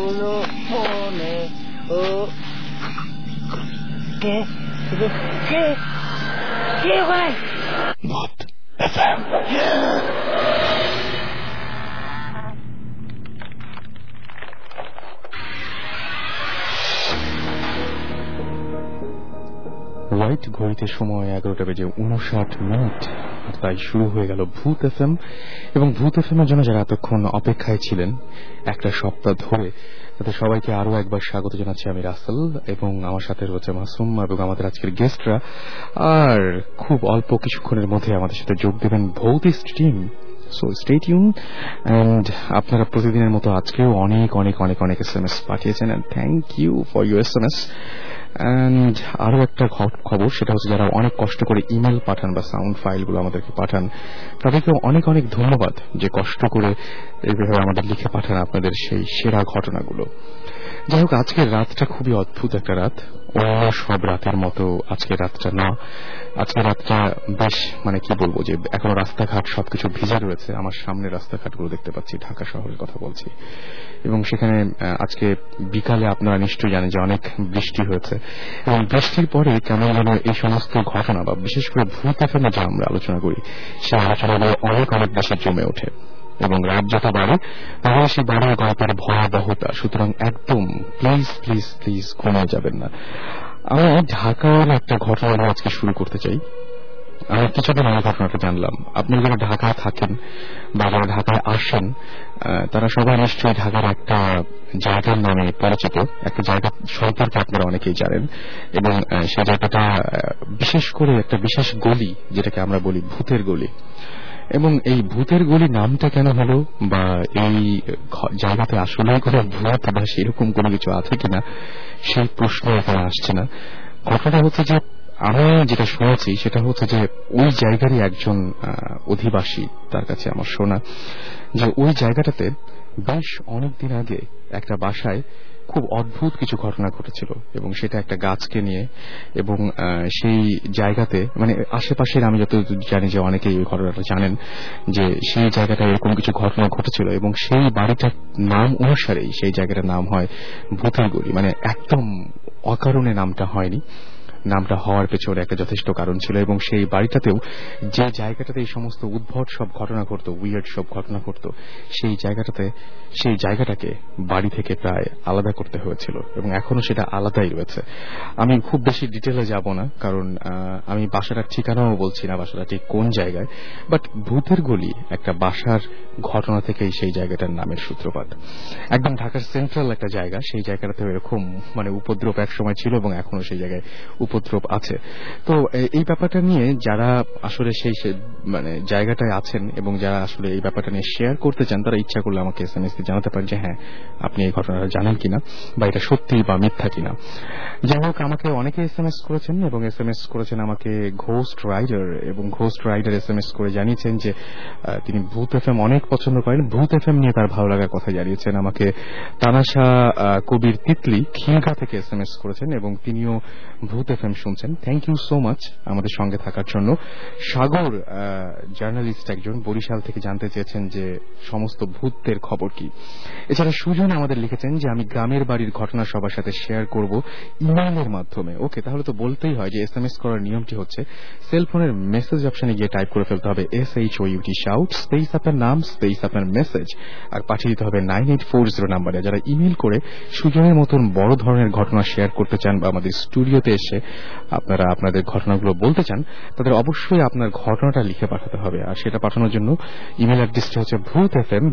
হলো মনে। ও কে কে কে ভাই? ভূত এফএম। রাইট ঘড়িতে সময় 11:59, আর তাই শুরু হয়ে গেল ভূত এফএম। এবং ভূত এফএম এর জন্য যারা এতক্ষণ অপেক্ষায় ছিলেন একটা সপ্তাহ ধরে, তাদের সবাইকে আরো একবার স্বাগত জানাচ্ছি। আমি রাসেল এবং আমার সাথে রয়েছে মাসুম এবং আমাদের আজকের গেস্টরা। আর খুব অল্প কিছুক্ষণের মধ্যে আমাদের সাথে যোগ দেবেন ভৌতিস্ট team. So stay tune. And আপনারা প্রতিদিনের মতো আজকেও অনেক অনেক অনেক অনেক SMS পাঠিয়েছেন, and thank you for your SMS। And আরো একটা খবর, সেটা হচ্ছে যারা অনেক কষ্ট করে ইমেল পাঠান বা সাউন্ড ফাইলগুলো আমাদেরকে পাঠান, তাদেরকেও অনেক অনেক ধন্যবাদ যে কষ্ট করে এইভাবে আমাদের লিখে পাঠান আপনাদের সেই সেরা ঘটনাগুলো। যাই হোক, আজকের রাতটা খুবই অদ্ভুত একটা রাত। অন্য সব রাতের মতো আজকের রাতটা না। আজকের রাতটা বেশ, মানে কি বলবো, যে এখনো রাস্তাঘাট সবকিছু ভিজা রয়েছে। আমার সামনে রাস্তাঘাটগুলো দেখতে পাচ্ছি, ঢাকা শহরের কথা বলছি, এবং সেখানে আজকে বিকালে আপনারা নিশ্চয়ই জানেন যে অনেক বৃষ্টি হয়েছে, এবং বৃষ্টির পরে কেমন যেন এই সমস্ত ঘটনা বা বিশেষ করে ভূত এফএম যা আমরা আলোচনা করি, সেই আলোচনাগুলো অনেক অনেক বেশি জমে ওঠে এবং রাত যত বাড়ে তাহলে সেই বাড়ার গল্পের ভয়াবহতা। সুতরাং একদম প্লিজ প্লিজ প্লিজ ঘুমিয়ে যাবেন না। আমি ঢাকার একটা ঘটনা আজকে শুরু করতে চাই। আমি কিছুদিন আগে ঘটনাটা জানলাম। আপনি যারা ঢাকায় থাকেন বা যারা ঢাকায় আসেন, তারা সবাই নিশ্চয়ই ঢাকার একটা জায়গার নামে পরিচিত। একটা জায়গা সম্পর্কে আপনারা অনেকেই জানেন, এবং সেই জায়গাটা বিশেষ করে একটা বিশেষ গলি, যেটাকে আমরা বলি ভূতের গলি। এবং এই ভূতের গলি নামটা কেন হলো, বা এই জায়গাতে আসলে কোনো ভূত বা সেরকম কোনো কিছু আছে কিনা, সেই প্রশ্ন এখানে আসছে না। ঘটনাটা হচ্ছে যে, আমি যেটা শুনেছি সেটা হচ্ছে যে ওই জায়গারই একজন অধিবাসী, তার কাছে আমার শোনা যে ওই জায়গাটাতে বেশ অনেকদিন আগে একটা বাসায় খুব অদ্ভুত কিছু ঘটনা ঘটেছিল, এবং সেটা একটা গাছকে নিয়ে। এবং সেই জায়গাতে, মানে আশেপাশের, আমি যত জানি যে অনেকেই ওই ঘটনাটা জানেন, যে সেই জায়গাটা এরকম কিছু ঘটনা ঘটেছিল, এবং সেই বাড়িটার নাম অনুসারেই সেই জায়গাটার নাম হয় ভূতের গলি। মানে একদম অকারণে নামটা হয়নি, নামটা হওয়ার পেছনে একটা যথেষ্ট কারণ ছিল। এবং সেই বাড়িটাতেও, যে জায়গাটাতে এই সমস্ত উদ্ভট সব ঘটনা ঘটতো, উইয়ার্ড সব ঘটনা ঘটতো, সেই জায়গাটাকে বাড়ি থেকে প্রায় আলাদা করতে হয়েছিল, এবং এখনো সেটা আলাদাই রয়েছে। আমি খুব বেশি ডিটেলে যাব না, কারণ আমি বাসাটার ঠিকানাও বলছি না, বাসাটা ঠিক কোন জায়গায়। বাট ভূতের গলি একটা বাসার ঘটনা থেকেই সেই জায়গাটার নামের সূত্রপাত। একদম ঢাকার সেন্ট্রাল একটা জায়গা, সেই জায়গাটাতে এরকম মানে উপদ্রব এক সময় ছিল, এবং এখনো সেই জায়গায় উপদ্রব আছে। তো এই ব্যাপারটা নিয়ে যারা আসলে সেই মানে জায়গাটায় আছেন, এবং যারা আসলে এই ব্যাপারটা নিয়ে শেয়ার করতে চান, তারা ইচ্ছা করলে আমাকে SMS দিয়ে জানাতে পারেন যে হ্যাঁ, আপনি এই ঘটনাটা জানেন কিনা, বা এটা সত্যি বা মিথ্যা কিনা। যাই হোক, আমাকে অনেকে SMS করেছেন, এবং SMS করেছেন আমাকে ঘোস্ট রাইডার, এবং ঘোস্ট রাইডার SMS করে জানিয়েছেন যে তিনি ভূত এফএম অনেক পছন্দ করেন, ভূত এফএম নিয়ে তার ভালো লাগার কথা জানিয়েছেন। আমাকে তানাশা কবির তিতলি খিলগা থেকে SMS করেছেন, এবং তিনিও ভূত এফএম শুনছেন। থ্যাংক ইউ সো মাচ আমাদের সঙ্গে থাকার জন্য। সাগর জার্নালিস্ট একজন, বরিশাল থেকে জানতে চেয়েছেন যে সমস্ত ভূতের খবর কি। এছাড়া সুজন আমাদের লিখেছেন যে আমি গ্রামের বাড়ির ঘটনা সবার সাথে শেয়ার করব ইমেইলের মাধ্যমে। ওকে, তাহলে তো বলতেই হয় যে SMS করার নিয়মটি হচ্ছে সেলফোনের মেসেজ অপশনে গিয়ে টাইপ করে ফেলতে হবে SHOUT শাউট, স্পেস আপনার নাম, স্পেস আপনার মেসেজ, আর পাঠিয়ে দিতে হবে 9840 নাম্বারে। যারা ইমেইল করে সুজনের মতন বড় ধরনের ঘটনা শেয়ার করতে চান, বা আমাদের স্টুডিওতে এসে আপনারা আপনাদের ঘটনাগুলো বলতে চান, তাদের অবশ্যই আপনার ঘটনাটা লিখে পাঠাতে হবে। আর সেটা পাঠানোর জন্য ইমেল অ্যাড্রেসটি হচ্ছে bhootfm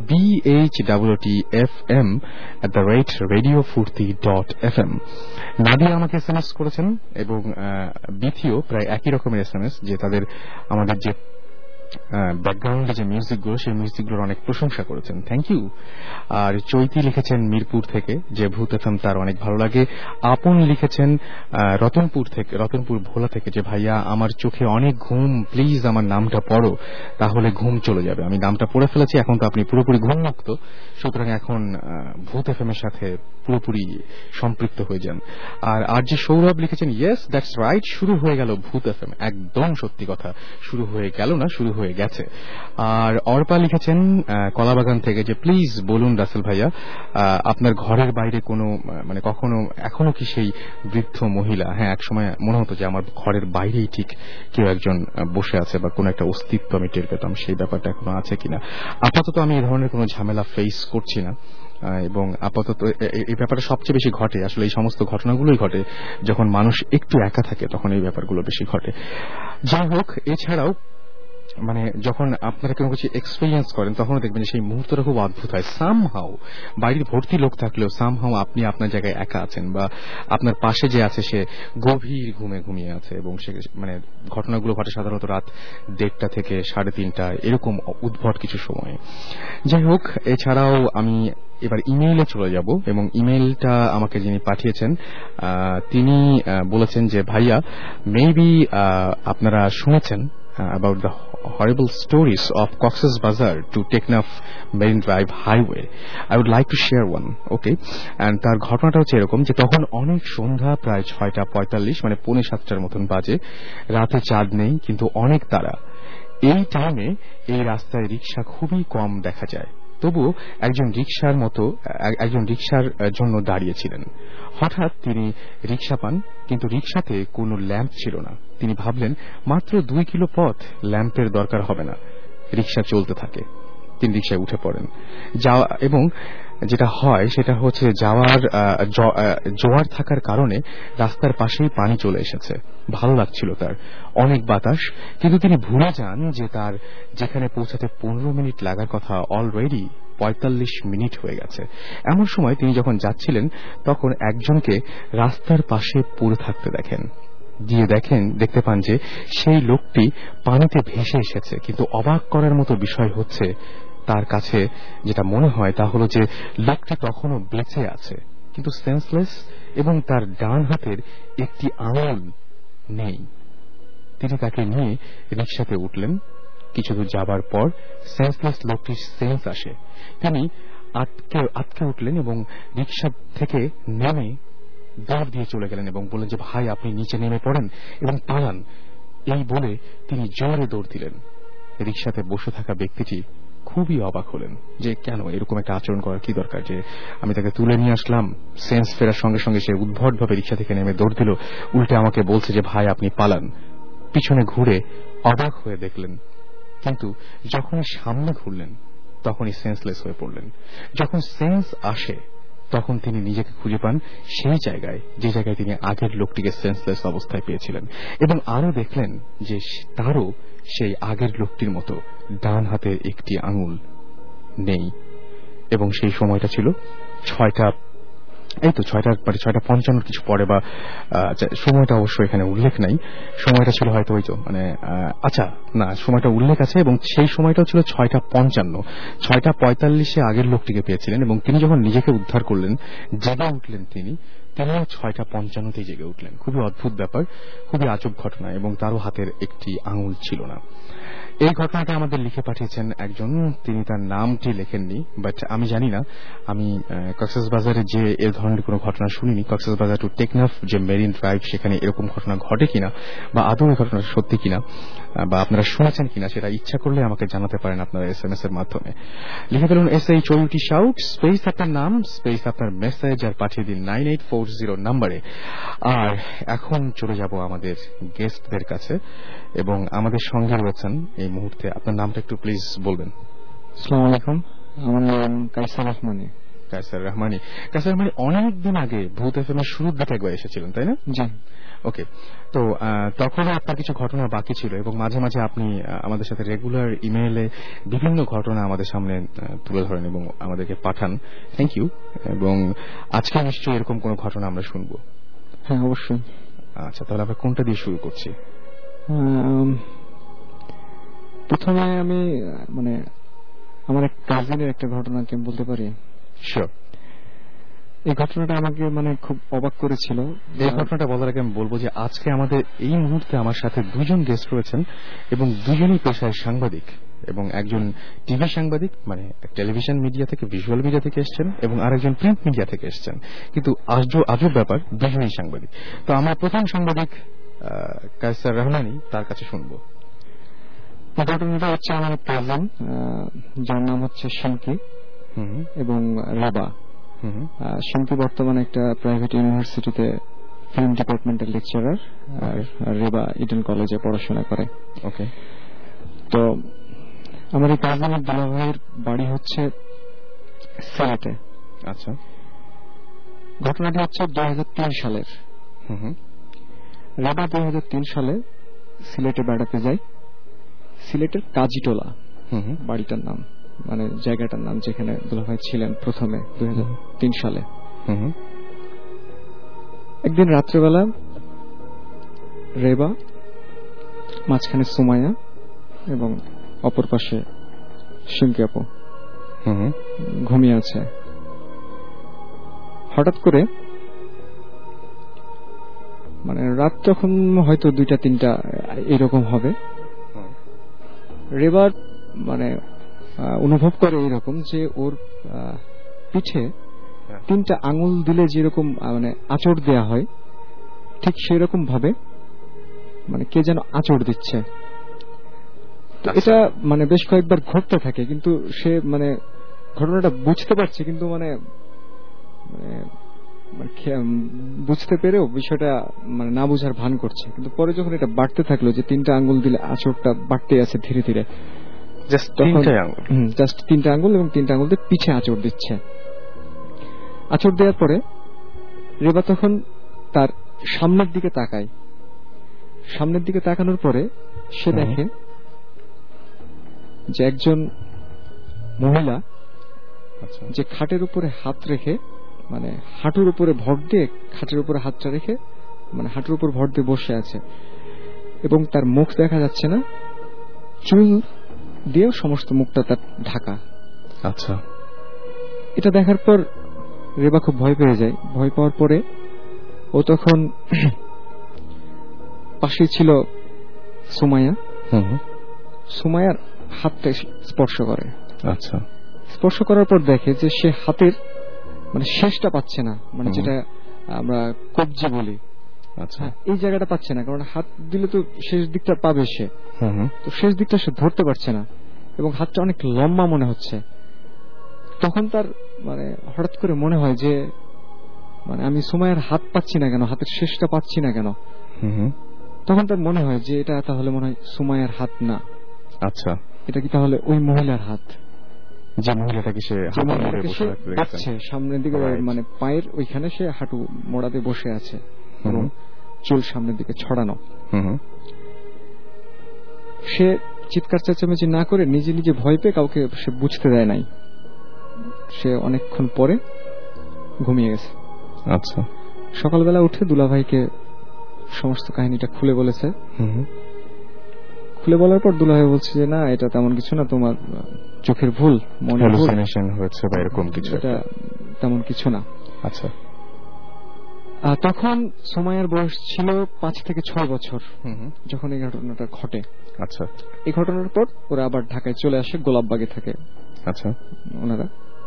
BHOOTFM@radiofurti.fm। নাদিয়া আমাকে SMS করেছেন, এবং বিথিও প্রায় একই রকমের SMS, যে তাদের আমাদের যে ব্যাকগ্রাউন্ডে যে মিউজিকগুলো, সেই মিউজিকগুলোর অনেক প্রশংসা করেছেন। Thank you. আর চৈতি লিখেছেন মিরপুর থেকে যে ভূত এফএম তার অনেক ভালো লাগে। আপন লিখেছেন রতনপুর ভোলা থেকে যে ভাইয়া, আমার চোখে অনেক ঘুম, প্লিজ আমার নামটা পড়ো, তাহলে ঘুম চলে যাবে। আমি নামটা পড়ে ফেলেছি, এখন তো আপনি পুরোপুরি ঘুমমুক্ত, সুতরাং এখন ভূত এফএম এর সাথে পুরোপুরি সম্পৃক্ত হয়ে যান। আর যে সৌরভ লিখেছেন ইয়েস দ্যাটস রাইট, শুরু হয়ে গেল ভূত এফএম। একদম সত্যি কথা, শুরু হয়ে গেল না, শুরু হয়ে গেছে। আর অর্পা লিখেছেন কলাবাগান থেকে যে প্লিজ বলুন রাসেল ভাইয়া, আপনার ঘরের বাইরে কোনো মানে কখনো এখনো কি সেই বৃদ্ধ মহিলা, হ্যাঁ একসময় মনে হতো যে আমার ঘরের বাইরেই ঠিক কেউ একজন বসে আছে বা কোনো একটা অস্তিত্ব আমি টের পেতাম, সেই ব্যাপারটা এখনো আছে কিনা। আপাতত আমি এই ধরনের কোনো ঝামেলা ফেস করছি না, এবং আপাতত এই ব্যাপারটা সবচেয়ে বেশি ঘটে, আসলে এই সমস্ত ঘটনাগুলোই ঘটে যখন মানুষ একটু একা থাকে, তখন এই ব্যাপারগুলো বেশি ঘটে। যাই হোক, এছাড়াও মানে যখন আপনারা কোনো কিছু এক্সপেরিয়েন্স করেন তখনও দেখবেন সেই মুহূর্তটা খুব অদ্ভুত হয়। সামহাও বাড়ির ভর্তি লোক থাকলেও সামহাও আপনি আপনার জায়গায় একা আছেন, বা আপনার পাশে যে আছে সে গভীর ঘুমে ঘুমিয়ে আছে, এবং সে মানে ঘটনাগুলো ঘটে সাধারণত রাত 1:30 থেকে 3:30 এরকম উদ্ভট কিছু সময়ে। যাই হোক, এছাড়াও আমি এবার ইমেইলে চলে যাব, এবং ইমেইলটা আমাকে যিনি পাঠিয়েছেন তিনি বলেছেন যে ভাইয়া মেবি আপনারা শুনেছেন about the horrible stories of Cox's Bazar to Teknaf Marine Drive Highway. I would like to share one. Okay, and তার ঘটনাটা হচ্ছে এরকম যে তখন অনেক সন্ধ্যা, প্রায় 6:45 মানে 6:45 মতন বাজে, রাতে চাঁদ নেই কিন্তু অনেক তারা। এই টাইমে এই রাস্তায় রিক্সা খুবই কম দেখা যায়, তবুও একজন রিক্সার জন্য দাঁড়িয়েছিলেন। হঠাৎ তিনি রিক্সা পান, কিন্তু রিক্সাতে কোনো ল্যাম্প ছিল না। তিনি ভাবলেন মাত্র 2 কিলো পথ, ল্যাম্পের দরকার হবে না। রিক্সা চলতে থাকে, তিনি রিক্সায় উঠে পড়েন। এবং যেটা হয় সেটা হচ্ছে জোয়ার থাকার কারণে রাস্তার পাশেই পানি চলে এসেছে। ভালো লাগছিল তার, অনেক বাতাস, কিন্তু তিনি ভুলে যান যে তার যেখানে পৌঁছাতে 15 মিনিট লাগার কথা অলরেডি 45 মিনিট হয়ে গেছে। এমন সময় তিনি যখন যাচ্ছিলেন তখন একজনকে রাস্তার পাশে পড়ে থাকতে দেখতে পান যে সেই লোকটি পানিতে ভেসে এসেছে। কিন্তু অবাক করার মতো বিষয় হচ্ছে তার কাছে যেটা মনে হয় তা হলো যে লোকটি তখনও বেঁচে আছে, কিন্তু সেন্সলেস, এবং তার ডান হাতের একটি আঙুল নেই। তিনি তাকে নিয়ে রিক্সাতে উঠলেন। কিছু দূর যাবার পর সেন্সলেস লোকটির সেন্স আসে। তিনি আটকে উঠলেন এবং রিক্সা থেকে নেমে দৌড় দিয়ে চলে গেলেন এবং বললেন যে ভাই আপনি নিচে নেমে পড়েন এবং পালান। এই বলে তিনি জোরে দৌড় দিলেন। রিক্সাতে বসে থাকা ব্যক্তিটি খুবই অবাক হলেন যে কেন এরকম একটা আচরণ করার কি দরকার, যে আমি তাকে তুলে নিয়ে আসলাম, সেন্স ফেরার সঙ্গে সঙ্গে সে উদ্ভটভাবে রিক্সা থেকে নেমে দৌড় দিল, উল্টে আমাকে বলছে যে ভাই আপনি পালান। পিছনে ঘুরে অবাক হয়ে দেখলেন, কিন্তু যখনই সামনে ঘুরলেন তখনই সেন্সলেস হয়ে পড়লেন। যখন সেন্স আসে তখন তিনি নিজেকে খুঁজে পান সেই জায়গায় যে জায়গায় তিনি আগের লোকটিকে সেন্সলেস অবস্থায় পেয়েছিলেন, এবং আরো দেখলেন যে তারও সেই আগের লোকটির মতো ডান হাতের একটি আঙুল নেই। এবং সেই সময়টা ছিল 6:55 কিছু পরে, বা সময়টা অবশ্য এখানে উল্লেখ নাই। সময়টা ছিল হয়তো সময়টা উল্লেখ আছে, এবং সেই সময়টাও ছিল 6:55। 6:45 আগের লোকটিকে পেয়েছিলেন, এবং তিনি যখন নিজেকে উদ্ধার করলেন, জেগে উঠলেন, তিনিও 6:55 জেগে উঠলেন। খুবই অদ্ভুত ব্যাপার, খুবই আজব ঘটনা, এবং তারও হাতের একটি আঙুল ছিল না। এই ঘটনাটা আমাদের লিখে পাঠিয়েছেন একজন, তিনি তার নামটি লেখেননি, বাট আমি জানি না, আমি কক্সেস বাজারে যে এ ধরনের কোনো ঘটনা শুনিনি। কক্সেস বাজার টু টেকনাফ যে মেরিন ড্রাইভ, সেখানে এরকম ঘটনা ঘটে কিনা, বা আদৌ এই ঘটনা সত্যি কিনা, বা আপনারা শুনেছেন কিনা, সেটা ইচ্ছা করলে আমাকে জানাতে পারেন আপনারা SMS এর মাধ্যমে। লিখে ফেলুন SHOUT শাউট, স্পেস আপনার নাম, স্পেস আপনার মেসেজ, আর পাঠিয়ে দিন 9840 নম্বরে। আর এখন চলে যাব আমাদের গেস্টদের কাছে, এবং আমাদের সঙ্গে রয়েছেন এই মুহূর্তে। আপনার নামটা একটু প্লিজ বলবেন। আসসালামু আলাইকুম, আমার নাম কায়সার রহমানী। কায়সার রহমানী অনেকদিন আগে ভূত FM এর শুরুর দিকে একবার এসেছিলেন, তাই না? জি। ওকে, তো তখনও আপনার কিছু ঘটনা বাকি ছিল, এবং মাঝে মাঝে আপনি আমাদের সাথে রেগুলার ইমেইলে বিভিন্ন ঘটনা আমাদের সামনে তুলে ধরেন এবং আমাদেরকে পাঠান। Thank you. এবং আজকে নিশ্চয়ই এরকম কোনো ঘটনা আমরা শুনবো। হ্যাঁ, অবশ্যই। আচ্ছা, তাহলে আমরা কোনটা দিয়ে শুরু করছি? প্রথমে আমি আমার এক কাজিনের একটা ঘটনা কি বলতে পারি? শিওর। এই ঘটনাটা আমাকে খুব অবাক করেছিল। এই ঘটনাটা বলার আগে আমি বলবো যে আজকে আমাদের এই মুহূর্তে আমার সাথে দুজন গেস্ট রয়েছেন, এবং দুজনই পেশায় সাংবাদিক, এবং একজন টিভি সাংবাদিক, টেলিভিশন মিডিয়া থেকে, ভিজুয়াল মিডিয়া থেকে এসছেন, এবং আরেকজন প্রিন্ট মিডিয়া থেকে এসছেন। কিন্তু আজব ব্যাপার, দুজনই সাংবাদিক। তো আমার প্রথম সাংবাদিক কায়সার রহমানী, তার কাছে শুনবো। ঘটনাটা হচ্ছে আমার কাজিন, যার নাম হচ্ছে শিঙ্কি এবং রেবা। শিঙ্কি বর্তমানে একটা প্রাইভেট ইউনিভার্সিটিতে ফিল্ম ডিপার্টমেন্টের লেকচারার, আর রেবা ইডেন কলেজে পড়াশোনা করে। ওকে। তো আমার এই কাজিনের দুলাভাইয়ের বাড়ি হচ্ছে সিলেটে। আচ্ছা। ঘটনাটি হচ্ছে 2003 সালের। রেবা 2003 সালে সিলেটে বেড়াতে যায়। সিলেটের কাজীটোলা বাড়িটার নাম, মানে জায়গাটার নাম যেখানে দুলাভাই ছিলেন প্রথমে 2003 সালে। একদিন রাত্রেবেলা রেবা, মাঝখানে সুমাইয়া এবং অপর পাশে শিঙ্কি আপু ঘুমিয়ে আছে। হঠাৎ করে মানে রাত যখন হয়তো 2টা-3টা এরকম হবে, রেবার মানে অনুভব করে এরকম যে ওর পিঠে 3টা আঙুল দিলে যেরকম মানে আঁচড় দেয়া হয়, ঠিক সেরকম ভাবে মানে কে যেন আঁচড় দিচ্ছে। এটা মানে বেশ কয়েকবার ঘটতে থাকে, কিন্তু সে মানে ঘটনাটা বুঝতে পারছে, কিন্তু মানে বুঝতে পেরেও বিষয়টা মানে না বুঝার ভান করছে। কিন্তু পরে যখন এটা বাড়তে থাকলো যে 3টা আঙ্গুল দিলে আঁচড়টা বাড়তে আছে ধীরে ধীরে, জাস্ট 3টা আঙ্গুল এবং 3টা আঙ্গুল দিয়ে পিছে আঁচড় দিচ্ছে। আঁচড় দেওয়ার পরে রেবা তখন তার সামনের দিকে তাকায়। সামনের দিকে তাকানোর পরে সে দেখে যে একজন মহিলা যে খাটের উপরে হাত রেখে, মানে হাঁটুর উপরে ভর দিয়ে, খাটের উপরে হাতটা রেখে মানে হাঁটুর উপর ভর দিয়ে বসে আছে এবং তার মুখ দেখা যাচ্ছে না, চুল দিয়ে সমস্ত মুখটা তার ঢাকা। আচ্ছা। এটা দেখার পর রেবা খুব ভয় পেয়ে যায়। ভয় পাওয়ার পরে ও তখন পাশে ছিল সুমাইয়া, সুমাইয়ার হাতটা স্পর্শ করে। আচ্ছা। স্পর্শ করার পর দেখে যে সে হাতের মানে শেষটা পাচ্ছে না, মানে যেটা আমরা কবজি বলি। আচ্ছা। এই জায়গাটা পাচ্ছে না, কারণ হাত দিলে তো শেষ দিকটা পাবে সে, তো শেষ দিকটা সে ধরতে পারছে না এবং হাতটা অনেক লম্বা মনে হচ্ছে। তখন তার মানে হঠাৎ করে মনে হয় যে মানে আমি সুমাইয়ার হাত পাচ্ছি না কেন, হাতের শেষটা পাচ্ছি না কেন। তখন তার মনে হয় যে এটা তাহলে মনে হয় সুমাইয়ার হাত না। আচ্ছা। এটা কি তাহলে ওই মহিলার হাত, যে মহিলাটাকে সে পাচ্ছে সামনের দিকে, মানে পায়ের ওইখানে সে হাঁটু মোড়াতে বসে আছে এবং চুল সামনের দিকে ছড়ানো। সে চিৎকার চেঁচামেচি না করে নিজে নিজে ভয় পেয়ে কাউকে সে বুঝতে দেয় নাই। সে অনেকক্ষণ পরে ঘুমিয়ে গেছে। আচ্ছা। সকালবেলা উঠে দুলাভাইকে সমস্ত কাহিনীটা খুলে বলেছে। খুলে বলার পর দুলাভাই বলছে যে না, এটা তেমন কিছু না, তোমার চোখের ভুল, মনের ভুল হয়েছে বা এরকম কিছু, এটা তেমন কিছু না। আচ্ছা। তখন সুমাইয়ার বয়স ছিল 5 থেকে 6 বছর যখন এই ঘটনাটা ঘটে। আচ্ছা। এই ঘটনার পর ওরা আবার ঢাকায় চলে আসে, গোলাপবাগে থাকে। আচ্ছা। ওনারা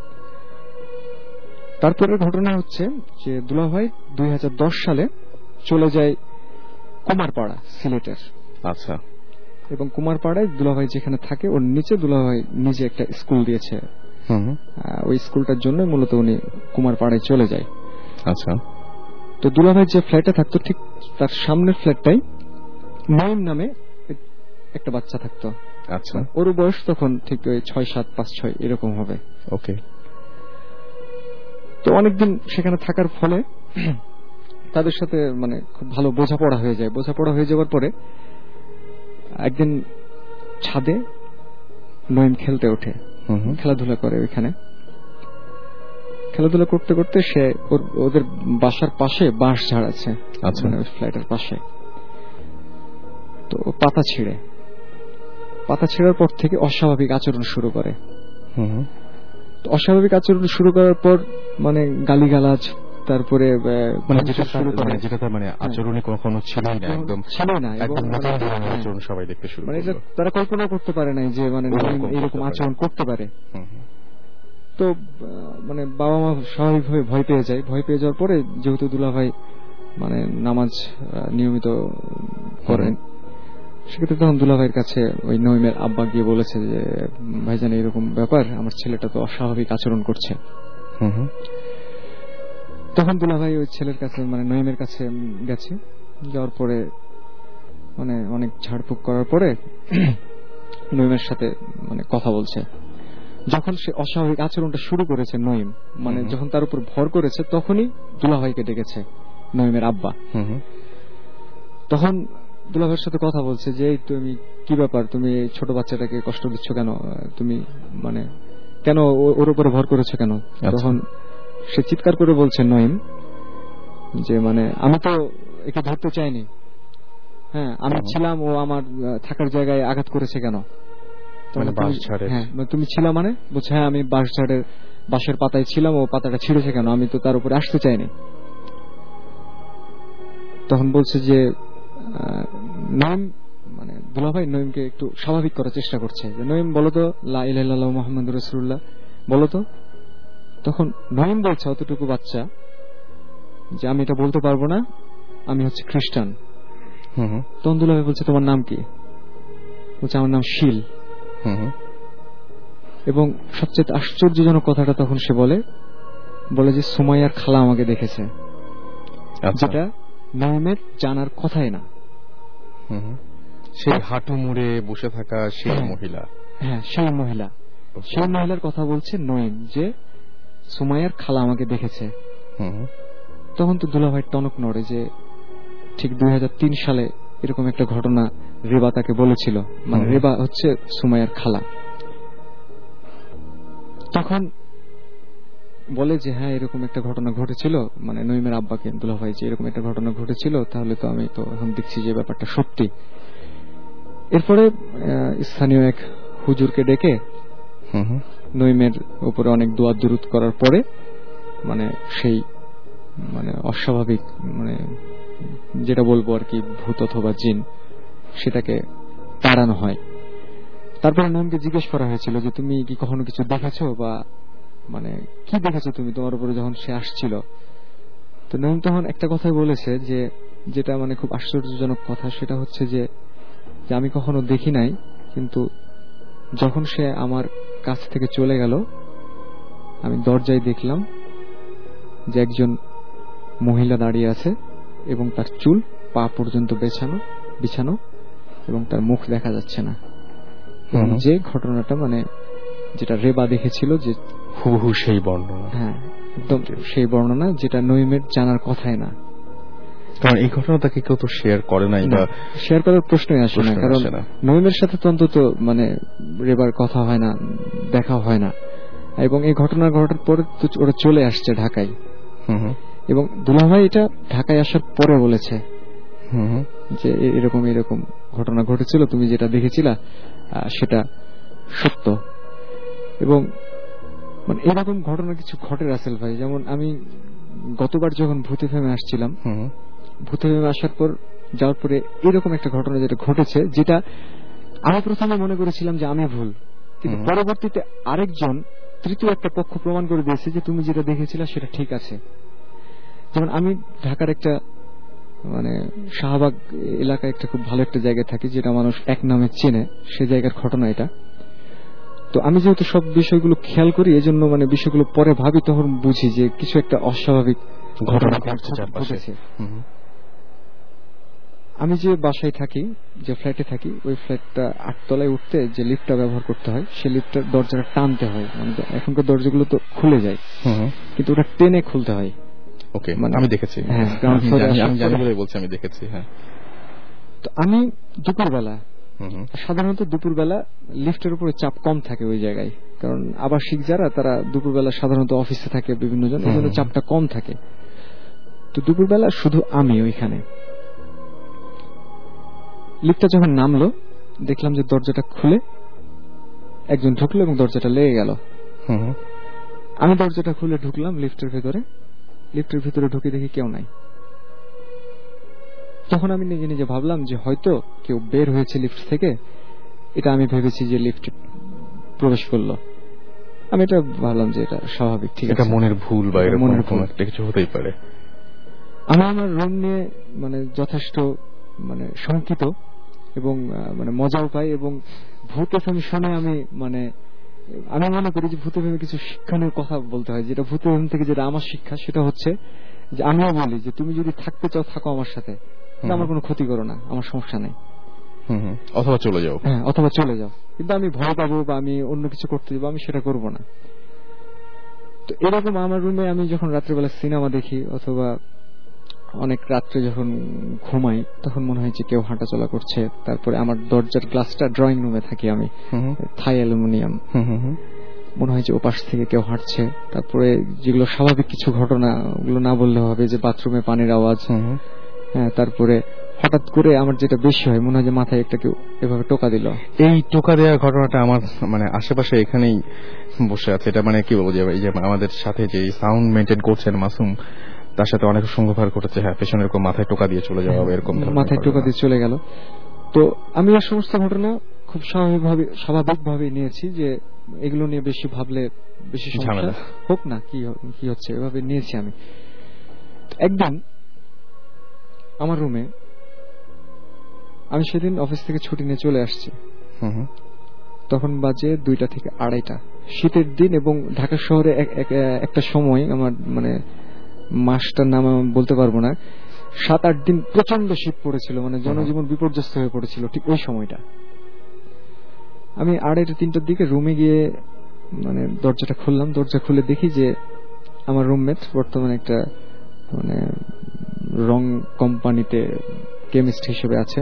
তারপরের ঘটনা হচ্ছে যে দুলাভাই 2010 সালে চলে যায় কুমারপাড়া, সিলেটের। আচ্ছা। এবং কুমারপাড়ায় দুলাভাই যেখানে থাকে ওর নিচে দুলাভাই নিজে একটা স্কুল দিয়েছে। ওই স্কুলটার জন্য মূলত উনি কুমারপাড়ায় চলে যায়। আচ্ছা। তো দুলাভাই যে ফ্ল্যাটে থাকতো ঠিক তার সামনের ফ্ল্যাটটাই নঈম নামে একটা বাচ্চা থাকতো। আচ্ছা। ওর বয়স তখন ঠিক ওই 6, 7, 5, 6 এরকম হবে। ওকে। তো অনেকদিন সেখানে থাকার ফলে তাদের সাথে মানে খুব ভালো বোঝাপড়া হয়ে যায়। বোঝাপড়া হয়ে যাওয়ার পরে একদিন ছাদে নঈম খেলতে ওঠে, খেলাধুলা করে। ওইখানে খেলাধুলা করতে করতে সে ওদের বাসার পাশে বাঁশ ঝাড় আছে, মানে ওই ফ্ল্যাটের পাশে। তো পাতা ছিঁড়ার পর থেকে অস্বাভাবিক আচরণ শুরু করে। অস্বাভাবিক আচরণ শুরু করার পর মানে গালিগালাজ, তারপরে যেটা মানে আচরণে কখনো ছিল না, একদম ছিল না, একদম নতুন ধরনের আচরণ সবাই দেখতে শুরু করে। মানে তারা কল্পনা করতে পারে নাই যে মানে এরকম আচরণ করতে পারে। তো মানে বাবা মা স্বাভাবিকভাবে ভয় পেয়ে যায়। ভয় পেয়ে যাওয়ার পরে যেহেতু দুলাভাই মানে নামাজ নিয়মিত করেন, সেক্ষেত্রে তখন দুলাভাইয়ের কাছে ওই নঈমের আব্বা গিয়ে বলেছে যে ভাইজান এরকম ব্যাপার, আমার ছেলেটা তো অস্বাভাবিক আচরণ করছে। তখন দুলাভাই ওই ছেলের কাছে মানে নঈমের কাছে গেছে, যাওয়ার পরে মানে অনেক ঝাড়ফুঁক করার পরে নঈমের সাথে মানে কথা বলছে। যখন সে অস্বাভাবিক আচরণটা শুরু করেছে নঈম, মানে যখন তার উপর ভর করেছে, তখনই দুলাভাইকে ডেকেছে নঈমের আব্বা। তখন দুলাভাইয়ের সাথে কথা বলছে যে তুমি কি ব্যাপার, তুমি ছোট বাচ্চাটাকে কষ্ট দিচ্ছ কেন, তুমি মানে কেন ওর উপরে ভর করেছো কেন? তখন সে চিৎকার করে বলছে নঈম যে মানে আমি তো একে ধরতে চাইনি, হ্যাঁ আমি ছিলাম, ও আমার থাকার জায়গায় আঘাত করেছে কেন? হ্যাঁ তুমি ছিলা মানে? বলছে হ্যাঁ আমি বাঁশের পাতায় ছিলাম, ও পাতাটা ছিঁড়েছে কেন? আমি তো তার উপরে আসতে চাইনি। তখন বলছে যে নঈম মানে দুলাভাই নঈমকে একটু স্বাভাবিক করার চেষ্টা করছে যে নঈম বলো তো লা ইলাহা ইল্লাল্লাহু মুহাম্মাদুর রাসূলুল্লাহ বলো তো। তখন নঈম বলছে অতটুকু বাচ্চা যে আমি এটা বলতে পারবো না, আমি হচ্ছে খ্রিস্টান। তখন দুলাভাই বলছে তোমার নাম কি? বলছে আমার নাম শীল। এবং সবচেয়ে আশ্চর্যজনক কথাটা তখন সে বলে যে সুমাইয়ার খালা আমাকে দেখেছে, যেটা নঈমের জানার কথাই না। সেই হাঁটু মুড়ে বসে থাকা সেই মহিলা, হ্যাঁ সেই মহিলা, সেই মহিলার কথা বলছে নঈম যে সুমাইয়ার খালা আমাকে দেখেছে। তখন তো দুলাভাই টনক নড়ে যে ঠিক 2003 সালে এরকম একটা ঘটনা রেবা তাকে বলেছিল, মানে রেবা হচ্ছে সুমাইয়ার খালা। তখন বলে যে হ্যাঁ এরকম একটা ঘটনা ঘটেছিল, মানে নঈমের আব্বাকে দুলাভাই যে এরকম একটা ঘটনা ঘটেছিল, তাহলে তো আমি তো এখন দেখছি যে ব্যাপারটা সত্যি। এরপরে স্থানীয় এক হুজুরকে ডেকে নঈমের উপরে অনেক দোয়া দুরূদ করার পরে মানে সেই মানে অস্বাভাবিক মানে যেটা বলবো আর কি ভূত অথবা জিন, সেটাকে তাড়ানো হয়। তারপরে নঈমকে জিজ্ঞেস করা হয়েছিল যে তুমি কি কখনো কিছু দেখেছো বা মানে কি দেখেছো তুমি তোমার উপরে যখন সে আসছিল? তো নঈম তখন একটা কথাই বলেছে যে যেটা মানে খুব আশ্চর্যজনক কথা, সেটা হচ্ছে যে আমি কখনো দেখি নাই, কিন্তু যখন সে আমার কাছ থেকে চলে গেল আমি দরজায় দেখলাম যে একজন মহিলা দাঁড়িয়ে আছে এবং তার চুল পা পর্যন্ত বিছানো এবং তার মুখ দেখা যাচ্ছে না। যে ঘটনাটা মানে যেটা রেবা দেখেছিল যে হুবহু সেই বর্ণনা, হ্যাঁ একদম সেই বর্ণনা, যেটা নঈমের জানার কথাই না। কারণ এই ঘটনা তাকে কেউ তো শেয়ার করে নাই বা শেয়ার করার প্রশ্নই আসে না, কারণ নঈমের সাথে তো অন্তত মানে রেবার কথা হয় না, দেখা হয় না। এবং এই ঘটনা ঘটার পরে ওরা চলে আসছে ঢাকায়, এবং দুলাভাই এটা ঢাকায় আসার পরে বলেছে যে এরকম এরকম ঘটনা ঘটেছিল, তুমি যেটা দেখেছিলা সেটা সত্য। এবং মানে এরকম ঘটনা কিছু ঘটে রাসেল ভাই। যেমন আমি গতবার যখন ভূতে ফেমে আসছিলাম, ভূতে ফেমে আসার পর যাওয়ার পরে এরকম একটা ঘটনা যেটা ঘটেছে, যেটা আমি প্রথমে মনে করেছিলাম যে আমি ভুল, কিন্তু পরবর্তীতে আরেকজন তৃতীয় একটা পক্ষ প্রমাণ করে দিয়েছে যে তুমি যেটা দেখেছিলা সেটা ঠিক আছে। যেমন আমি ঢাকার একটা মানে শাহবাগ এলাকায় একটা খুব ভালো একটা জায়গায় থাকি, যেটা মানুষ এক নামে চেনে, সে জায়গার ঘটনা এটা। তো আমি যেহেতু সব বিষয়গুলো খেয়াল করি, এজন্য মানে বিষয়গুলো পরে ভাবি, তখন বুঝি যে কিছু একটা অস্বাভাবিক ঘটনা ঘটেছে। আমি যে বাসায় থাকি, যে ফ্ল্যাটে থাকি, ওই ফ্ল্যাটটা 8 তলায় উঠতে যে লিফটটা ব্যবহার করতে হয়, সেই লিফটের দরজাটা টানতে হয়। মানে এখনকার দরজাগুলো তো খুলে যায়, কিন্তু ওটা টেনে খুলতে হয়। ওকে, মানে আমি দেখেছি, হ্যাঁ আমি জানি বলে বলছি, আমি দেখেছি। হ্যাঁ, তো আমি দুপুরবেলা, সাধারণত দুপুরবেলা লিফটের উপরে চাপ কম থাকে ওই জায়গায়, কারণ আবাসিক যারা তারা দুপুরবেলা সাধারণত অফিসে থাকে বিভিন্ন জন, এই জন্য চাপটা কম থাকে। তো দুপুরবেলা শুধু আমি ওইখানে। লিফটটা যখন নামলো দেখলাম যে দরজাটা খুলে একজন ঢুকলো এবং দরজাটা লেগে গেল। আমি দরজাটা খুলে ঢুকলাম লিফটের ভেতরে। লিফটের ভিতরে ঢুকে দেখি কেউ নাই। তখন আমি নিজে নিজে ভাবলাম যে হয়তো কেউ বের হয়েছে লিফট থেকে, এটা আমি ভেবেছি যে লিফট প্রবেশ করলো। আমি এটা ভাবলাম যে এটা স্বাভাবিক, ঠিক আছে, মনের ভুল বা এরকম একটা কিছু হতেই পারে। আমি আমার রুম নিয়ে মানে যথেষ্ট মানে শঙ্কিত এবং মানে মজাও পাই, এবং ভূত এফএম শুনে আমি মনে করি যে ভূত এফএম কিছু শিক্ষণীয় কথা বলতে হয়। যেটা ভূত এফএম থেকে যেটা আমার শিক্ষা সেটা হচ্ছে যে আমিও বলি যে তুমি যদি থাকতে চাও থাকো আমার সাথে, আমার কোনো ক্ষতি করো না, আমার সমস্যা নেই, অথবা চলে যাও। হ্যাঁ, অথবা চলে যাও, কিন্তু আমি ভয় পাবো বা আমি অন্য কিছু করতে যাবো, আমি সেটা করবো না। তো এরকম আমার রুমে আমি যখন রাত্রেবেলা সিনেমা দেখি অথবা অনেক রাত্রে যখন ঘুমাই তখন মনে হয় যে কেউ হাঁটা চলা করছে। তারপরে আমার দরজার গ্লাসটা ড্রয়িং রুমে থাকি আমি, থাই অ্যালুমিনিয়াম, মনে হয় যে ওপাশ থেকে কেউ হাঁটছে। তারপরে যেগুলো স্বাভাবিক কিছু ঘটনা ওগুলো না বললে হবে, যে বাথরুমে পানির আওয়াজ, হ্যাঁ, তারপরে হঠাৎ করে আমার যেটা বেশি হয় মনে হয় যে মাথায় একটা কেউ এভাবে টোকা দিল। এই টোকা দেওয়ার ঘটনাটা আমার আশেপাশে এখানেই বসে আছে। এটা কি বলবো, যে আমাদের সাথে যে সাউন্ড মেনটেন করছেন মাসুম, তার সাথে অনেক সংঘর্ষ ঘটেছে। হ্যাঁ, পেছনে এরকম মাথায় টোকা দিয়ে চলে যাওয়া, এরকম মাথায় টোকা দিয়ে চলে গেল। তো আমি এই সমস্ত ঘটনা খুব স্বাভাবিকভাবে নিয়েছি, যে এগুলো নিয়ে বেশি ভাবলে বেশি সমস্যা হোক না, কি হচ্ছে, এভাবে নিয়েছি আমি। একদিন আমার রুমে আমি সেদিন অফিস থেকে ছুটি নিয়ে চলে আসছি, তখন বাজে 2টা থেকে 2:30, শীতের দিন, এবং ঢাকা শহরে একটা সময় আমার মাসটার নাম আমি বলতে পারবো না, 7-8 দিন প্রচন্ড শীত পড়েছিল, জনজীবন বিপর্যস্ত হয়ে পড়েছিল ঠিক ওই সময়টা। আমি 2:30-3টার দিকে রুমে গিয়ে দরজাটা খুললাম। দরজা খুলে দেখি যে আমার রুমমেট বর্তমানে একটা রং কোম্পানিতে কেমিস্ট হিসেবে আছে।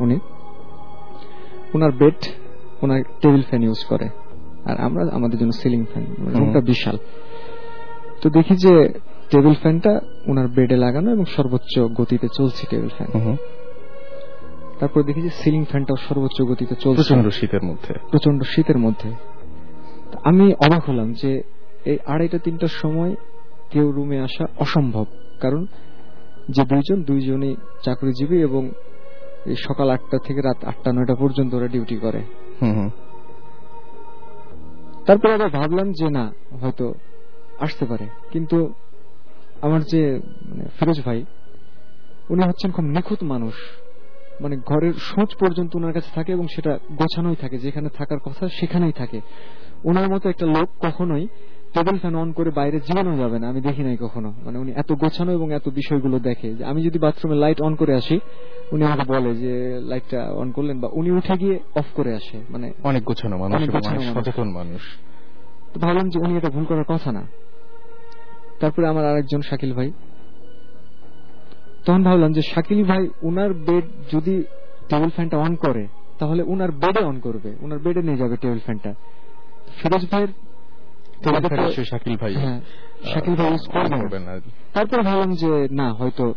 ওনার বেড, ওনার টেবিল ফ্যান ইউজ করে, আর আমরা আমাদের জন্য সিলিং ফ্যান। রুমটা বিশাল। তো দেখি যে টেবিল ফ্যানটা ওনার বেডে লাগানো এবং সর্বোচ্চ গতিতে চলছে টেবিল ফ্যান। তারপর দেখি যে সিলিং ফ্যানটাও সর্বোচ্চ গতিতে চলছে প্রচন্ড শীতের মধ্যে। আমি অবাক হলাম যে এই 2:30-3টার সময় কেউ রুমে আসা অসম্ভব, কারণ যে দুইজনই চাকরিজীবী এবং এই সকাল 8টা থেকে রাত 8টা-9টা পর্যন্ত ওরা ডিউটি করে। তারপর আবার ভাবলাম যে না, হয়তো আসতে পারে, কিন্তু আমার যে ফিরোজ ভাই, উনি হচ্ছেন খুব নিখুঁত মানুষ। ঘরের সোঁচ পর্যন্ত ওনার কাছে থাকে এবং সেটা গোছানোই থাকে, যেখানে থাকার কথা সেখানেই থাকে। ওনার মতো একটা লোক কখনোই টেবিল ফ্যান অন করে বাইরে জীবনও যাবে না, আমি দেখি নাই কখনো। উনি এত গোছানো এবং এত বিষয়গুলো দেখে যে আমি যদি বাথরুমে লাইট অন করে আসি, উনি আমাকে বলে যে লাইটটা অন করলেন, বা উনি উঠে গিয়ে অফ করে আসে। অনেক গোছানো মানুষ, সচেতন মানুষ। তো ভাবলাম যে উনি এটা ভুল করার কথা না। তারপরে আমার আরেকজন শাকিল ভাই, তখন ভাবলাম যে শাকিল ভাই উনার বেড যদি টেবিল ফ্যানটা অন করে তাহলে উনার বেডে অন করবে, উনার বেডে নিয়ে যাবে টেবিল ফ্যানটা। ফিরোজ ভাইয়ের শাকিল ভাই ইউজ করবেন না। তারপর ভাবলাম যে না, হয়তো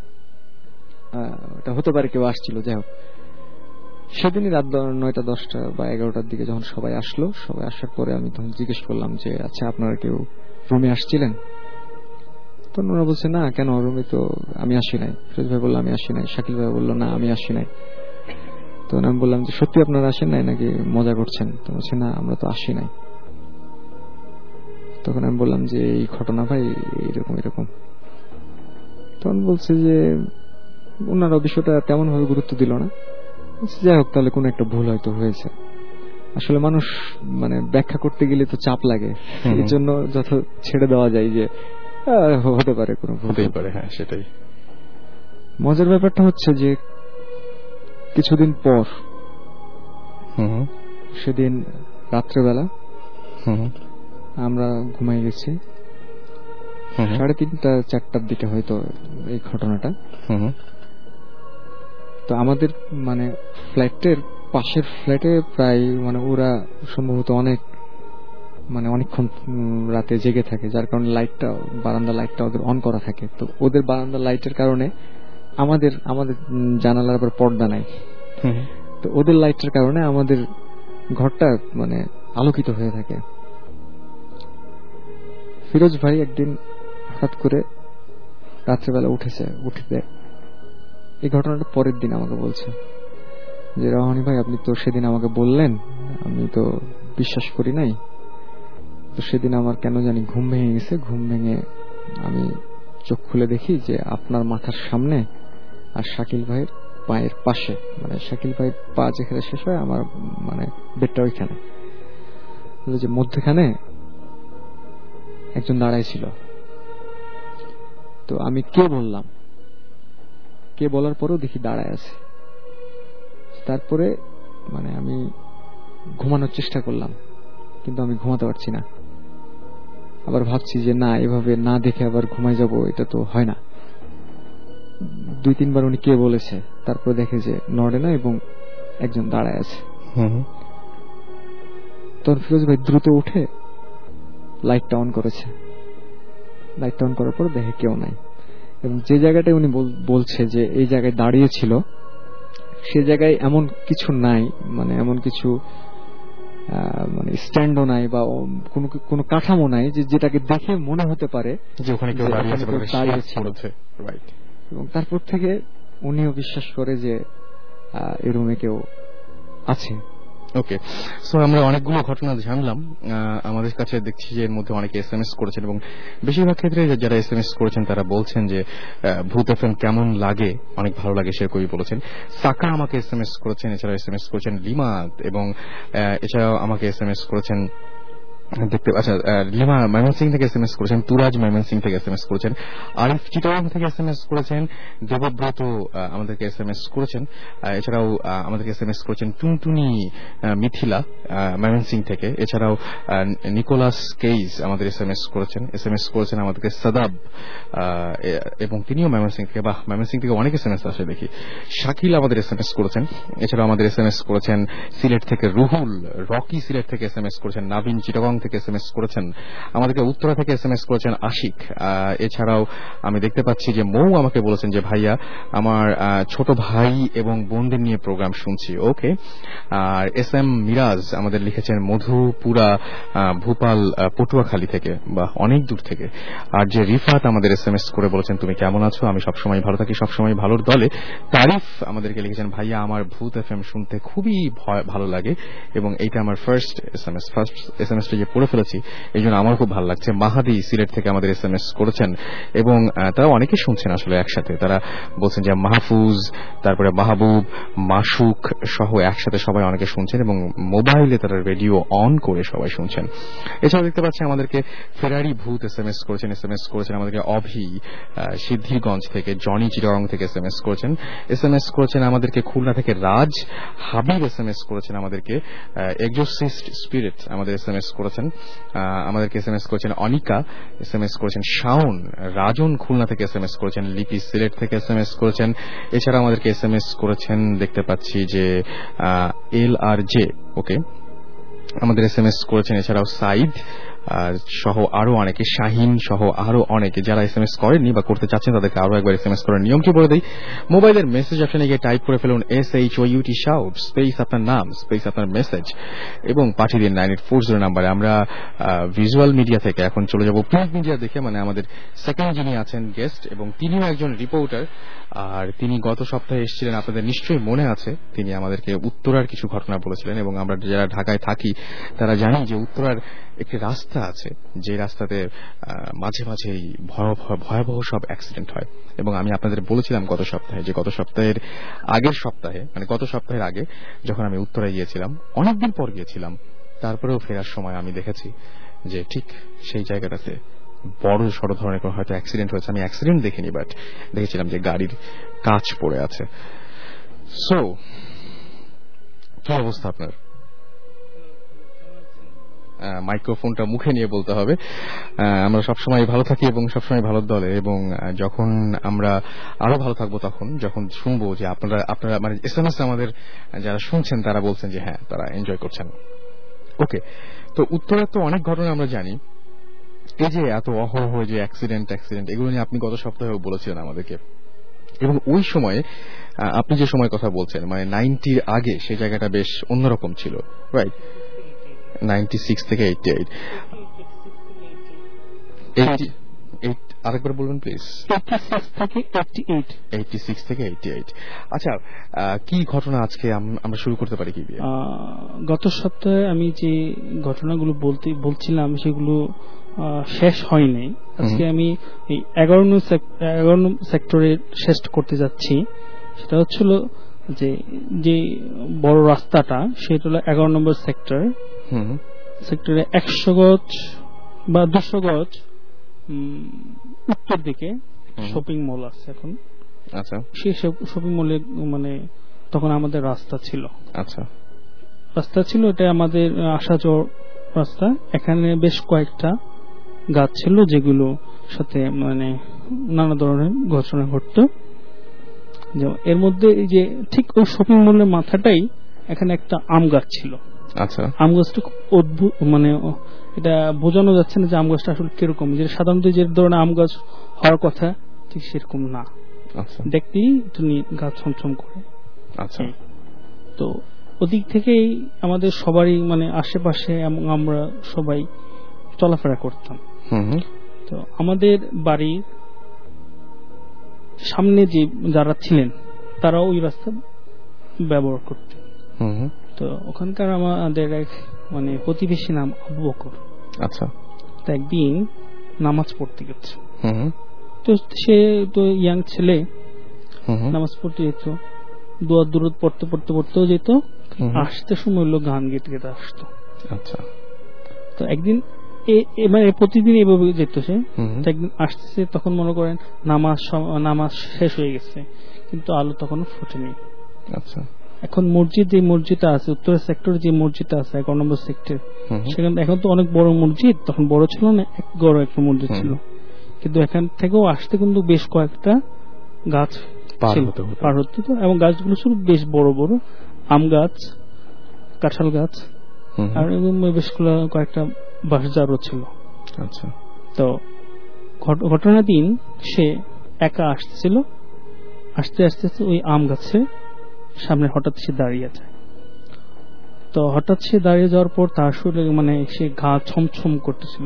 এটা হতে পারে কেউ আসছিল। যাই হোক, সেদিনই রাত 9টা 10টা বা 11টার দিকে যখন সবাই আসলো, সবাই আসার পরে আমি তখন জিজ্ঞেস করলাম যে আচ্ছা, আপনারা কেউ রুমে আসছিলেন? তখন ওরা বলছে না, কেন, রুমে তো আমি আসি নাই। ফিরোজ ভাই বললো আমি আসি নাই। শাকিল ভাই বললো না, আমি আসি নাই। তখন আমি বললাম যে সত্যি আপনারা আসেন নাই নাকি মজা করছেন? তো বলছে না, আমরা তো আসি নাই। তখন আমি বললাম যে এই ঘটনা ভাই এরকম। তখন বলছে যে ওনারা বিষয়টা তেমন ভাবে গুরুত্ব দিল না। যাই হোক, তাহলে কোন একটা ভুল হয়তো হয়েছে। আসলে মানুষ ব্যাখ্যা করতে গেলে তো চাপ লাগে, এই জন্য যত ছেড়ে দেওয়া যায় যে হতে পারে, কোনো হতেই পারে। হ্যাঁ, সেটাই মজার ব্যাপারটা হচ্ছে যে কিছুদিন পর, সেদিন রাত্রেবেলা আমরা ঘুমাই গেছি 3:30-4টার দিকে হয়তো এই ঘটনাটা। তো আমাদের ফ্ল্যাটের পাশের ফ্ল্যাটে প্রায় ওরা সম্ভবত অনেকক্ষণ রাতে জেগে থাকে, যার কারণে বারান্দা লাইটটা ওদের অন করা থাকে। তো ওদের বারান্দা লাইটের কারণে আমাদের জানালার আবার পর্দা নাই, তো ওদের লাইটের কারণে আমাদের ঘরটা আলোকিত হয়ে থাকে। ফিরোজ ভাই একদিন হঠাৎ করে রাত্রেবেলা উঠে এই ঘটনাটা পরের দিন আমাকে বলছে যে রহমানী ভাই, আপনি তো সেদিন আমাকে বললেন, আমি তো বিশ্বাস করি নাই। তো সেদিন আমার কেন জানি ঘুম ভেঙে গেছে। ঘুম ভেঙে আমি চোখ খুলে দেখি যে আপনার মাথার সামনে আর শাকিল ভাইয়ের পায়ের পাশে, মানে শাকিল ভাইয়ের পা যেখানে শেষ হয় আমার মানে বেডটা ওইখানে, যে মধ্যখানে একজন দাঁড়ায় ছিল। তো আমি কে বললাম, কে বলার পরেও দেখি দাঁড়ায় আছে। তারপরে মানে আমি ঘুমানোর চেষ্টা করলাম, কিন্তু আমি ঘুমাতে পারছি না। আবার ভাবছি যে না, এভাবে না দেখে আবার ঘুমাই যাব, এটা তো হয় না। 2-3 বার উনি কে বলেছে, তারপরে দেখে যে নড়ে না এবং একজন দাঁড়ায় আছে। তখন ফিরোজ ভাই দ্রুত উঠে লাইটটা অন করেছে। লাইটটা অন করার পর দেখে কেউ নাই, এবং যে জায়গাটায় উনি বলছে যে এই জায়গায় দাঁড়িয়েছিল, সে জায়গায় এমন কিছু নাই, মানে এমন কিছু মানে স্ট্যান্ডও নাই বা কোনো কাঠামো নাই যেটাকে দেখে মনে হতে পারে যে ওখানে কেউ দাঁড়িয়েছিল। এবং তারপর থেকে উনিও বিশ্বাস করে যে এই রুমে কেউ আছে। ওকে, সো আমরা অনেকগুলো ঘটনা জানলাম। আমাদের কাছে দেখছি যে এর মধ্যে অনেকে SMS করেছেন, এবং বেশিরভাগ ক্ষেত্রে যারা SMS করেছেন তারা বলছেন যে ভূত FM কেমন লাগে, অনেক ভালো লাগে সেরকমই বলেছেন। সাকা আমাকে SMS করেছেন, এছাড়া SMS করেছেন লিমা, এবং এছাড়াও আমাকে SMS করেছেন দেখতে, আচ্ছা লিমা ময়মনসিং থেকে SMS করেছেন, তুরাজ ময়মনসিং থেকে SMS করেছেন, আরিফ চিটাগাং থেকে SMS করেছেন, দেবব্রত আমাদেরকে SMS করেছেন, এছাড়াও আমাদেরকে SMS করেছেন টুনটুনি মিথিলা ময়মনসিং থেকে, এছাড়াও নিকোলাস কেইস আমাদের SMS করেছেন আমাদেরকে সাদাব, এবং তিনিও ময়মনসিং থেকে। বাহ, ময়মনসিং থেকে অনেক SMS আসে দেখি। শাকিল আমাদের SMS করেছেন, এছাড়াও আমাদের SMS করেছেন সিলেট থেকে রুহুল, রকি সিলেট থেকে SMS করেছেন, নাভিন চিটাগাং থেকে SMS করেছেন, আমাদেরকে উত্তরা থেকে SMS করেছেন আশিক। এছাড়াও আমি দেখতে পাচ্ছি যে মৌ আমাকে বলেছেন যে ভাইয়া আমার ছোট ভাই এবং বোনদের নিয়ে প্রোগ্রাম শুনছি। ওকে। আর SM মিরাজ আমাদের লিখেছেন মধুপুরা ভূপাল পটুয়াখালী থেকে, বা অনেক দূর থেকে। আর যে রিফাত আমাদের SMS করে বলেছেন তুমি কেমন আছো, আমি সবসময় ভালো থাকি, সবসময় ভালোর দলে। তারিফ আমাদেরকে লিখেছেন ভাইয়া আমার ভূত FM শুনতে খুবই ভালো লাগে, এবং এইটা আমার ফার্স্ট SMS যে পড়ে ফেলেছি, এই জন্য আমার খুব ভালো লাগছে। মাহাদি সিলেট থেকে আমাদের SMS করেছেন, এবং তারা অনেকে শুনছেন আসলে একসাথে। তারা বলছেন যে মাহফুজ, তারপরে মাহবুব, মাসুক সহ একসাথে সবাই অনেকে শুনছেন, এবং মোবাইলে তারা রেডিও অন করে সবাই শুনছেন। এছাড়াও দেখতে পাচ্ছি আমাদেরকে ফেরারি ভূত SMS করেছেন আমাদেরকে অভি সিদ্ধিরগঞ্জ থেকে, জনি চিটাগাং থেকে SMS করেছেন আমাদেরকে খুলনা থেকে রাজ, হাবিব SMS করেছেন আমাদেরকে, এক্সোসিস্ট স্পিরিট আমাদের SMS করেছেন, আমাদেরকে SMS করেছেন অনিকা, SMS করেছেন শাওন, রাজন খুলনা থেকে SMS করেছেন, লিপি সিলেট থেকে SMS করেছেন। এছাড়া আমাদেরকে SMS করেছেন দেখতে পাচ্ছি যে LRJ, ওকে, আমাদের SMS করেছেন। এছাড়াও সাইদ সহ আরো অনেকে, শাহিন সহ আরো অনেকে। যারা SMS করেননি বা করতে চাচ্ছেন তাদেরকে আরো একবার SMS করার নিয়মটি বলে দিই। মোবাইলের মেসেজ অপশনে গিয়ে টাইপ করে ফেলুন SHOUT শাউট, স্পেস আপনার নাম, স্পেস আপনার মেসেজ, এবং পাঠিয়ে দিন 9840 নাম্বারে। আমরা ভিজুয়াল মিডিয়া থেকে এখন চলে যাব প্রিন্ট মিডিয়া দেখে, মানে আমাদের সেকেন্ড যিনি আছেন গেস্ট, এবং তিনিও একজন রিপোর্টার। আর তিনি গত সপ্তাহে এসেছিলেন, আপনাদের নিশ্চয়ই মনে আছে, তিনি আমাদেরকে উত্তরার কিছু ঘটনা বলেছিলেন, এবং আমরা যারা ঢাকায় থাকি তারা জানি যে উত্তরার একটি রাস্তা আছে, যে রাস্তাতে মাঝে মাঝেই ভয়াবহ সব অ্যাক্সিডেন্ট হয়। এবং আমি আপনাদের বলেছিলাম গত সপ্তাহের আগের সপ্তাহে, মানে গত সপ্তাহের আগে যখন আমি উত্তরায় গিয়েছিলাম, অনেকদিন পর গিয়েছিলাম, তারপরেও ফেরার সময় আমি দেখেছি যে ঠিক সেই জায়গাটাতে বড় সড় ধরনের কোনো হয়তো অ্যাক্সিডেন্ট হয়েছে। আমি অ্যাক্সিডেন্ট দেখিনি, বাট দেখেছিলাম যে গাড়ির কাঁচ পড়ে আছে। সো কি অবস্থা আপনার? মাইক্রোফোনটা মুখে নিয়ে বলতে হবে। আমরা সবসময় ভালো থাকি এবং সবসময় ভালো দলে, এবং যখন আমরা আরো ভালো থাকবো তখন যখন শুনবো যে আপনারা মানে SMS আমাদের যারা শুনছেন তারা বলছেন যে হ্যাঁ তারা এনজয় করছেন। ওকে, তো উত্তরের তো অনেক ঘটনা আমরা জানি। এই যে এত অহরহ যে অ্যাক্সিডেন্ট এগুলো নিয়ে আপনি গত সপ্তাহেও বলেছিলেন আমাদেরকে, এবং ওই সময়ে আপনি যে সময় কথা বলছেন মানে 90-র আগে সেই জায়গাটা বেশ অন্যরকম ছিল, রাইট? 96 থেকে 88 আরেকবার বলবেন প্লিজ। 86 থেকে 88। আচ্ছা, কি ঘটনা আজকে আমরা শুরু করতে পারি কি দিয়ে? গত সপ্তাহে আমি যে ঘটনাগুলো বলছিলাম সেগুলো শেষ হয়নি। আজকে আমি এই 11 সেক্টরের শেষ করতে যাচ্ছি। সেটা হচ্ছিল যে যে বড় রাস্তাটা সেটা হলো 11 নম্বর সেক্টরে 100 গজ বা 200 গজ উত্তর দিকে শপিং মল আছে এখন। আচ্ছা, সেই শপিং মলে মানে তখন আমাদের রাস্তা ছিল। আচ্ছা, রাস্তা ছিল, এটা আমাদের আসা যাওয়ার রাস্তা। এখানে বেশ কয়েকটা গাছ ছিল যেগুলো সাথে মানে নানা ধরনের ঘটনা ঘটতো। এর মধ্যে এই যে ঠিক ওই শপিং মলের মাথাটাই এখানে একটা আম গাছ ছিল। আচ্ছা, আম গাছটা খুব অদ্ভুত, মানে এটা বোঝানো যাচ্ছে না যে আম গাছটা আসলে কিরকম। যে সাধারণত যে ধরনের আম গাছ হওয়ার কথা ঠিক সেরকম না। আচ্ছা, দেখতেই তুমি গাছ ছমছম করে। আচ্ছা, তো ওদিক থেকেই আমাদের সবারই মানে আশেপাশে এবং আমরা সবাই চলাফেরা করতাম। তো আমাদের বাড়ির সামনে যে যারা ছিলেন তারা ওই রাস্তা ব্যবহার করতেন। তো ওখানকার আমাদের এক মানে প্রতিবেশী নাম আবু বকর। আচ্ছা, তো একদিন নামাজ পড়তে গেছে। তো সে তো ইয়াং ছেলে, নামাজ পড়তে যেত, দোয়া দূরত পড়তে পড়তে পড়তেও যেত, আসতে সময় হলো গান গেতে গেতে আসতো। আচ্ছা, তো একদিন মানে প্রতিদিন এইভাবে যেত সে। একদিন আসতেছে, তখন মনে করেন নামাজ শেষ হয়ে গেছে কিন্তু আলো তখনও ফোটেনি। আচ্ছা, এখন মসজিদটা আছে উত্তর সেক্টর, যে মসজিদটা আছে 11 নম্বর সেক্টর, সেখানে এখন তো অনেক বড় মসজিদ, তখন বড় ছিল না, এক বড় একটা মসজিদ ছিল। কিন্তু এখান থেকেও আসতে কিন্তু বেশ কয়েকটা গাছ পার হতে হতো, এবং গাছগুলো ছিল বেশ বড় বড় আম গাছ, কাঁঠাল গাছ, আর বেশ কয়েকটা বাঁশঝাড়ও ছিল। আচ্ছা, তো ঘটনা দিন সে একা আসছিল, আসতে আসতে ওই আম গাছের সামনে হঠাৎ সে দাঁড়িয়ে যায়। তো হঠাৎ সে দাঁড়িয়ে যাওয়ার পর তার শরীরে মানে সে গা ছমছম করতেছিল।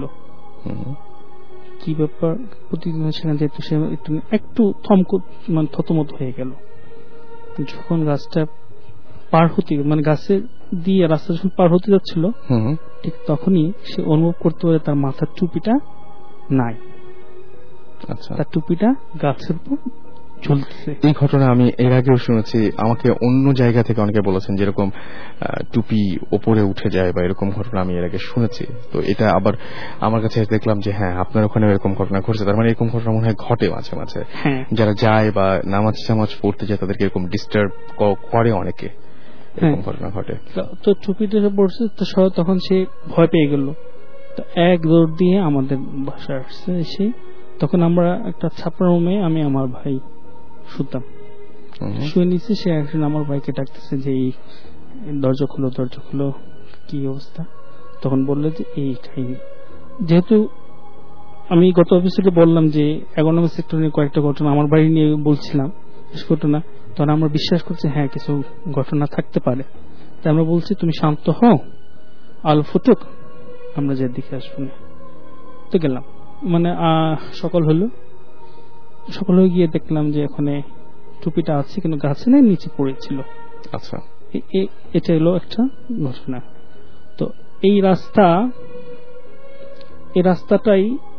কি ব্যাপার, প্রতিদিন সেখানে যেহেতু সে একটু মানে থতমত হয়ে গেল। যখন গাছটা পার হতে মানে গাছের দিয়ে রাস্তা যখন পার হতে যাচ্ছিল, ঠিক তখনই সে অনুভব করতে পারে তার মাথার টুপিটা নাই। আচ্ছা, তার টুপিটা গাছের উপর ঝুলতেছে। এই ঘটনা আমি এর আগেও শুনেছি, আমাকে অন্য জায়গা থেকে অনেকে বলেছেন যেরকম টুপি ওপরে উঠে যায় বা এরকম ঘটনা আমি এর আগে শুনেছি। তো এটা আবার আমার কাছে দেখলাম যে হ্যাঁ, আপনার ওখানে এরকম ঘটনা ঘটছে। তার মানে এরকম ঘটনা মনে হয় ঘটে মাঝে মাঝে, যারা যায় বা নামাজ পড়তে যায় তাদেরকে এরকম ডিস্টার্ব করে অনেকে, এরকম ঘটনা ঘটে। তো টুপিটা পড়ছে, তো তখন সে ভয় পেয়ে গেল। তো এক দৌড় দিয়ে আমাদের বাসায় আসছে। এসে তখন আমরা একটা ছাপড়া রুমে আমি আমার ভাই শুতাম, শুয়ে নিচ্ছে। সে একজন আমার ভাইকে ডাকতেছে যে এই দরজা খুলো, কি অবস্থা। তখন বললো যে এই কাহিনী। যেহেতু আমি গত এপিসোডে বললাম যে 11 নম্বর সেক্টর নিয়ে কয়েকটা ঘটনা আমার বাড়ি নিয়ে বলছিলাম, ঘটনা, তখন আমরা বিশ্বাস করছি হ্যাঁ কিছু ঘটনা থাকতে পারে। তাই আমরা বলছি তুমি শান্ত হও, আলো ফুটুক, আমরা যে দিকে আসবো না। তো গেলাম, মানে সকাল হয়ে গিয়ে দেখলাম যে ওখানে টুপিটা আছে কিন্তু গাছে নেই, নিচে পড়েছিল। আচ্ছা, এটা হলো একটা ঘটনা। তো এই রাস্তাটাই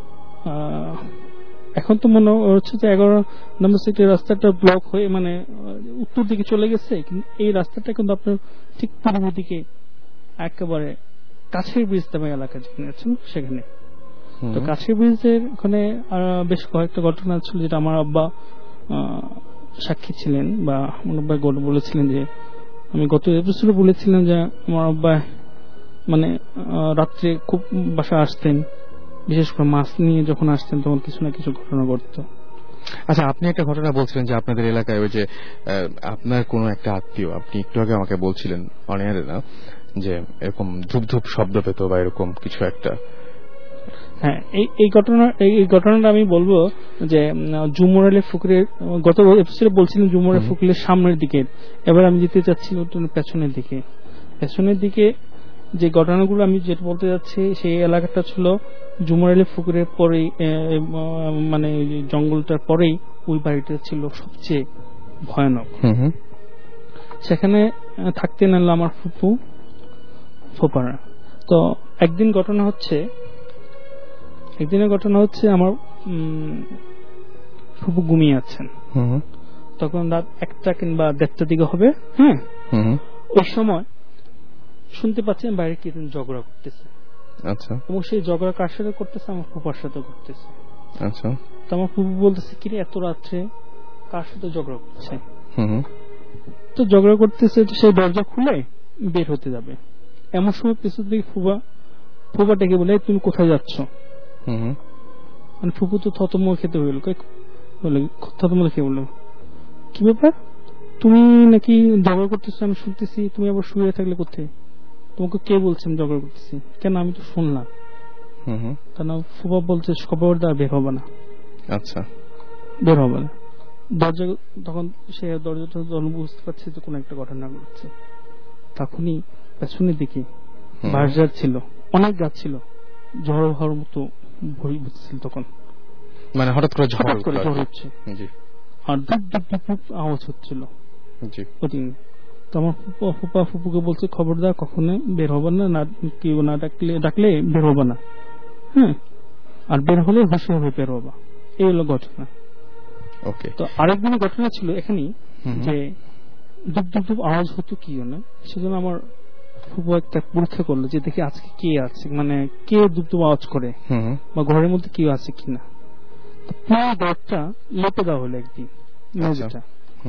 এখন তো মনে হচ্ছে যে 11 নম্বর সিটির রাস্তাটা ব্লক হয়ে মানে উত্তর দিকে চলে গেছে, কিন্তু এই রাস্তাটা কিন্তু আপনার ঠিক পূর্ব দিকে একেবারে কাছের ব্রিজ নামে এলাকা যেখানে আছেন সেখানে। তো কাছের ব্রিজের ওখানে বেশ কয়েকটা ঘটনা ছিল যেটা আমার আব্বা সাক্ষী ছিলেন, বা আমার আব্বা বলেছিলেন যে আমি গত এপিসোডে বলেছিলাম যে আমার আব্বা মানে রাত্রে খুব বাসা আসতেন, বিশেষ করে মাছ নিয়ে যখন আসতেন তখন কিছু না কিছু ঘটনা ঘটতো। আচ্ছা, আপনি একটা ঘটনা বলছিলেন যে আপনাদের এলাকায় ওই যে আপনার কোন একটা আত্মীয়, আপনি একটু আগে আমাকে বলছিলেন অনেয়ারে না, যে এরকম ধূপ ধূপ শব্দ পেত বা এরকম কিছু একটা। হ্যাঁ, এই ঘটনাটা আমি বলবো যে জুমুরালে ফুকরের গত এপিসোডে বলছিলাম জুমুরালে ফুকরের সামনের দিকে, এবার আমি যেতে চাচ্ছি পেছনের দিকে। যে ঘটনাগুলো আমি যেটা বলতে যাচ্ছি সেই এলাকাটা ছিল জুমুরালে ফুকরের পরেই, মানে জঙ্গলটার পরেই ওই বাড়িটা ছিল সবচেয়ে ভয়ানক। সেখানে থাকতে নামলো আমার ফুপারা। তো একদিনের ঘটনা হচ্ছে আমার ফুপু ঘুমিয়ে আছেন। তখন রাত 1টা কিংবা 1:30 দিকে হবে। হ্যাঁ, ওই সময় শুনতে পাচ্ছেন বাইরে কি ঝগড়া করতেছে। আচ্ছা। এবং সেই ঝগড়া কার সাথে করতেছে? আমার ফুপার সাথে করতেছে। আচ্ছা। তো আমার ফুপু বলতেছে, কিরে এত রাত্রে কার সাথে ঝগড়া করছে? তো ঝগড়া করতেছে, তো সেই দরজা খুলে বের হতে যাবে, এমন সময় পেছন থেকে ফুপা ডেকে বলে, তুমি কোথায় যাচ্ছ? মানে ফুপু তো থতমত খেতে হইল, থতমত খেয়ে বললো, কি ব্যাপার, তুমি নাকি ঝগড়া করতেছো? আমি শুনতেছি, তুমি আবার শুয়ে থাকলে কোথায়? তোমাকে কে বলছে আমি ঝগড়া করতেছি? কেন, আমি তো শুনলাম। তা না, ফুপা বলছে খবরদার বের হবে না। আচ্ছা, বের হবে না। দরজা তখন সে দরজাটা বুঝতে পারছে যে কোন একটা ঘটনা ঘটছে। তখনই পেছনের দিকে বাঁশঝাড় ছিল, অনেক গাছ ছিল, ঝড় হওয়ার মতো ভয় বুঝছিল তখন। মানে হঠাৎ করে ঝড় হচ্ছে, আর ধূপ ধূপ ধূপ আওয়াজ হচ্ছিল। তো আমার ফুপা ফুপুকে বলছে, খবরদার কখনো বের হবে না, কেউ না ডাকলে বের হবে না। হ্যাঁ, আর বের হলে হুঁশিয়ার হয়ে বের হবা। এই হলো ঘটনা। তো আরেকদিনের ঘটনা ছিল এখানে, যে ধূপ ধূপ ধূপ আওয়াজ হতো কি না, সেজন্য আমার ফুপু একটা পরীক্ষা করলো যে দেখি আজকে কে আছে, মানে কে ধূপ ধূপ আওয়াজ করে বা ঘরের মধ্যে কেউ আছে কিনা। তো পুরো ঘরটা লেপে দেওয়া হলো একদিন মেঝেটা।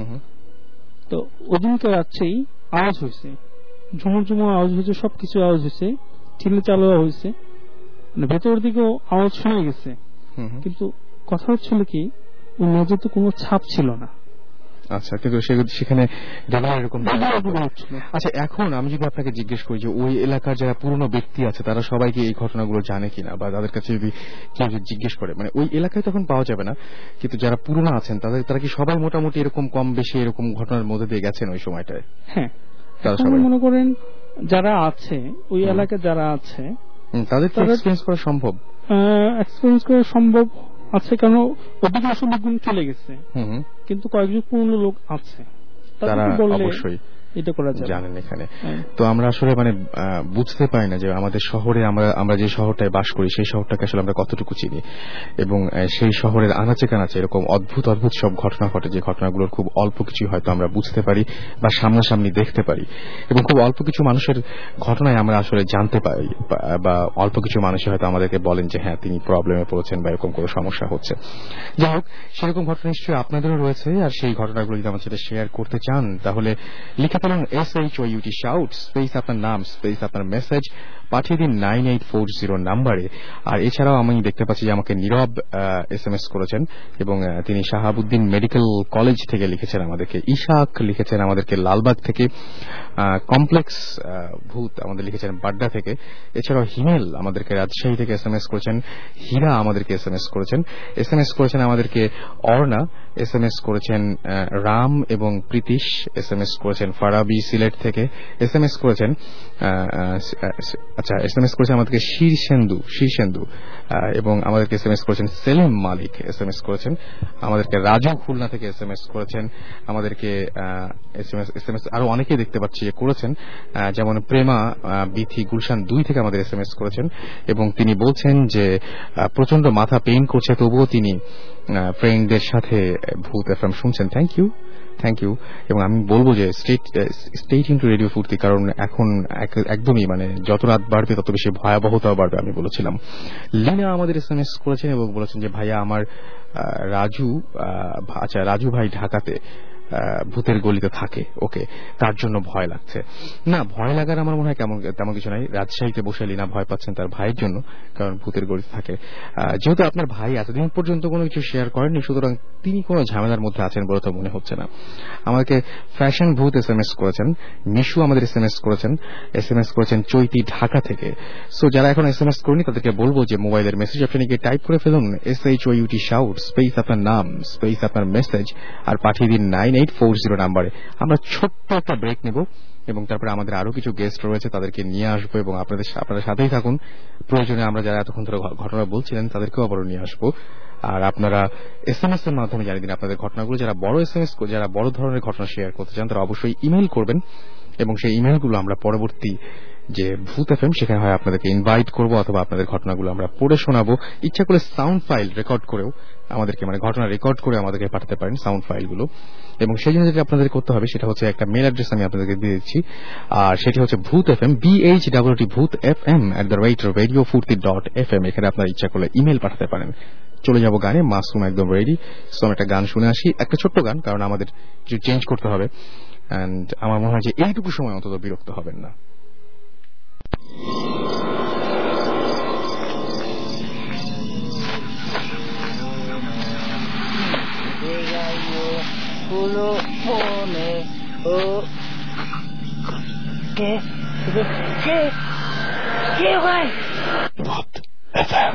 তো ওদিনকে রাত্রেই আওয়াজ হয়েছে, ঝুমুর ঝুমুর আওয়াজ হয়েছে, সবকিছু আওয়াজ হয়েছে, চিল্লে চালু হয়েছে, মানে ভেতরের দিকেও আওয়াজ শোনা গেছে। কিন্তু কথা হচ্ছিল কি, ওই মেঝেতে কোনো ছাপ ছিল না। আচ্ছা, কিন্তু সেখানে এরকম। আচ্ছা, এখন আমি যদি আপনাকে জিজ্ঞেস করি যে ওই এলাকার যারা পুরনো ব্যক্তি আছে তারা সবাইকে এই ঘটনাগুলো জানে কিনা, বা তাদের কাছে যদি কেউ জিজ্ঞেস করে, মানে ওই এলাকায় তখন পাওয়া যাবে না, কিন্তু যারা পুরনো আছেন তারা কি সবাই মোটামুটি এরকম কম বেশি এরকম ঘটনার মধ্যে দিয়ে গেছেন ওই সময়টায়? হ্যাঁ, তারা সবাই মনে করেন যারা আছে ওই এলাকায়, যারা আছে তাদের তো এক্সপেরিয়েন্স করা সম্ভব আছে, কারণ অধিকাংশ লোকজন চলে গেছে, কিন্তু কয়েকজন পুরনো লোক আছে, তারা অবশ্যই এটা করা যায় জানেন এখানে। তো আমরা আসলে মানে বুঝতে পারি না যে আমাদের শহরে আমরা যে শহরটায় বাস করি সেই শহরটাকে আসলে আমরা কতটুকু চিনি, এবং সেই শহরের আনাচে কানাচে এরকম অদ্ভুত অদ্ভুত সব ঘটনা ঘটে, যে ঘটনাগুলোর খুব অল্প কিছু হয়তো আমরা বুঝতে পারি বা সামনাসামনি দেখতে পারি, এবং খুব অল্প কিছু মানুষের ঘটনায় আমরা আসলে জানতে পারি, বা অল্প কিছু মানুষ হয়তো আমাদেরকে বলেন যে হ্যাঁ তিনি প্রবলেমে পড়েছেন বা এরকম কোনো সমস্যা হচ্ছে। যাই হোক, সেরকম ঘটনা নিশ্চয়ই আপনাদেরও রয়েছে, আর সেই ঘটনাগুলো যদি আমার সাথে শেয়ার করতে চান তাহলে লিখে SHOUT শাউট স্পেস আপনার নাম স্পেস আপনার মেসেজ পাঠিয়ে দিন 9840 নাম্বারে। আর এছাড়াও আমি দেখতে পাচ্ছি যে আমাকে নীরব SMS করেছেন, এবং তিনি শাহাবুদ্দিন মেডিকেল কলেজ থেকে লিখেছেন আমাদেরকে, ইশাক লিখেছেন আমাদেরকে লালবাগ থেকে, কমপ্লেক্স ভূত আমাদের লিখেছেন বাড্ডা থেকে, এছাড়াও হিমেল আমাদেরকে রাজশাহী থেকে SMS করেছেন, হীরা আমাদেরকে SMS করেছেন আমাদেরকে অর্ণা, SMS করেছেন রাম এবং প্রীতিশ, SMS করেছেন ফারাবি সিলেট থেকে, SMS করেছেন SMS করেছেন আমাদেরকে শীর্ষেন্দু, এবং আমাদেরকে SMS করেছেন সেলিম মালিক, SMS করেছেন আমাদেরকে রাজু খুলনা থেকে, SMS করেছেন আমাদেরকে SMS আরো অনেকে দেখতে পাচ্ছি যে করেছেন, যেমন প্রেমা বিথি গুলশান 2 থেকে আমাদের SMS করেছেন, এবং তিনি বলছেন যে প্রচন্ড মাথা পেইন করছে তবুও তিনি ফ্রেন্ডদের সাথে ভূত FM শুনছেন। Thank you. এবং আমি বলবো যে স্টেট ইনটু রেডিও ফুর্তি, কারণ এখন একদমই মানে যত রাত বাড়বে তত বেশি ভয়াবহতাও বাড়বে, আমি বলেছিলাম। লীনা আমাদের SMS করেছেন এবং বলেছেন যে ভাইয়া আমার রাজু ভাই ঢাকাতে ভূতের গলিতে থাকে, ওকে, তার জন্য ভয় লাগছে। না, ভয় লাগার আমার মনে হয় তেমন কিছু নাই। রাজশাহীতে বসে লীনা ভয় পাচ্ছেন তার ভাইয়ের জন্য, কারণ ভূতের গলিতে থাকে। যেহেতু আপনার ভাই এতদিন পর্যন্ত কোনো কিছু শেয়ার করেননি, সুতরাং তিনি কোনো ঝামেলার মধ্যে আছেন বলে তো মনে হচ্ছে না। আমাকে ফ্যাশন ভূত SMS করেছেন, মিশু আমাদের SMS করেছেন চৈতি ঢাকা থেকে। সো যারা এখন SMS করেনি তাদেরকে বলবো যে মোবাইলের মেসেজ অপশনে গিয়ে টাইপ করে ফেলুন SHOUT শাউট স্পেস আপনার নাম স্পেস আপনার মেসেজ, আর পাঠিয়ে দিন 9840 নাম্বারে। আমরা ছোট্ট একটা ব্রেক নেব, এবং তারপরে আমাদের আরো কিছু গেস্ট রয়েছে তাদেরকে নিয়ে আসবো, এবং আপনারা সাথেই থাকুন। প্রয়োজনে আমরা যারা এতক্ষণ ধরে ঘটনা বলছিলেন তাদেরকেও আবারও নিয়ে আসবো। আর আপনারা SMS এর মাধ্যমে জানিয়ে দিন আপনাদের ঘটনাগুলো। যারা বড় ধরনের ঘটনা শেয়ার করতে চান তারা অবশ্যই ইমেইল করবেন, এবং সেই ইমেইলগুলো আমরা পরবর্তী যে ভূত এফএম, সেখানে হয় আপনাদেরকে ইনভাইট করব অথবা আপনাদের ঘটনাগুলো আমরা পড়ে শোনাবো। ইচ্ছা করে সাউন্ড ফাইল রেকর্ড করেও আমাদেরকে, মানে ঘটনা রেকর্ড করে আমাদেরকে পাঠাতে পারেন সাউন্ড ফাইলগুলো। এবং সেই জন্য যেটা আপনাদের করতে হবে সেটা হচ্ছে একটা মেল অ্যাড্রেস আমি আপনাদেরকে দিয়ে দিচ্ছি, আর সেটি হচ্ছে ভূত এফএম, BHWT ভূত FM @radiofurti.fm। এখানে আপনার ইচ্ছা করলে ইমেল পাঠাতে পারেন। চলে যাব গানে, মাসুম একদম রেডি। সো আমি একটা গান শুনে আসি, একটা ছোট্ট গান, কারণ আমাদের কিছু চেঞ্জ করতে হবে। অ্যান্ড আমার মনে হয় যে এইটুকু সময় অন্তত বিরক্ত হবেন না। ভূত এফএম।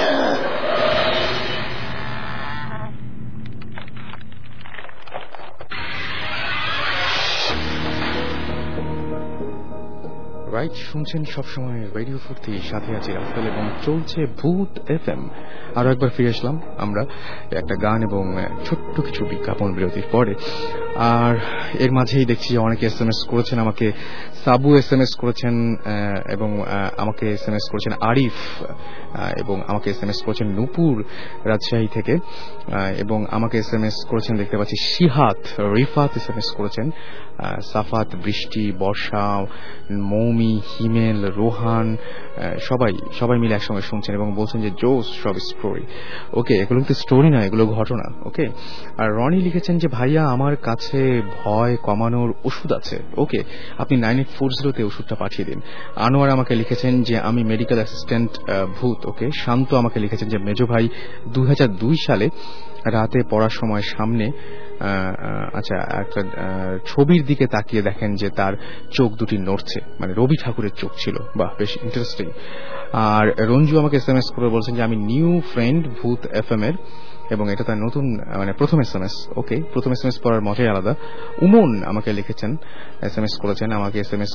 রাইট, শুনছেন সবসময় রেডিও ফুর্তি, সাথে আছি রাফেল এবং চলছে ভূত এফএম। আরো একবার ফিরে আসলাম আমরা একটা গান এবং ছোট্ট কিছু বিজ্ঞাপন বিরতির পরে। আর এর মাঝেই দেখছি যে অনেকে SMS করেছেন আমাকে। সাবু SMS করেছেন এবং আমাকে SMS করেছেন আরিফ, এবং আমাকে SMS করেছেন নূপুর রাজশাহী থেকে, এবং আমাকে SMS করেছেন দেখতে পাচ্ছি সিহাত, রিফাত SMS করেছেন, সাফাত, বৃষ্টি, বর্ষা, মৌমি, হিমেল, রোহান, সবাই মিলে একসঙ্গে শুনছেন এবং বলছেন যে জোস সব স্টোরি। ওকে, এগুলো কিন্তু স্টোরি না, এগুলো ঘটনা। ওকে, আর রনি লিখেছেন যে ভাইয়া আমার কাছে ভয় কমানোর ওষুধ আছে। ওকে, আপনি 9840 ওষুধটা পাঠিয়ে দিন। আনোয়ার আমাকে লিখেছেন যে আমি মেডিকেল অ্যাসিস্ট্যান্ট ভূত। ওকে, শান্ত আমাকে লিখেছেন যে মেজো ভাই 2002 সালে রাতে পড়ার সময় সামনে আচ্ছা একটা ছবির দিকে তাকিয়ে দেখেন যে তার চোখ দুটি নড়ছে, মানে রবি ঠাকুরের চোখ ছিল। বাহ, বেশ ইন্টারেস্টিং। আর রঞ্জু আমাকে SMS করে বলছেন যে আমি নিউ ফ্রেন্ড ভূত এফএম এর, এবং এটা তার নতুন, মানে প্রথম SMS। ওকে, প্রথম SMS পড়ার মজাই আলাদা। উমন আমাকে লিখেছেন, SMS করেছেন, আমাকে SMS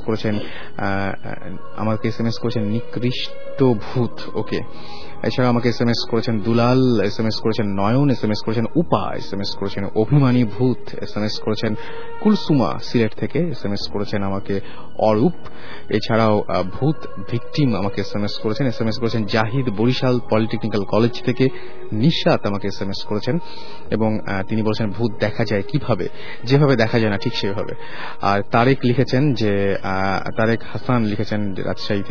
করেছেন নিকৃষ্ট ভূত। ওকে, এছাড়া আমাকে SMS করেছেন দুলাল, SMS করেছেন নয়ন, SMS করেছেন উপা, SMS করেছেন অভিমানী ভূত, SMS করেছেন কুলসুমা সিলেট থেকে, SMS করেছেন আমাকে অরূপ। এছাড়াও ভূত ভিকটিম আমাকে SMS করেছেন জাহিদ বরিশাল পলিটেকনিক্যাল কলেজ থেকে। নিশাত আমাকে SMS করেছেন এবং তিনি বলেছেন ভূত দেখা যায় কিভাবে, যেভাবে দেখা যায় না ঠিক সেভাবে। আর তারেক হাসান লিখেছেন রাজশাহী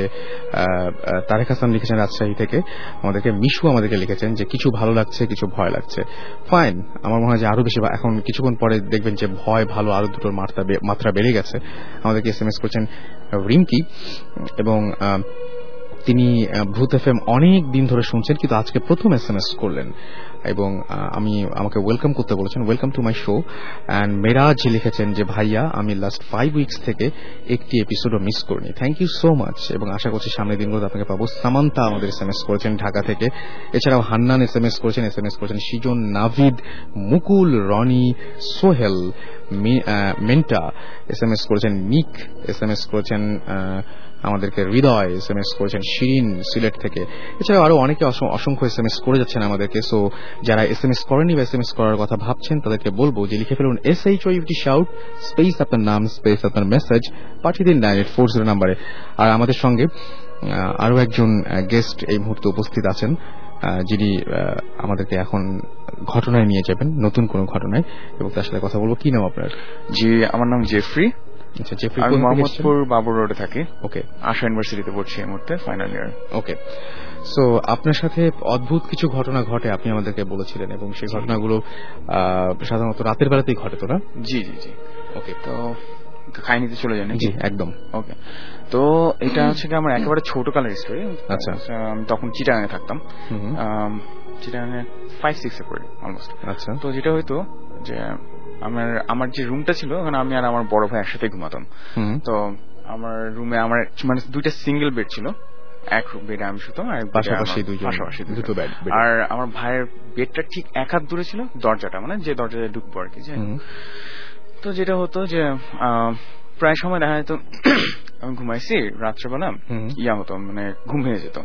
থেকে, আমাদেরকে মিশু আমাদেরকে লিখেছেন যে কিছু ভালো লাগছে, কিছু ভয় লাগছে। ফাইন, আমার মনে হয় যে আরো বেশি, এখন কিছুক্ষণ পরে দেখবেন যে ভয় ভালো আরো দুটোর মাত্রা বেড়ে গেছে। আমাদেরকে SMS করছেন রিমকি, এবং তিনি ভূত এফএম অনেক দিন ধরে শুনছেন, কিন্তু আজকে প্রথম SMS করলেন এবং আমাকে ওয়েলকাম করতে বলেছেন, welcome to my show. And Meraj লিখেছেন যে ভাইয়া আমি লাস্ট 5 উইকস থেকে একটি এপিসোডও মিস করিনি, থ্যাংক ইউ সো মাচ, এবং আশা করছি সামনের দিনগুলোতে আপনাকে পাবো। সামান্তা আমাদের SMS করেছেন ঢাকা থেকে। এছাড়াও হান্নান SMS করেছেন সৃজন, নাভিদ, মুকুল, রনি, সোহেল, মেন্টা SMS করেছেন, নিক SMS করেছেন আমাদেরকে, হৃদয় SMS করেছেন, শিরিন সিলেট থেকে। এছাড়াও আরো অনেকে অসংখ্য SMS করে যাচ্ছেন আমাদেরকে। সো যারা SMS করেনি বা SMS করার কথা ভাবছেন তাদেরকে বলবো যে লিখে ফেলুন SHOUT শাউট স্পেস আপনার নাম স্পেস আপনার মেসেজ পাঠিয়ে দিন 9840 নম্বরে। আর আমাদের সঙ্গে আরো একজন গেস্ট এই মুহূর্তে উপস্থিত আছেন, যিনি আমাদেরকে এখন ঘটনায় নিয়ে যাবেন, নতুন কোন ঘটনায়, এবং তার সাথে কথা বলবো। কি নাম আপনার? জি, আমার নাম জেফ্রি। আচ্ছা জেফ্রি, আমি মোহাম্মদপুর বাবুর রোডে থাকি। ওকে, আশা ইউনিভার্সিটিতে পড়ছি এই মুহূর্তে, ফাইনাল ইয়ার। ওকে, সো আপনার সাথে অদ্ভুত কিছু ঘটনা ঘটে আপনি আমাদেরকে বলেছিলেন, এবং সেই ঘটনাগুলো সাধারণত রাতের বেলাতেই ঘটে, তো না? জি জি জি। ওকে, তো কাহিনীতে চলে যান। জি একদম। ওকে, তো এটা হচ্ছে কি আমার একেবারে ছোট কালের স্টোরি। আচ্ছা, তখন চিটাগাঙে থাকতাম, চিটাগাঙে 5-6 পড়ি অলমোস্ট। আচ্ছা, তো যেটা হয়তো যে আমার যে রুমটা ছিল ওখানে আমি আর আমার বড় ভাই একসাথে ঘুমাতাম। তো আমার রুমে আমার মানে 2টা সিঙ্গেল বেড ছিল, এক বেডে আমি শুতাম আর পাশাপাশি দুটো বেড। আর আমার ভাইয়ের বেডটা ঠিক এক হাত দূরে ছিল দরজাটা, মানে যে দরজায় ঢুকবো আর কি। তো যেটা হতো যে প্রায় সময় দেখা যেত আমি ঘুমাইছি রাত্রেবেলা, হতো মানে ঘুম ভেঙে যেত।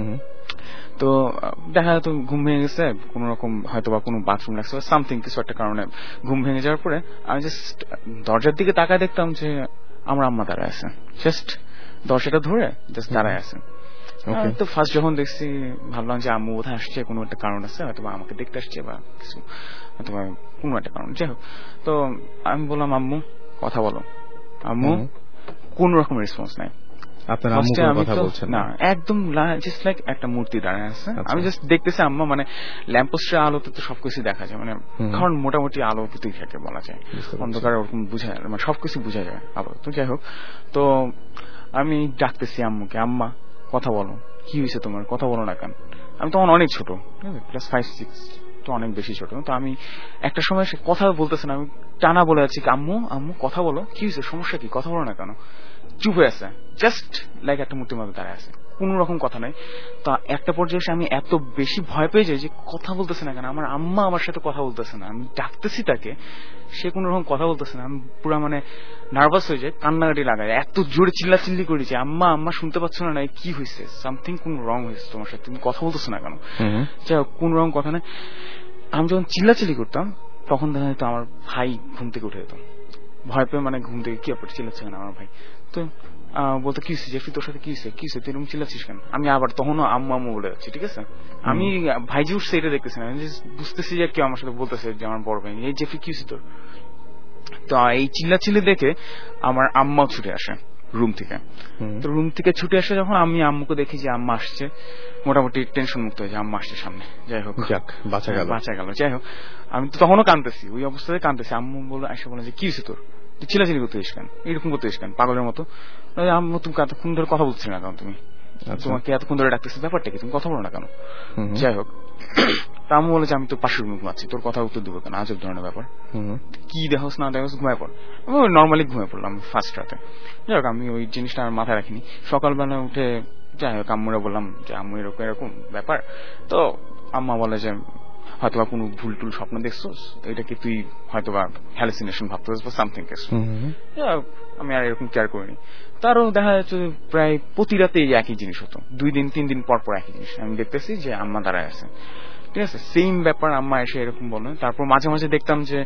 তো দেখা যেত ঘুম ভেঙে গেছে কোন রকম, হয়তো বা কোনো বাথরুম লাগছে বা সামথিং, কিছু একটা কারণে ঘুম ভেঙে যাওয়ার পরে আমি জাস্ট দরজার দিকে তাকায় দেখতাম যে আমার আম্মা দাঁড়ায় আছে, জাস্ট দরজাটা ধরে জাস্ট দাঁড়ায় আছে। তো ফার্স্ট যখন দেখছি ভাবলাম যে আম্মু কোথায় আসছে, কোনো একটা কারণ আছে, হয়তো আমাকে দেখতে আসছে বা কিছু, অথবা কোনো একটা কারণ, যাই হোক। তো আমি বললাম আম্মু কথা বলো, আম্মু কোন রকম রেসপন্স নাই। আপনার আম্মু কথা বলছেন না, একদম জাস্ট লাইক একটা মূর্তি দাঁড়ায় আছে। আমি জাস্ট দেখতেছি আম্মা, মানে ল্যাম্পপোস্টের আলোতে তো সবকিছু দেখা যায়, মানে কারণ মোটামুটি আলোতেই থাকে বলা যায়, অন্ধকার ওরকম বুঝা যায়, মানে সবকিছু বোঝা যায় আলো। তো যাই হোক, তো আমি ডাকতেছি আম্মুকে, আম্মা কথা বলো, কি হয়েছে তোমার, কথা বলো না কেন। আমি তখন অনেক ছোট, ক্লাস 5-6, তো অনেক বেশি ছোট। তো আমি একটা সময় সে কথা বলতেছে না, আমি টানা বলে আছি আম্মু আম্মু কথা বলো, কি হয়েছে, সমস্যা কি, কথা বলো না কেন। চুপ হয়ে আছে, জাস্ট লাইক একটা মূর্তির মধ্যে দাঁড়ায় আছে, কোন রকম কথা নাই। তো একটা পর্যায়ে এসে আমি এত বেশি ভয় পেয়ে যাই যে কথা বলতেছে না কেন, আমার আম্মা আমার সাথে কথা বলতেছে না, আমি ডাকতেছি তাকে, সে কোন রকম কথা বলতেছে না। আমি পুরো মানে নার্ভাস হয়ে যায়, কান্নাকাটি লাগায়, এত জোরে চিল্লাচিল্লি করেছি, আম্মা আম্মা শুনতে পাচ্ছ না, কি হয়েছে, সামথিং কোন রং হয়েছে তোমার সাথে, তুমি কথা বলতেছো না কেন। যাই হোক, কোন রকম কথা নেই। আমি যখন চিল্লাচিল্লি করতাম তখন দেখা যেত আমার ভাই ঘুম থেকে উঠে যেত, ভয় পেয়ে, মানে ঘুম থেকে কি ব্যাপার চিল্লাচ্ছে কেন আমার ভাই। তো বলতো কি হয়েছে জেফি, তোর সাথে কি হয়েছে, কি হয়েছে, তুই এরকম চিল্লাচ্ছিস কেন। আমি আবার তখনও আম্মু আম্মু বলে যাচ্ছি, ঠিক আছে। আমি ভাইজি উঠছে এটা দেখতেছি না, বুঝতেছি যে কেউ আমার সাথে বলতেছে, যে আমার বড় ভাই, এই জেফি কি হয়েছে তোর। তো এই চিল্লাচিল্লি দেখে আমার আম্মাও ছুটে আসে রুম থেকে। তো রুম থেকে ছুটে আসে যখন, আমি আম্মুকে দেখি যে আম্মা আসছে, মোটামুটি টেনশন মুক্ত হয়েছে, আম্মা আসছে সামনে। যাই হোক, বাঁচা গেল। যাই হোক, আমি তো তখনও কাঁদতেছি, ওই অবস্থাতে কাঁদতেছি। আম্মু বলে আসে, বলে যে কি হয়েছে তোর, তুই চিল্লাচিল্লি করতে কেন, এরকম করতে কেন পাগলের মতো। আম্মু তুমি এতক্ষণ ধরে কথা বলছি না কেন, তুমি তোমাকে এতক্ষণ ধরে ডাকতেছি, ব্যাপারটা কি, তুমি কথা বলো না কেন। যাই হোক, আম্মু বলে যে আমি তো পাশের রুমে ঘুমাচ্ছি, তোর কথা উত্তর দেবো কেন, আজব ধরনের ব্যাপার, কি দেখোস না দেখোস, ঘুমায় পড়। আমি নর্মালি ঘুমিয়ে পড়লাম ফার্স্ট রাতে। যাই হোক, আমি ওই জিনিসটা আর মাথায় রাখিনি। সকালবেলা উঠে যাই হোক আম্মুরা বললাম যে আম্মু এরকম এরকম ব্যাপার। তো আম্মা বলে যে হয়তোবা কোনো ভুল টুল স্বপ্ন দেখছোস, এটাকে তুই হয়তোবা হ্যালুসিনেশন ভাবতেছিস বা সামথিং কিছু। আমি আর এরকম কেয়ার করিনি। তারও দেখা যাচ্ছে প্রায় প্রতি রাতে এই একই জিনিস হতো, 2 দিন 3 দিন পর পর একই জিনিস। আমি দেখতেছি যে আম্মা দাঁড়ায় আছে, ঠিক আছে, সেম ব্যাপার, আম্মা এসে এরকম বলে। তারপর মাঝে মাঝে দেখতাম যে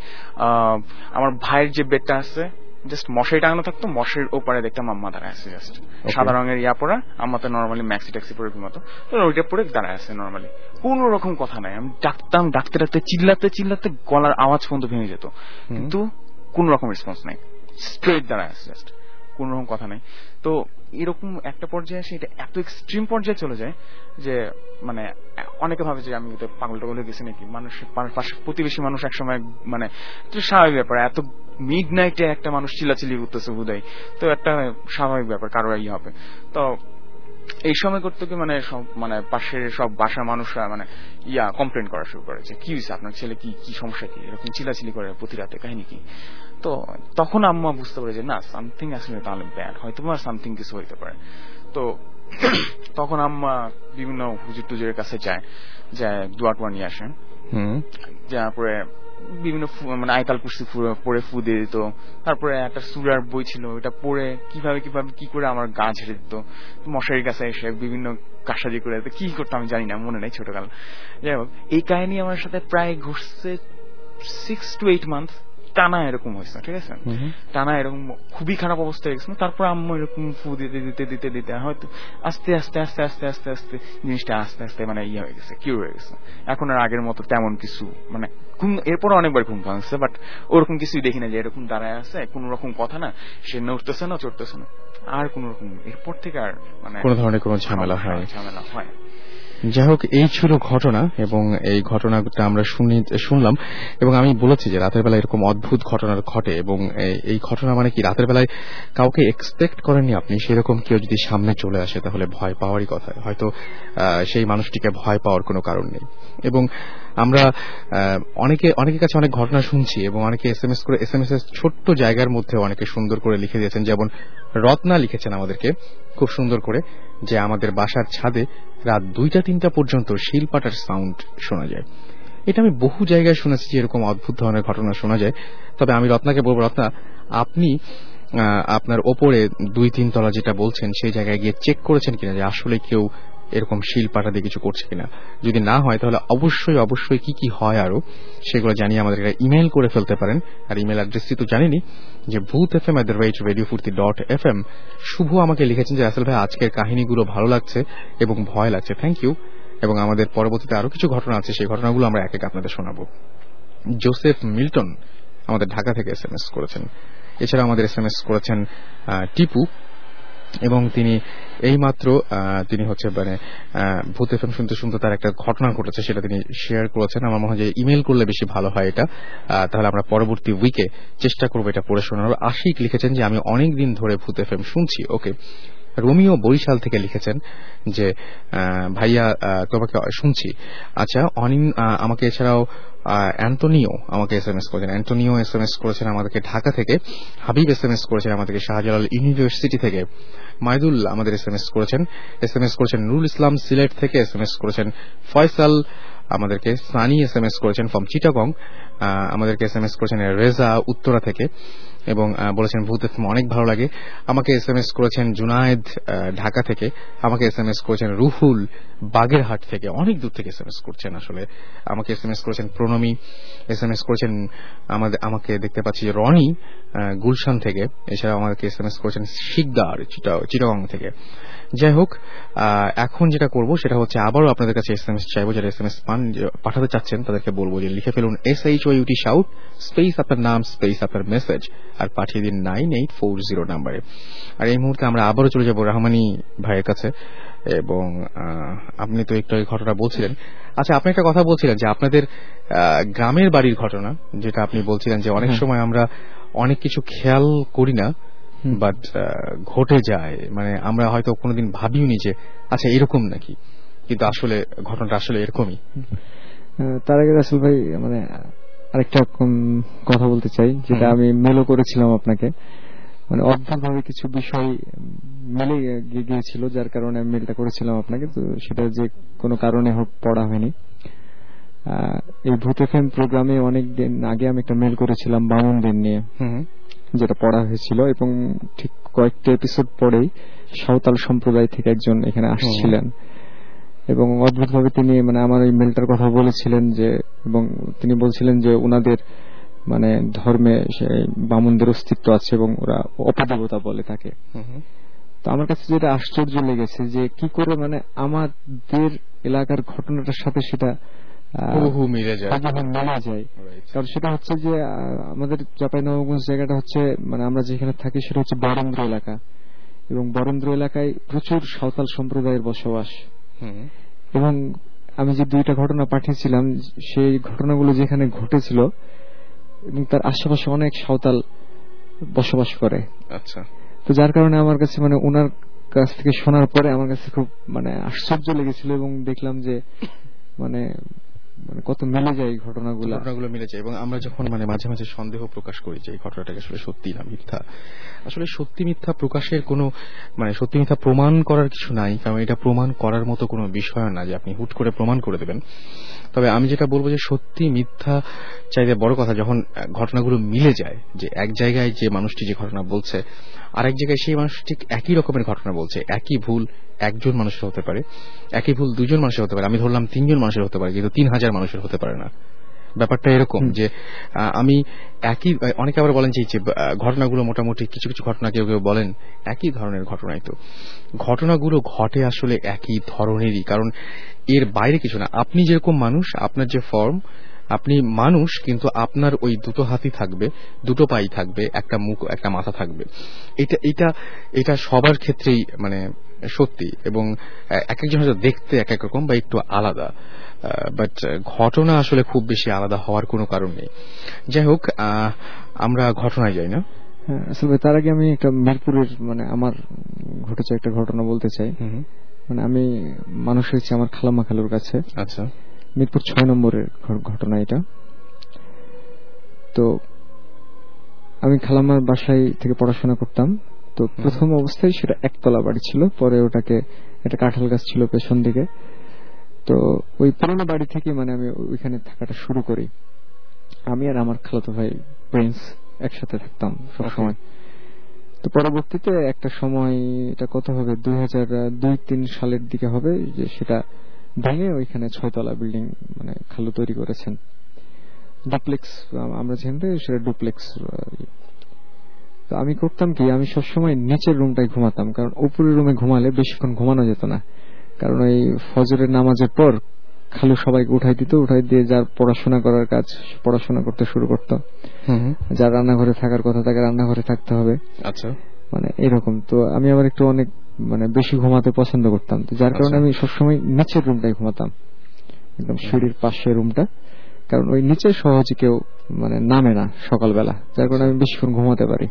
আমার ভাইয়ের যে বেডটা আছে, জাস্ট মশারি টাঙানো থাকতো, মশারির ওপারে দেখতাম আম্মা দাঁড়ায় আছে, জাস্ট সাদা রঙের ইয়া পরা। আম্মা তো নর্মালি ম্যাক্সি ট্যাক্সি পরে ঘুমাতো, তো ওইটা পরে দাঁড়ায় আছে নর্মালি, কোন রকম কথা নাই। আমি ডাকতাম, ডাকতে ডাকতে চিল্লাতে চিল্লাতে গলার আওয়াজ পর্যন্ত ভেঙে যেত, কিন্তু কোন রকম রেসপন্স নাই, স্ট্রেট দাঁড়ায় আছে, জাস্ট কোন রকম কথা নাই। তো এরকম একটা পর্যায়ে এসে এটা এত এক্সট্রিম পর্যায়ে চলে যায় যে মানে অনেকে ভাবে যে আমি পাগল টাগল হয়ে গেছি নাকি, মানুষ পাশে প্রতিবেশী মানুষ একসময়, মানে স্বাভাবিক ব্যাপার, এত মিড নাইটে একটা মানুষ চিল্লাচিল্লি করতেছে হুদাই, তো একটা স্বাভাবিক ব্যাপার, কারো ইয়ে হবে। তো এই সময় করতে কি মানে সব, মানে পাশের সব বাসার মানুষরা মানে কমপ্লেন করা শুরু করে যে কি হয়েছে আপনার ছেলে, কি সমস্যা, কি এরকম চিল্লাচিল্লি করে প্রতি রাতে, কাহিনী কি। তো তখন আম্মা বুঝতে পারে যে না, সামথিং আসলে তাহলে ব্যাড, হয়তো বা সামথিং কিছু হইতে পারে। তো তখন আম্মা বিভিন্ন হুজুর টুজুরের কাছে যায়, দোয়া টোয়া নিয়ে আসে, তারপরে বিভিন্ন মানে আয়তাল কুরসি পড়ে ফু দিয়ে দিত। তারপরে একটা সূরার বই ছিল, ওটা পড়ে কিভাবে কি করে আমার গা ঝেড়ে দিত, মশারির কাছে এসে বিভিন্ন কাশাজি করে দিত, কি করতো আমি জানি না, মনে নেই ছোটকাল। যাই হোক, এই কাহিনী আমার সাথে প্রায় ঘটছে 6 to 8 মান্থ টানা এরকম হয়েছে, ঠিক আছে, টানা এরকম খুবই খারাপ অবস্থা হয়ে গেছে। তারপর আম্মু এরকম ফু দিতে দিতে দিতে দিতে হয়তো আস্তে আস্তে আস্তে আস্তে আস্তে আস্তে জিনিসটা আস্তে আস্তে মানে হয়ে গেছে, কিউর হয়ে গেছে। এখন আর আগের মতো তেমন কিছু মানে এরপর অনেকবার ঘুম ভাঙছে, বাট ওরকম কিছুই দেখি না যে এরকম দাঁড়ায় আছে, কোন রকম কথা না, সে নড়তেছে না চড়তেছে না, আর কোন রকম এরপর থেকে আর মানে কোন ধরনের কোন ঝামেলা হয়। যাই হোক, এই ছিল ঘটনা, এবং এই ঘটনাটা আমরা শুনলাম, এবং আমি বলেছি যে রাতের বেলায় এরকম অদ্ভুত ঘটনা ঘটে, এবং এই ঘটনা মানে কি, রাতের বেলায় কাউকে এক্সপেক্ট করেননি আপনি, সেরকম কেউ যদি সামনে চলে আসে তাহলে ভয় পাওয়ারই কথা, হয়তো সেই মানুষটিকে ভয় পাওয়ার কোনো কারণ নেই। এবং আমরা অনেকের কাছে অনেক ঘটনা শুনছি, এবং অনেকে এসএমএস এর ছোট্ট জায়গার মধ্যে অনেকে সুন্দর করে লিখে দিয়েছেন, যেমন রত্না লিখেছেন আমাদেরকে খুব সুন্দর করে যে আমাদের বাসার ছাদে রাত 2টা-3টা পর্যন্ত শিলপাটার সাউন্ড শোনা যায়। এটা আমি বহু জায়গায় শুনেছি যে এরকম অদ্ভুত ধরনের ঘটনা শোনা যায়। তবে আমি রত্নাকে বলবো, রত্না আপনি আপনার ওপরে 2-3 তলা যেটা বলছেন সেই জায়গায় গিয়ে চেক করেছেন কিনা যে আসলে কেউ এরকম শিল পাটা দিয়ে কিছু করছে কিনা। যদি না হয় তাহলে অবশ্যই অবশ্যই কি কি হয় আরো সেগুলো জানিয়ে আমাদের ইমেল করে ফেলতে পারেন। আর ইমেল অ্যাড্রেসটি তো জানেনি যে boothfm@radiofurti.fm। শুভ আমাকে লিখেছেন যে আসল ভাই আজকের কাহিনীগুলো ভালো লাগছে এবং ভয় লাগছে, থ্যাংক ইউ। এবং আমাদের পরবর্তীতে আরো কিছু ঘটনা আছে, সেই ঘটনাগুলো আমরা এক এক আপনাদের শোনাবো। জোসেফ মিল্টন আমাদের ঢাকা থেকে SMS করেছেন। এছাড়া আমাদের SMS করেছেন টিপু, এবং তিনি এইমাত্র তিনি হচ্ছে মানে ভূত এফএম শুনতে শুনতে তার একটা ঘটনা ঘটেছে, সেটা তিনি শেয়ার করেছেন। আমার মনে হয় যে ইমেল করলে বেশি ভালো হয় এটা, তাহলে আমরা পরবর্তী উইকে চেষ্টা করবো এটা পড়ে শোনার। আশিক লিখেছেন যে আমি অনেক দিন ধরে ভূত এফএম শুনছি। ওকে। রোমিও বরিশাল থেকে লিখেছেন যে ভাইয়া তোমাকে শুনছি। আচ্ছা, অনিন আমাকে এছাড়াও অ্যান্টনিও আমাকে SMS করেছেন। অ্যান্টনিও SMS করেছেন আমাদেরকে ঢাকা থেকে। হাবিব SMS করেছেন আমাদেরকে শাহজালাল ইউনিভার্সিটি থেকে। মাইদুল আমাদের SMS করেছেন নুরুল ইসলাম সিলেট থেকে। SMS করেছেন ফয়সাল আমাদেরকে। সানি SMS করেছেন ফ্রম চিটাগং। আমাদেরকে SMS করেছেন রেজা উত্তরা থেকে, এবং বলেছেন ভূত এফএম অনেক ভালো লাগে। আমাকে SMS করেছেন জুনায়েদ ঢাকা থেকে। আমাকে SMS করেছেন রুহুল বাগেরহাট থেকে, অনেক দূর থেকে SMS করছেন আসলে। আমাকে SMS করেছেন প্রণমী। SMS করেছেন আমাকে দেখতে পাচ্ছি রনি গুলশান থেকে। এছাড়াও আমাকে SMS করেছেন শিকদার চিটাগং থেকে। যাই হোক, এখন যেটা করব সেটা হচ্ছে আবারও আপনাদের কাছে SMS চাইবো। যারা SMS পাঠাতে চাচ্ছেন তাদেরকে বলবো যে লিখে ফেলুন SHOUT শাউট স্পেস আপনার নাম স্পেস আপনার মেসেজ আর পাঠিয়ে দিন 9840 নাম্বারে। আর এই মুহূর্তে আমরা আবারও চলে যাব রহমানী ভাইয়ের কাছে। এবং আপনি তো একটু ঘটনা বলছিলেন। আচ্ছা, আপনি একটা কথা বলছিলেন যে আপনাদের গ্রামের বাড়ির ঘটনা, যেটা আপনি বলছিলেন যে অনেক সময় আমরা অনেক কিছু খেয়াল করি না, বাট ঘটে যায়, মানে আমরা হয়তো কোনোদিন ভাবিওনি যে আচ্ছা এরকম নাকি, কিন্তু আসলে ঘটনাটা আসলে এরকমই। তার আগে রাসেল ভাই মানে আরেকটা কথা বলতে চাই, যেটা আমি মেলও করেছিলাম আপনাকে। মানে অদ্ভুতভাবে কিছু বিষয় মিলে গিয়েছিল, যার কারণে আমি মেলটা করেছিলাম আপনাকে। তো সেটা যে কোনো কারণে হোক পড়া হয়নি। এই ভূত এফএম প্রোগ্রামে অনেকদিন আগে আমি একটা মেল করেছিলাম বামুনদের নিয়ে, যেটা পড়া হয়েছিল, এবং ঠিক কয়েকটা এপিসোড পরেই সাঁওতাল সম্প্রদায় থেকে একজন এখানে আসছিলেন, এবং অদ্ভুতভাবে তিনি মানে আমার এই মেলটার কথা বলেছিলেন যে, এবং তিনি বলছিলেন যে ওনাদের মানে ধর্মে বামুনদের অস্তিত্ব আছে এবং ওরা অপদেবতা বলে থাকে। তো আমার কাছে যেটা আশ্চর্য লেগেছে যে কি করে মানে আমাদের এলাকার ঘটনাটার সাথে সেটা মিলে যায়। কারণ সেটা হচ্ছে যে আমাদের চাঁপাইনবাবগঞ্জ জায়গাটা হচ্ছে মানে আমরা যেখানে থাকি সেটা হচ্ছে বরেন্দ্র এলাকা, এবং বরেন্দ্র এলাকায় প্রচুর সাঁওতাল সম্প্রদায়ের বসবাস। এবং আমি যে দুইটা ঘটনা পাঠিয়েছিলাম সেই ঘটনাগুলো যেখানে ঘটেছিল এবং তার আশেপাশে অনেক সাঁওতাল বসবাস করে। আচ্ছা, তো যার কারণে আমার কাছে মানে ওনার কাছ থেকে শোনার পরে আমার কাছে খুব মানে আশ্চর্য লেগেছিল, এবং দেখলাম যে মানে মানে কত মিলে যায় ঘটনাগুলো মিলে যায়। এবং আমরা যখন মানে মাঝে মাঝে সন্দেহ প্রকাশ করি যে এই ঘটনাটাকে আসলে সত্যি না মিথ্যা, আসলে সত্যি মিথ্যা প্রকাশের কোনো মানে সত্যি মিথ্যা প্রমাণ করার কিছু নাই, কারণ এটা প্রমাণ করার মতো কোনো বিষয় না যে আপনি হুট করে প্রমাণ করে দেবেন। তবে আমি যেটা বলবো যে সত্যি মিথ্যা চাইতে বড় কথা যখন ঘটনাগুলো মিলে যায়, যে এক জায়গায় যে মানুষটি যে ঘটনা বলছে আরেক জায়গায় সেই মানুষ ঠিক একই রকমের ঘটনা বলছে। একই ভুল একজন মানুষের হতে পারে, একই ভুল দুজন মানুষের হতে পারে, আমি ধরলাম 3 জন মানুষের হতে পারে, কিন্তু 3000 মানুষের হতে পারে না। ব্যাপারটা এরকম যে আমি একই, অনেকে আবার বলেন যে ঘটনাগুলো মোটামুটি কিছু কিছু ঘটনা কেউ কেউ বলেন একই ধরনের ঘটনাই, তো ঘটনাগুলো ঘটে আসলে একই ধরনেরই, কারণ এর বাইরে কিছু না। আপনি যেরকম মানুষ, আপনার যে ফর্ম, আপনি মানুষ, কিন্তু আপনার ওই দুটো হাতই থাকবে, দুটো পাই থাকবে, একটা মুখ একটা মাথা থাকবে। এটা সবার ক্ষেত্রেই মানে সত্যি, এবং এক একজন হয়তো দেখতে এক এক রকম বা একটু আলাদা, বাট ঘটনা আসলে খুব বেশি আলাদা হওয়ার কোনো কারণ নেই। যাই হোক, আমরা ঘটনায় যাই না। আসলে তার আগে আমি একটা মিরপুরের মানে আমার ঘটেছে একটা ঘটনা বলতে চাই। মানে আমি মানুষ হয়েছি আমার খালাম্মা খালুর কাছে। আচ্ছা, মিরপুর 6 নম্বরের ঘটনা এটা। তো আমি খালাম্মার বাসায় থেকে পড়াশোনা করতাম। তো প্রথম অবস্থায় সেটা একতলা বাড়ি ছিল, পরে ওটাকে একটা কাঁঠাল গাছ ছিল পেছন দিকে। তো ওই পুরোনো বাড়ি থেকে মানে আমি ওইখানে থাকাটা শুরু করি। আমি আর আমার খালাতো ভাই প্রিন্স একসাথে থাকতাম সবসময়। তো পরবর্তীতে একটা সময়, এটা কত হবে 2002-03 সালের দিকে হবে, যে সেটা ভেঙে ওইখানে 6 তলা বিল্ডিং মানে খালু তৈরি করেছেন, ডুপ্লেক্স আমরা যেখানে সেটা ডুপ্লেক্স। তো আমি করতাম কি, আমি সবসময় নিচের রুমটায় ঘুমাতাম, কারণ উপরের রুমে ঘুমালে বেশিক্ষণ ঘুমানো যেত না, কারণ ওই ফজরের নামাজের পর খালু সবাইকে উঠাই দিত, উঠাই দিয়ে যার পড়াশোনা করার কাজ পড়াশোনা করতে শুরু করতো, যার রান্নাঘরে থাকার কথা তাকে রান্নাঘরে থাকতে হবে, আচ্ছা মানে এরকম। তো আমি আবার একটু অনেক মানে বেশি ঘুমাতে পছন্দ করতাম, তো যার কারণে আমি সবসময় নিচের রুমটাই ঘুমাতাম, একদম সিঁড়ির পাশে রুমটা, কারণ ওই নিচে সহজে কেউ মানে নামে না সকালবেলা, যার কারণে আমি বেশিক্ষণ ঘুমাতে পারি।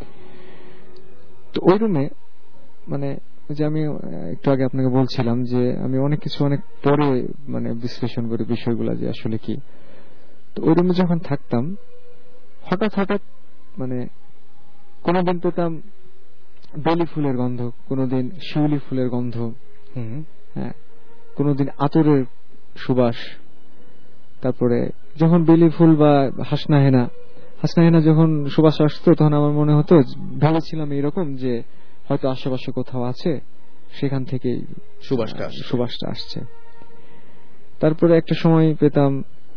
তো ওই রুমে মানে যে আমি একটু আগে আপনাকে বলছিলাম যে আমি অনেক কিছু অনেক পরে মানে বিশ্লেষণ করি বিষয়গুলো যে আসলে কি। তো ওই রুমে যখন থাকতাম হঠাৎ হঠাৎ মানে কোনদিন পেতাম বেলি ফুলের গন্ধ, কোনদিন শিউলি ফুলের গন্ধ, হ্যাঁ কোনদিন আতরের সুবাস, তারপরে যখন বেলি ফুল বা হাসনা হেনা যখন সুবাস আসতো তখন আমার মনে হতো, ভেবেছিলাম এরকম যে হয়তো আশেপাশে কোথাও আছে, সেখান থেকে সুবাসটা আসছে। তারপরে একটা সময় পেতাম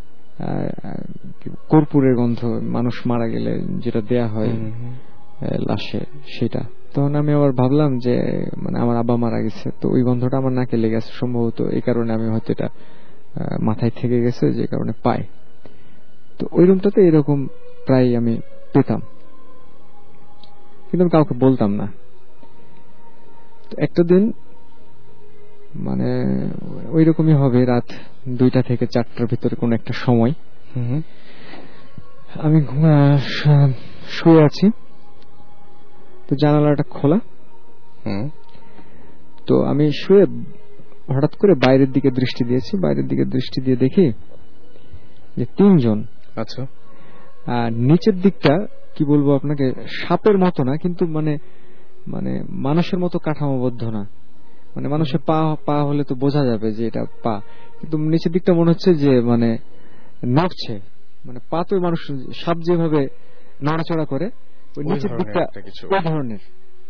কর্পূরের গন্ধ, মানুষ মারা গেলে যেটা দেয়া হয় লাশে, সেটা। তখন আমি আবার ভাবলাম যে মানে আমার আব্বা মারা গেছে, তো ওই গন্ধটা আমার নাকে লেগে গেছে সম্ভবত, এই কারণে আমি হয়তো এটা মাথায় থেকে গেছে, যে কারণে পাই। তো ওই রুমটাতে এরকম প্রায় আমি পেতাম, কিন্তু আমি কাউকে বলতাম না। একটা দিন মানে ওই রকমই হবে, রাত 2টা থেকে 4টার ভিতরে কোন একটা সময় আমি শুয়ে আছি, তো জানালাটা খোলা, তো আমি শুয়ে হঠাৎ করে বাইরের দিকে দৃষ্টি দিয়েছি, বাইরের দিকে দৃষ্টি দিয়ে দেখি যে 3 জন, আচ্ছা নিচের দিকটা কি বলবো আপনাকে, সাপের মতো না, কিন্তু মানে মানে মানুষের মতো কাঠামোবদ্ধ না, মানে মানুষের পা হলে তো বোঝা যাবে যে এটা পা, কিন্তু নিচের দিকটা মনে হচ্ছে যে মানে নড়ছে, মানে পা তো মানুষ সাপ যেভাবে নড়াচড়া করে ওই নিচের দিকটা ওই ধরনের।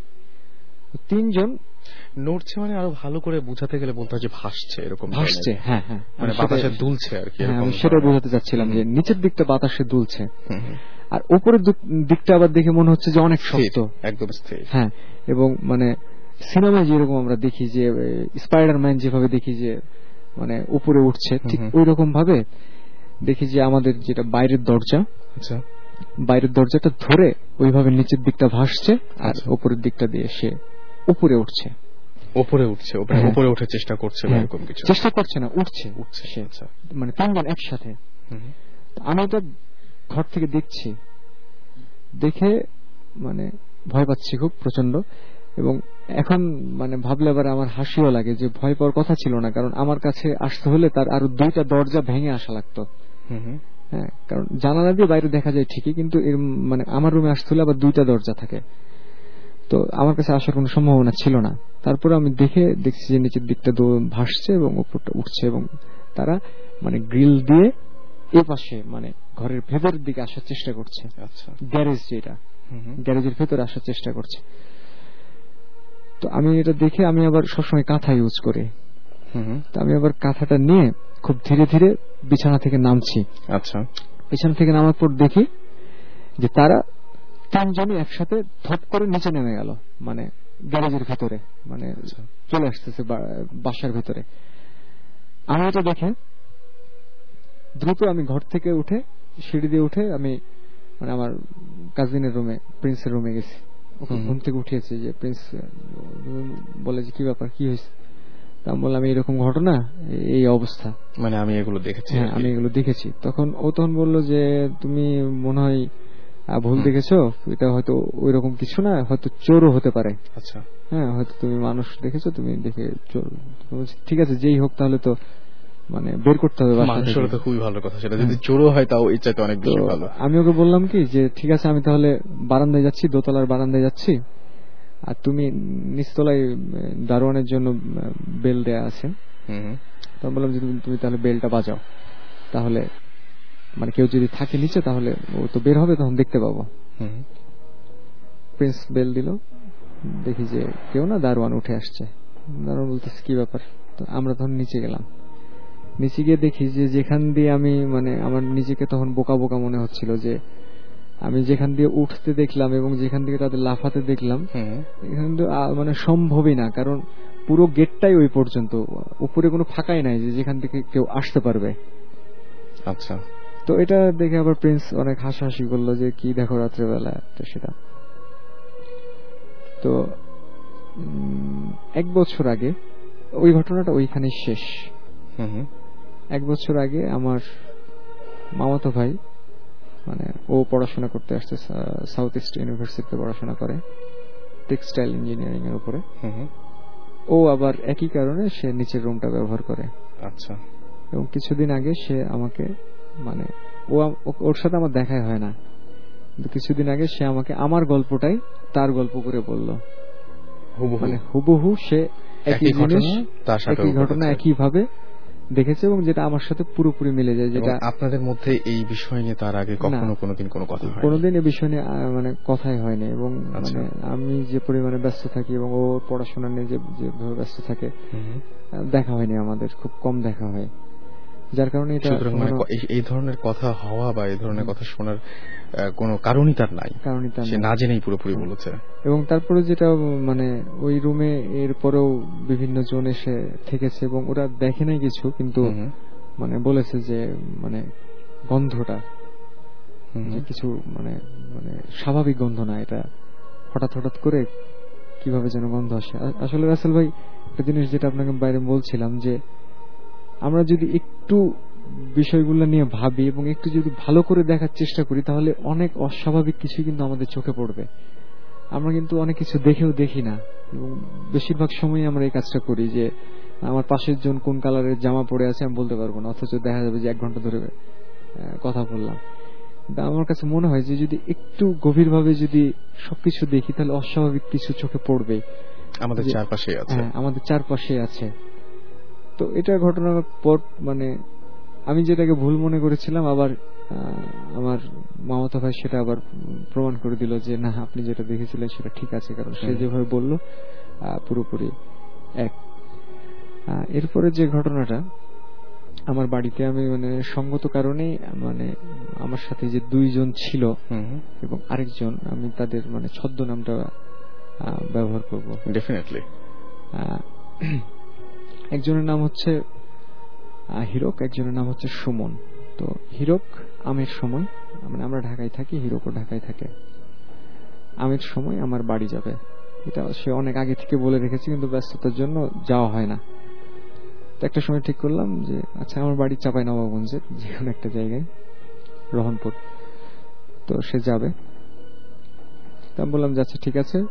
3 জন নড়ছে, মানে আরো ভালো করে বোঝাতে গেলে বলতে হয় যে ভাসছে, এরকম ভাসছে, হ্যাঁ হ্যাঁ মানে বাতাসে দুলছে আর কি, আমি সেটাই বোঝাতে চাচ্ছিলাম যে নিচের দিকটা বাতাসে দুলছে, আর উপরের দিকটা আবার দেখে মনে হচ্ছে যে অনেক শক্ত, একদম স্থির, হ্যাঁ। এবং মানে সিনেমায় যেরকম আমরা দেখি যে স্পাইডারম্যান যেভাবে দেখি যে মানে উপরে উঠছে, ঠিক ওই রকম ভাবে দেখি যে আমাদের যেটা বাইরের দরজা, আচ্ছা বাইরের দরজাটা ধরে ওইভাবে নিচের দিকটা ভাসছে, আর উপরের দিকটা দিয়ে সে উপরে উঠছে, উপরে ওঠার চেষ্টা করছে, এরকম কিছু চেষ্টা করছে না, উঠছে সে, মানে 3 জন একসাথে। আমি এটা ঘর থেকে দেখছি, দেখে মানে ভয় পাচ্ছি খুব প্রচন্ড, এবং এখন মানে ভাবলে আবার আমার হাসিও লাগে যে ভয় পাওয়ার কথা ছিল না, কারণ আমার কাছে আসতে হলে তার আরো 2টা দরজা ভেঙে আসা লাগতো, হ্যাঁ, কারণ জানালা দিয়ে বাইরে দেখা যায় ঠিকই, কিন্তু এর মানে আমার রুমে আসতে হলে আবার 2টা দরজা থাকে, তো আমার কাছে আসার কোনো সম্ভাবনা ছিল না। তারপরে আমি দেখছি যে নিচের দিকটা ভাসছে এবং উপরটা উঠছে, এবং তারা মানে গ্রিল দিয়ে এই পাশে মানে ঘরের ভেতরের দিকে আসার চেষ্টা করছে, আচ্ছা গ্যারেজ যেটা, গ্যারেজের ভেতরে আসার চেষ্টা করছে। তো আমি এটা দেখে আমি আবার সবসময় কাঁথা ইউজ করি, তো আমি আবার কাঁথাটা নিয়ে খুব ধীরে ধীরে বিছানা থেকে নামছি, আচ্ছা বিছানা থেকে নামার পর দেখি যে তারা 3 জনই একসাথে ধপ করে নিচে নেমে গেল, মানে গ্যারেজের ভেতরে, মানে চলে আসতেছে বাসার ভেতরে। আমি এটা দেখে দ্রুত আমি ঘর থেকে উঠে সিঁড়ি দিয়ে উঠে আমি মানে আমার কাজিনের রুমে, প্রিন্সের রুমে গেছি, ওখানে ঘুম থেকে উঠিয়েছি, যে প্রিন্স বলে যে কি ব্যাপার, কি হয়েছে, তা আমি বললাম এরকম ঘটনা, এই অবস্থা, মানে আমি এগুলো দেখেছি, হ্যাঁ আমি এগুলো দেখেছি। তখন বলল যে তুমি মনে হয় ভুল দেখেছো, এটা হয়তো ওই রকম কিছু না, হয়তো চোরও হতে পারে, আচ্ছা হ্যাঁ হয়তো তুমি মানুষ দেখেছো, তুমি দেখে চোর। ঠিক আছে, যেই হোক তাহলে তো মানে বের করতে হবে, মানুষের তো খুবই ভালো কথা, সেটা যদি চোরও হয় তাও এর চাইতে অনেক বেশি ভালো। আমি ওকে বললাম কি যে ঠিক আছে, আমি তাহলে বারান্দায় যাচ্ছি, দোতলার বারান্দায় যাচ্ছি, আর তুমি নিচতলায় দারোয়ানের জন্য বেল দেয়া আছে, তখন বললাম যে তুমি তাহলে বেলটা বাজাও, তাহলে মানে কেউ যদি থাকে নিচে তাহলে ও তো বের হবে, তখন দেখতে পাবো। প্রিন্স বেল দিল, দেখি যে কেউ না, দারোয়ান উঠে আসছে। দারোয়ান বলতেছে কি ব্যাপার? তো আমরা তখন নিচে গেলাম। নিচে গিয়ে দেখি যে যেখান দিয়ে আমি আমার নিজেকে তখন বোকা বোকা মনে হচ্ছিল, যে আমি যেখান দিয়ে উঠতে দেখলাম এবং যেখান থেকে তাদের লাফাতে দেখলাম, এখানে তো সম্ভবই না, কারণ পুরো গেটটাই ওই পর্যন্ত, উপরে কোনো ফাঁকাই নাই যে যেখান থেকে কেউ আসতে পারবে। আচ্ছা। তো এটা দেখে আবার প্রিন্স অনেক হাসাহাসি করলো যে কি দেখো রাত্রেবেলা, তো সেটা। তো 1 বছর আগে ওই ঘটনাটা ওইখানে শেষ। 1 বছর আগে আমার মামাতো ভাই, ও পড়াশোনা করতে আসছে, সাউথ ইস্ট ইউনিভার্সিটিতে পড়াশোনা করে টেক্সটাইল ইঞ্জিনিয়ারিং এর উপরে। ও আবার একই কারণে সে নিচের রুমটা ব্যবহার করে। আচ্ছা। এবং কিছুদিন আগে সে আমাকে ওর সাথে আমার দেখাই হয় না, কিন্তু কিছুদিন আগে সে আমাকে আমার গল্পটাই তার গল্প করে বলল, হুবহু সে একই জিনিস, একই ঘটনা একই ভাবে দেখেছে, এবং যেটা আমার সাথে পুরোপুরি মিলে যায়। যেটা আপনাদের মধ্যে এই বিষয় নিয়ে তার আগে কখনো কোনোদিন কোনো কথা হয়নি? কোনোদিন এই বিষয় নিয়ে কথাই হয়নি। এবং আমি যে পরিমাণে ব্যস্ত থাকি এবং ও পড়াশোনা নিয়ে যেভাবে ব্যস্ত থাকে, দেখা হয়নি আমাদের, খুব কম দেখা হয়। যার কারণে এটা এই ধরনের কথা হওয়া বা এই ধরনের কথা শোনার কোনো কারণই তার নাই, সে না জেনেই পুরোপুরি বলেছে। এবং তারপরে যেটা ওই রুমে এরপরেও বিভিন্ন জন এসে থেকেছে এবং ওরা দেখে নাই কিছু, কিন্তু বলেছে যে গন্ধটা যে কিছু স্বাভাবিক গন্ধ না, এটা হঠাৎ হঠাৎ করে কিভাবে যেন গন্ধ আসে। আসলে রাসেল ভাই, একটা জিনিস যেটা আপনাকে বাইরে বলছিলাম, যে আমরা যদি একটু বিষয়গুলো নিয়ে ভাবি এবং একটু যদি ভালো করে দেখার চেষ্টা করি, তাহলে অনেক অস্বাভাবিক কিছু কিন্তু আমাদের চোখে পড়বে। আমরা কিন্তু অনেক কিছু দেখেও দেখি না, এবং বেশিরভাগ সময় আমরা এই কাজটা করি, যে আমার পাশের জন কোন কালারের জামা পরে আছে আমি বলতে পারবো না, অথচ দেখা যাবে যে 1 ঘন্টা ধরে কথা বললাম। আমার কাছে মনে হয় যে যদি একটু গভীরভাবে যদি সবকিছু দেখি, তাহলে অস্বাভাবিক কিছু চোখে পড়বে, আমাদের চারপাশে আছে। আমাদের চারপাশে আছে। তো এটা ঘটনার পর আমি যেটাকে ভুল মনে করেছিলাম, আবার আমার মামাতো ভাই সেটা আবার প্রমাণ করে দিল যে না, আপনি যেটা দেখেছিলেন সেটা ঠিক আছে, কারণ সে যেভাবে বলল পুরোপুরি এক। এরপরে যে ঘটনাটা, আমার বাড়িতে আমি সঙ্গত কারণে আমার সাথে যে 2 জন ছিল এবং আরেকজন, আমি তাদের ছদ্মনামটা ব্যবহার করব। ডেফিনেটলি। একজনের নাম হচ্ছে হিরক, একজনের নাম হচ্ছে সুমন। তো হিরক আমের সময়, আমরা ঢাকায় থাকি, হিরকও ঢাকায় থাকে। আমের সময় আমার বাড়ি যাবে, এটা সে অনেক আগে থেকে বলে রেখেছে, কিন্তু ব্যস্ততার জন্য যাওয়া হয় না। তো একটা সময় ঠিক করলাম যে আচ্ছা, আমার বাড়ি চাঁপাইনবাবগঞ্জের যে কোনো একটা জায়গায়, রহনপুর। তো সে যাবে, তা বললাম যে আচ্ছা ঠিক আছে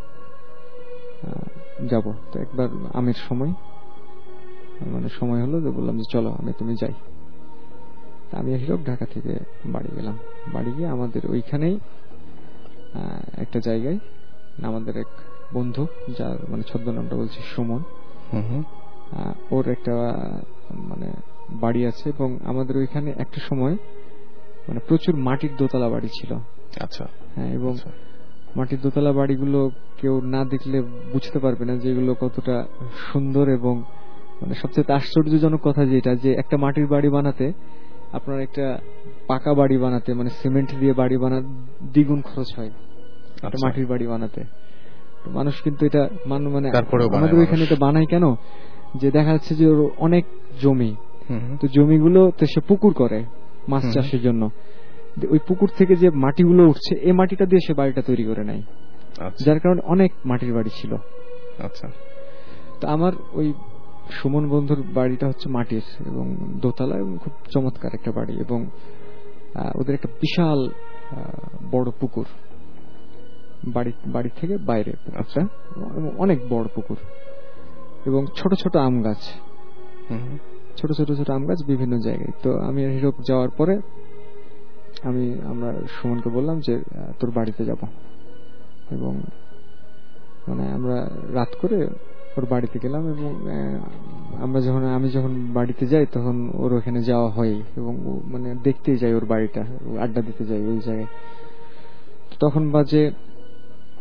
যাব। তো একবার আমের সময় সময় হলো, যে বললাম যে চলো তুমি যাই। আমি হিরক ঢাকা থেকে বাড়ি গেলাম। বাড়ি গিয়ে আমাদের ওইখানেই একটা জায়গায় আমাদের এক বন্ধু, যার ছদ্মনামটা বলছি সুমন, ওর একটা বাড়ি আছে, এবং আমাদের ওইখানে একটা সময় প্রচুর মাটির দোতলা বাড়ি ছিল। আচ্ছা। হ্যাঁ, এবং মাটির দোতলা বাড়িগুলো কেউ না দেখলে বুঝতে পারবে না যে এগুলো কতটা সুন্দর। এবং সবচেয়ে আশ্চর্যজনক কথা যেটা, যে একটা মাটির বাড়ি বানাতে আপনার একটা পাকা বাড়ি বানাতে, সিমেন্ট দিয়ে বাড়ি বানাতে দ্বিগুণ খরচ হয় একটা মাটির বাড়ি বানাতে। মানুষ কিন্তু এটা আমাদের ওইখানে এটা বানায় কেন, যে দেখা যাচ্ছে যে ওর অনেক জমি, তো জমিগুলো সে পুকুর করে মাছ চাষের জন্য, ওই পুকুর থেকে যে মাটিগুলো উঠছে, এই মাটিটা দিয়ে সে বাড়িটা তৈরি করে নেয়, যার কারণে অনেক মাটির বাড়ি ছিল। আচ্ছা। তো আমার ওই সুমন বন্ধুর বাড়িটা হচ্ছে মাটির এবং দোতলা, এবং খুব চমৎকার একটা বাড়ি, এবং ওদের একটা বিশাল বড় পুকুর, বাড়ি থেকে বাইরে পুকুরটা, অনেক বড় পুকুর, এবং ছোট ছোট আম গাছ, ছোট আম গাছ বিভিন্ন জায়গায়। তো আমি হিরক যাওয়ার পরে আমরা সুমনকে বললাম যে তোর বাড়িতে যাব, এবং আমরা রাত করে ওর বাড়িতে গেলাম। এবং আমি যখন বাড়িতে যাই, তখন ওর ওখানে যাওয়া হয়, এবং দেখতেই যাই ওর বাড়িটা, আড্ডা দিতে যাই ওই জায়গায়। তখন বাজে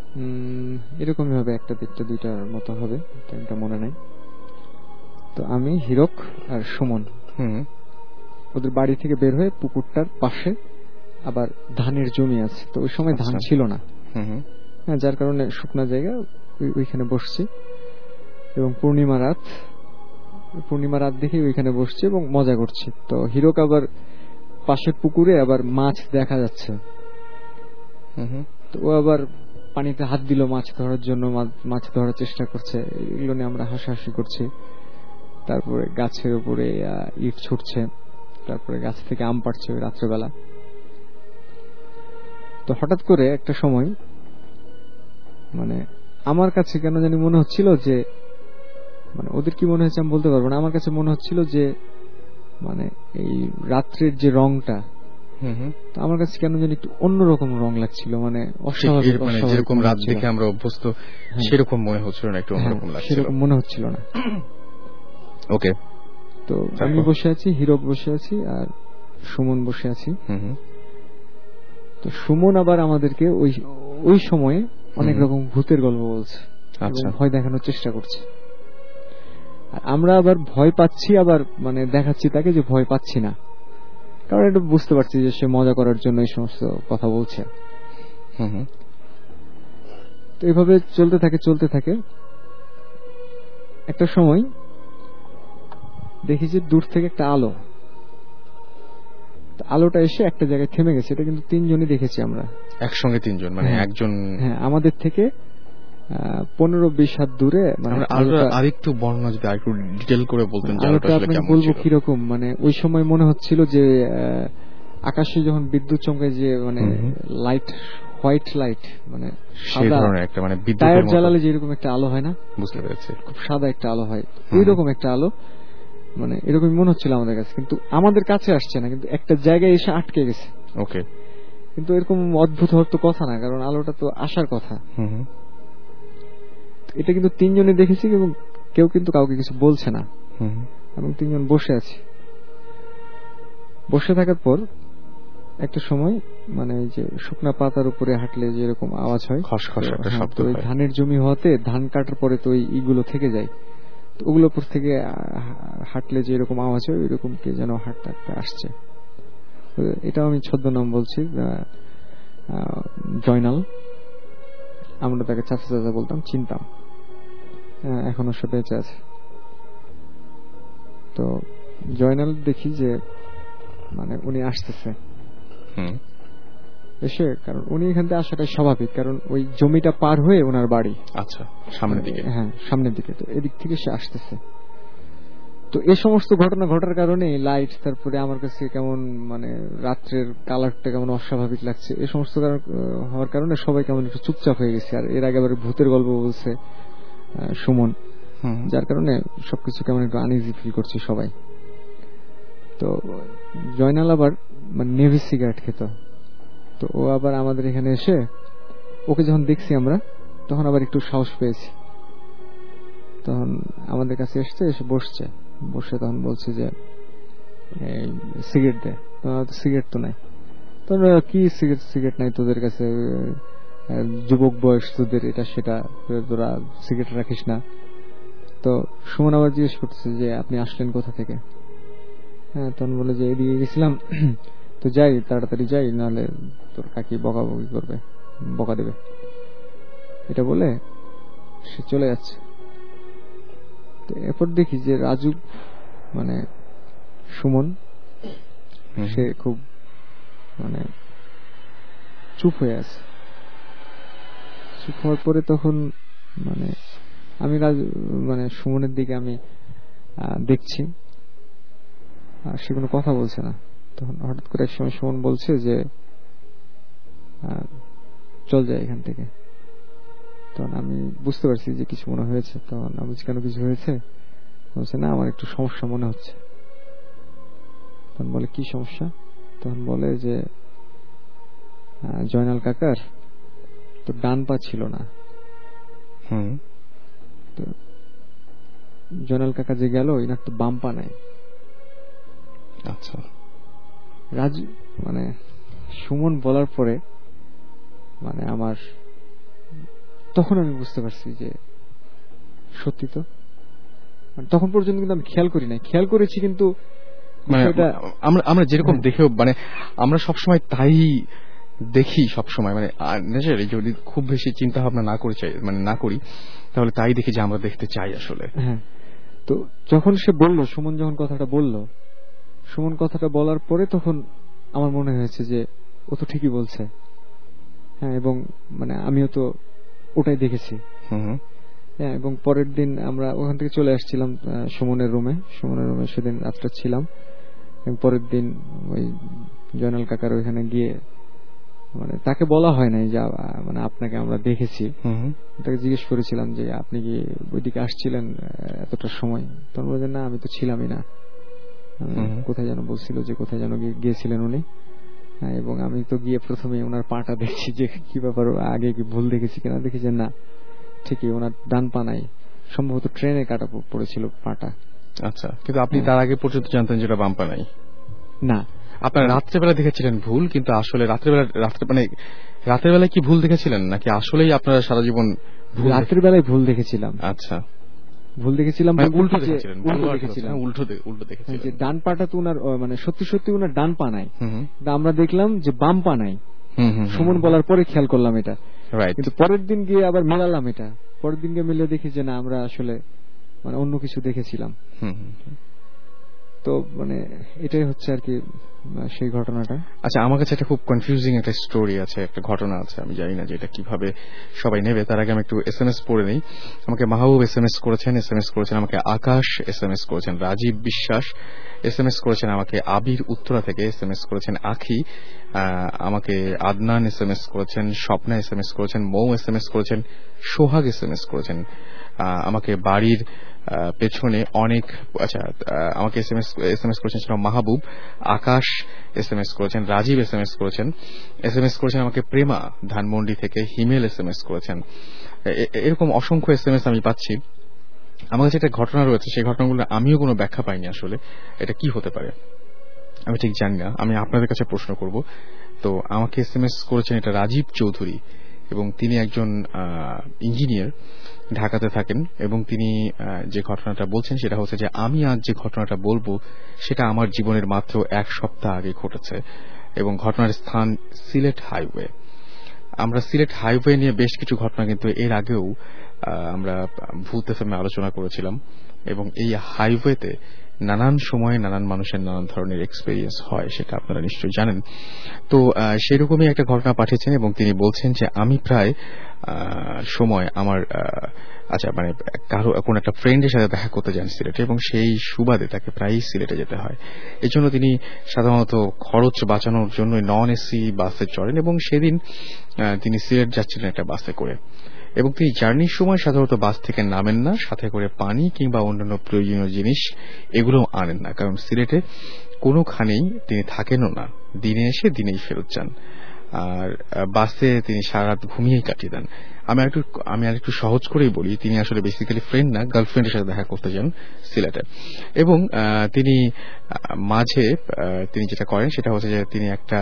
এরকমই হবে, একটা দেড়টা দুইটার মতো হবে, টাইমটা মনে নাই। তো আমি, হীরক আর সুমন ওদের বাড়ি থেকে বের হয়ে পুকুরটার পাশে আবার ধানের জমি আছে, তো ওই সময় ধান ছিল না, হ্যাঁ, যার কারণে শুকনা জায়গা, ওইখানে বসছি এবং পূর্ণিমা রাত দেখে ওইখানে বসছি এবং মজা করছি। তো হীরক আবার পাশের পুকুরে আবার মাছ দেখা যাচ্ছে, তো ও আবার পানিতে হাত দিল মাছ ধরার জন্য, মাছ ধরার চেষ্টা করছে, এগুলো নিয়ে আমরা হাসাহাসি করছি। তারপরে গাছের উপরে ইট ছুটছে, তারপরে গাছ থেকে আম পাড়ছে ওই রাত্রেবেলা। তো হঠাৎ করে একটা সময় মানে আমার কাছে কেন জানি মনে হচ্ছিল যে, মানে ওদের কি মনে হচ্ছে আমি বলতে পারবো না, আমার কাছে মনে হচ্ছিল যে মানে এই রাত্রের যে রংটা, তো আমার কাছে কেন জানি একটু অন্যরকম রং লাগছিল, মানে অস্বাভাবিক, যেরকম রাত দেখে আমরা অভ্যস্ত সেরকম মনে হচ্ছিল না, একটু অন্যরকম লাগছিল, সেরকম মনে হচ্ছিল না। ওকে, তো আমি বসে আছি, হীরক বসে আছি আর সুমন বসে আছি। তো সুমন আবার আমাদেরকে ওই সময়ে অনেক রকম ভূতের গল্প বলছে, ভয় দেখানোর চেষ্টা করছে। আর আমরা আবার ভয় পাচ্ছি, আবার মানে দেখাচ্ছি তাকে যে ভয় পাচ্ছি না, কারণ একটু বুঝতে পারছি যে সে মজা করার জন্য এই সমস্ত কথা বলছে। তো এইভাবে চলতে থাকে। একটা সময় দেখি যে দূর থেকে একটা আলোটা এসে একটা জায়গায় থেমে গেছে। এটা কিন্তু তিনজনই দেখেছি আমরা একসঙ্গে, তিনজন, মানে একজন, হ্যাঁ, আমাদের থেকে 15-20 হাত দূরে। মানে আরেকটু বর্ণনা যদি আরেকটু ডিটেইল করে বলতেন, বলবো কিরকম, মানে ওই সময় মনে হচ্ছিল যে আকাশে যখন বিদ্যুৎ চমকায় যে মানে লাইট, হোয়াইট লাইট, মানে সাদা একটা, মানে টায়ার জ্বালালে যেরকম একটা আলো হয় না, বুঝতে পেরেছি, খুব সাদা একটা আলো হয়, ওই রকম একটা আলো, মানে এরকম মনে হচ্ছিল আমাদের কাছে, কিন্তু আমাদের কাছে আসছে না, কিন্তু একটা জায়গায় এসে আটকে গেছে। ওকে, কিন্তু এরকম অদ্ভুত হওয়ার তো কথা না, কারণ আলোটা তো আসার কথা। এটা কিন্তু তিনজনে দেখেছি এবং কেউ কিন্তু কাউকে কিছু বলছে না, এবং তিনজন বসে আছি। বসে থাকার পর একটা সময় মানে যে শুকনা পাতার উপরে হাঁটলে যেরকম আওয়াজ হয়, খসখস একটা শব্দ হয়, ধানের জমি হওয়াতে ধান কাটার পরে তো ইগুলো থেকে যায়, তো ওগুলোর উপর থেকে হাঁটলে যেরকম আওয়াজ হয় ওইরকম কে যেন হাঁটতে হাঁটতে আসছে। এটাও আমি ছদ্মনাম বলছি, জয়নাল, আমরা তাকে চাচা চাচা বলতাম, চিনতাম, এখনো সে বেঁচে আছে। তো জয়নাল দেখি যে মানে উনি আসতেছে এসে, কারণ উনি এখান থেকে আসাটাই স্বাভাবিক, কারণ ওই জমিটা পার হয়ে ওনার বাড়ি, আচ্ছা, সামনের দিকে, হ্যাঁ সামনের দিকে, তো এদিক থেকে সে আসতেছে। তো এই সমস্ত ঘটনা ঘটার কারণে লাইট, তারপরে আমার কাছে কেমন মানে রাত্রের কালারটা কেমন অস্বাভাবিক লাগছে, এই সমস্ত হওয়ার কারণে সবাই কেমন একটু চুপচাপ হয়ে গেছে। আর এর আগে আবার ভূতের গল্প বলছে সুমন, যার কারণে সবকিছু কেমন একটু আনইজি ফিল করছে সবাই। তো জয়নাল আবার মানে নেভি সিগারেট খেত, তো ও আবার আমাদের এখানে এসে, ওকে যখন দেখছি আমরা তখন আবার একটু সাহস পেয়েছি, তখন আমাদের কাছে এসে বসছে, বসে তখন বলছে যে সিগারেট দে, সিগারেট তো নাই। তখন কি সিগারেট নাই তোদের কাছে, যুবক বয়স তোদের, এটা সেটা, তোরা সিগারেট রাখিস না। তো সুমন আবার জিজ্ঞেস করতেছে যে আপনি আসলেন কোথা থেকে? হ্যাঁ, তখন বলে যে এদিকে গেছিলাম, তো যাই, তাড়াতাড়ি যাই, নাহলে তোর কাকি বকাবকি করবে, বকা দেবে। এটা বলে সে চলে যাচ্ছে। তো এরপর দেখি যে রাজু মানে সুমন সে খুব মানে চুপ হয়ে আছে। চুপ হওয়ার পরে তখন মানে আমি মানে সুমনের দিকে আমি দেখছি, আর সে কোনো কথা বলছে না। তখন হঠাৎ করে এক সময় সুমন বলছে যে চল যাই এখান থেকে। তখন আমি বুঝতে পারছি যে কিছু মনে হয়েছে। তখন আমি কেন কিছু হয়েছে বলছে, না আমার একটু সমস্যা মনে হচ্ছে। তখন বলে কি সমস্যা? তখন বলে যে জয়নাল কাকার তো ডান পা ছিল না। তো জয়নাল কাকা যে গেল, ইনার তো বাম পা নাই। আচ্ছা, রাজু মানে সুমন বলার পরে মানে আমার তখন আমি বুঝতে পারছি যে সত্যি তো, তখন পর্যন্ত কিন্তু আমি খেয়াল করি নাই, খেয়াল করেছি কিন্তু আমরা যেরকম দেখেও মানে আমরা সবসময় তাই দেখি সবসময়, মানে যদি খুব বেশি চিন্তা ভাবনা না করে চাই মানে না করি তাহলে তাই দেখি যে আমরা দেখতে চাই আসলে। হ্যাঁ, তো যখন সে বললো, সুমন যখন কথাটা বললো, সুমন কথাটা বলার পরে তখন আমার মনে হয়েছে যে ও তো ঠিকই বলছে। হ্যাঁ, এবং মানে আমিও তো ওটাই দেখেছি। হ্যাঁ, এবং পরের দিন আমরা ওখান থেকে চলে আসছিলাম সুমনের রুমে সেদিন রাতটা ছিলাম। এবং পরের দিন ওই জয়নাল কাকার ওইখানে গিয়ে মানে তাকে বলা হয় নাই যে মানে আপনাকে আমরা দেখেছি, তাকে জিজ্ঞেস করেছিলাম যে আপনি কি ওইদিকে আসছিলেন এতটা সময়? তখন বলছে না, আমি তো ছিলামই না, কোথায় যেন বলছিল যে কোথায় যেন গিয়েছিলেন উনি। এবং আমি তো গিয়ে প্রথমে ওনার পাটা দেখছি যে কি ব্যাপার, আগে কি ভুল দেখেছি কিনা, দেখি যে না ঠিকই ওনার ডান পা নাই, সম্ভবত ট্রেনে কাটা পড়েছিল পাটা। আচ্ছা, কিন্তু আপনি তার আগে পর্যন্ত জানতেন যেটা বাম পা নাই? না, আপনার রাত্রেবেলা দেখেছিলেন ভুল, কিন্তু আসলে রাতের বেলায় কি ভুল দেখেছিলেন নাকি আসলেই আপনারা সারা জীবন রাতের বেলায় ভুল দেখেছিলাম? আচ্ছা, ভুল দেখেছিলাম, উল্টো দেখেছিলেন? উল্টো দেখেছিলেন, যে ডান পাটা তো উনার মানে সত্যি সত্যি উনার ডান পা নাই, আমরা দেখলাম যে বাম পা নাই। সুমন বলার পরে খেয়াল করলাম এটা, কিন্তু পরের দিন গিয়ে আবার মেলালাম এটা, পরের দিন গিয়ে মিলে দেখি যে না, আমরা আসলে মানে অন্য কিছু দেখেছিলাম। তো মানে এটাই হচ্ছে আর কি সেই ঘটনাটা। আচ্ছা, আমার কাছে একটা খুব কনফিউজিং একটা স্টোরি আছে, একটা ঘটনা আছে, আমি জানি না যে এটা কিভাবে সবাই নেবে। তার আগে আমি একটু SMS পড়ে নেই। আমাকে মাহবুব SMS করেছেন আমাকে আকাশ SMS করেছেন, রাজীব বিশ্বাস SMS করেছেন আমাকে, আবির উত্তরা থেকে SMS করেছেন আখি, আমাকে আদনান SMS করেছেন, স্বপ্না SMS করেছেন, মৌ SMS করেছেন, সোহাগ SMS করেছেন আমাকে বাড়ির পেছনে অনেক। আচ্ছা, আমাকে SMS করেছেন মাহবুব, আকাশ SMS করেছেন, রাজীব SMS করেছেন আমাকে প্রেমা ধানমন্ডি থেকে, হিমেল SMS করেছেন। এরকম অসংখ্য SMS আমি পাচ্ছি। আমার কাছে একটা ঘটনা রয়েছে, সেই ঘটনাগুলো আমিও কোনো ব্যাখ্যা পাইনি আসলে এটা কি হতে পারে, আমি ঠিক জানি না। আমি আপনাদের কাছে প্রশ্ন করব। তো আমাকে SMS করেছেন এটা রাজীব চৌধুরী, এবং তিনি একজন ইঞ্জিনিয়ার, ঢাকাতে থাকেন, এবং তিনি যে ঘটনাটা বলছেন সেটা হচ্ছে যে আমি আজ যে ঘটনাটা বলবো সেটা আমার জীবনের মাত্র 1 সপ্তাহ আগে ঘটেছে, এবং ঘটনার স্থান সিলেট হাইওয়ে। আমরা সিলেট হাইওয়ে নিয়ে বেশ কিছু ঘটনা কিন্তু এর আগেও আমরা ভূত এফএম আলোচনা করেছিলাম, এবং এই হাইওয়েতে নানান সময়ে নানান মানুষের নানান ধরনের এক্সপেরিয়েন্স হয়, সেটা আপনারা নিশ্চয়ই জানেন। তো সেরকমই একটা ঘটনা পাঠিয়েছেন, এবং তিনি বলছেন যে আমি প্রায় সময় আমার আচ্ছা মানে কারো কোন একটা ফ্রেন্ডের সাথে দেখা করতে যান সিলেটে, এবং সেই সুবাদে তাকে প্রায়ই সিলেটে যেতে হয়। এই জন্য তিনি সাধারণত খরচ বাঁচানোর জন্য নন এসি বাসে চড়েন, এবং সেদিন তিনি সিলেট যাচ্ছিলেন একটা বাসে করে, এবং তিনি জার্নির সময় সাধারণত বাস থেকে নামেন না, সাথে করে পানি কিংবা অন্যান্য প্রয়োজনীয় জিনিস এগুলো আনেন না, কারণ সিলেটে কোনোখানেই তিনি থাকেনও না, দিনে এসে দিনেই ফেরত যান, আর বাসে তিনি সারা রাত ঘুমিয়েই কাটিয়ে দেন। আমি আর একটু সহজ করেই বলি, তিনি আসলে বেসিক্যালি ফ্রেন্ড না, গার্লফ্রেন্ডের সাথে দেখা করতে যান সিলেটে, এবং তিনি মাঝে তিনি যেটা করেন সেটা হচ্ছে যে তিনি একটা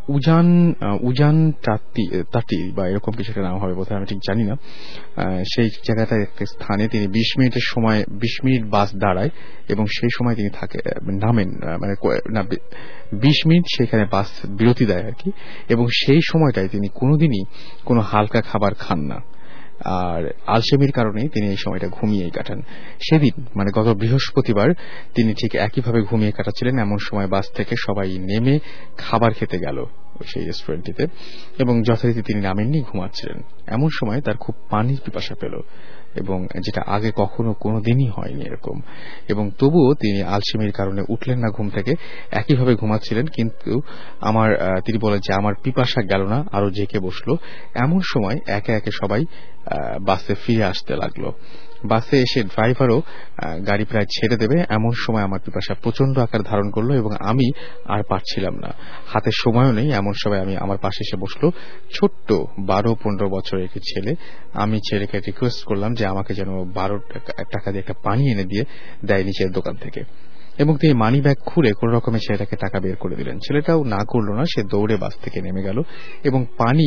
উজান তাঁতি বা এরকম কিছু একটা নাম হবে বোধহয়, আমি ঠিক জানি না, সেই জায়গাটা একটা স্থানে তিনি 20 মিনিট বাস দাঁড়ায়, এবং সেই সময় তিনি নামেন, মানে না 20 মিনিট সেখানে বাস বিরতি দেয় আর কি, এবং সেই সময়টায় তিনি কোনোদিনই কোনো হালকা খাবার খান না, আর আলসেমির কারণে তিনি এই সময়টা ঘুমিয়েই কাটান। সেদিন মানে গত বৃহস্পতিবার তিনি ঠিক একইভাবে ঘুমিয়ে কাটাচ্ছিলেন। এমন সময় বাস থেকে সবাই নেমে খাবার খেতে গেল সেই রেস্টুরেন্টটিতে, এবং যথারীতি তিনি নামেননি, ঘুমাচ্ছিলেন। এমন সময় তার খুব পানির পিপাসা পেল, এবং যেটা আগে কখনো কোনোদিনই হয়নি এরকম, এবং তবুও তিনি আলসেমির কারণে উঠলেন না ঘুম থেকে, একইভাবে ঘুমাচ্ছিলেন। কিন্তু তিনি বলেন যে আমার পিপাসা গেল না, আরো জেকে বসলো। এমন সময় একে একে সবাই বাসে ফিরে আসতে লাগলো। বাসে এসে ড্রাইভারও গাড়ি প্রায় ছেড়ে দেবে, এমন সময় আমার পিপাসা প্রচন্ড আকার ধারণ করলো, এবং আমি আর পারছিলাম না, হাতে সময়ও নেই। এমন সময় আমার পাশে এসে বসলো ছোট্ট 12-15 বছরের একটি ছেলে। আমি ছেলেকে রিকোয়েস্ট করলাম যে আমাকে যেন 12 টাকা দিয়ে একটা পানি এনে দেয় নিচের দোকান থেকে, এবং তিনি মানি ব্যাগ খুলে কোন রকমে ছেলেটাকে টাকা বের করে দিলেন। ছেলেটাও না করলো না, সে দৌড়ে বাস থেকে নেমে গেল এবং পানি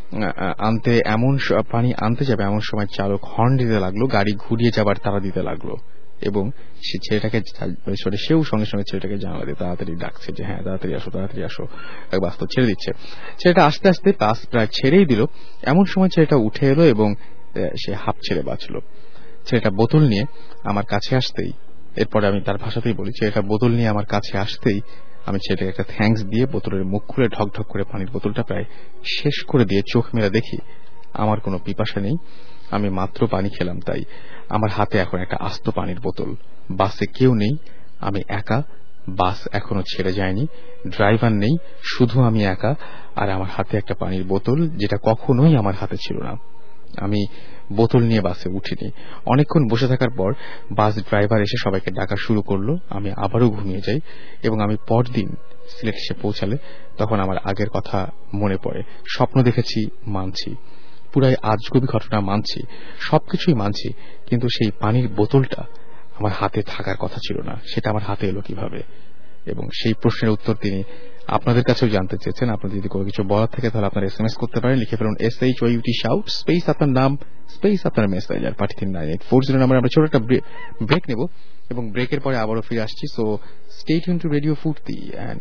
আনতে যাবে এমন সময় চালক হর্ন দিতে লাগলো, গাড়ি ঘুরিয়ে যাবার তাড়া দিতে লাগলো এবং সে ছেলেটাকে সেও সঙ্গে সঙ্গে ছেলেটাকে জানালা দিয়ে তাড়াতাড়ি ডাকছে যে হ্যাঁ তাড়াতাড়ি আসো, বাস তো ছেড়ে দিচ্ছে। ছেলেটা আস্তে আস্তে বাস প্রায় ছেড়েই দিল, এমন সময় ছেলেটা উঠে এলো এবং সে হাঁপ ছেড়ে বাঁচল। ছেলেটা বোতল নিয়ে আমার কাছে আসতেই, এরপরে আমি তার ভাষাতেই বলি, ছেলেটা বোতল নিয়ে আমার কাছে আসতেই আমি ছেলেটাকে একটা থ্যাঙ্কস দিয়ে বোতলের মুখ খুলে ঢকঢক করে পানির বোতলটা প্রায় শেষ করে দিয়ে চোখ মেলে দেখি আমার কোনো পিপাসা নেই, আমি মাত্র পানি খেলাম, তাই আমার হাতে এখন একটা আস্ত পানির বোতল। বাসে কেউ নেই, আমি একা, বাস এখনো ছেড়ে যায়নি, ড্রাইভার নেই, শুধু আমি একা, আর আমার হাতে একটা পানির বোতল যেটা কখনোই আমার হাতে ছিল না। আমি বোতল নিয়ে বাসে উঠিনি। অনেকক্ষণ বসে থাকার পর বাস ড্রাইভার এসে সবাইকে ডাকা শুরু করলো। আমি আবারও ঘুমিয়ে যাই এবং আমি পরদিন সিলেট এসে পৌঁছালে তখন আমার আগের কথা মনে পড়ে। স্বপ্ন দেখেছি, মানছি, পুরাই আজগুবি ঘটনা মানছি, সবকিছুই মানছি, কিন্তু সেই পানির বোতলটা আমার হাতে থাকার কথা ছিল না, সেটা আমার হাতে এলো কিভাবে? এবং সেই প্রশ্নের উত্তর তিনি আপনাদের কাছেও জানতে চেয়েছেন। আপনাদের যদি কোনো কিছু বলার থাকে তাহলে আপনারা SMS করতে পারেন, লিখে ফেলুন SHOUT শাউট স্পেস আপনার নাম স্পেস আপনার মেসেজ আর পাঠিয়ে দিন 9840 নাম্বারে। আমরা ছোট একটা ব্রেক নেব এবং ব্রেকের পরে আবারও ফিরে আসছি। So stay tune to radio Foorti and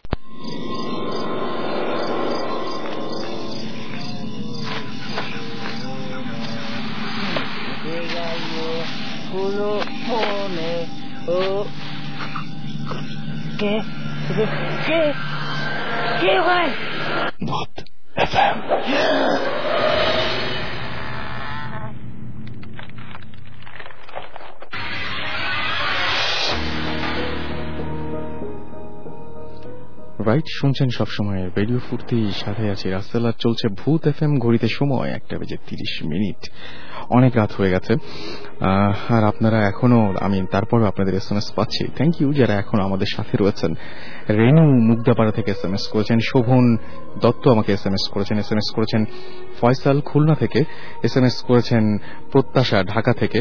Voot FM. Right, শুনছেন সবসময় রেডিও ফুর্তি, সাথে আছে রাসেল, আর চলছে ভূত FM। ঘড়িতে সময় 1:30। অনেক রাত হয়ে গেছে আর আপনারা এখনো, আমি তারপরও আপনাদের SMS পাচ্ছি। থ্যাংক ইউ যারা এখনো আমাদের সাথে রয়েছেন। রেনু মুগদাপাড়া থেকে SMS করেছেন, শোভন দত্ত আমাকে SMS করেছেন ফয়সাল খুলনা থেকে, SMS করেছেন প্রত্যাশা ঢাকা থেকে,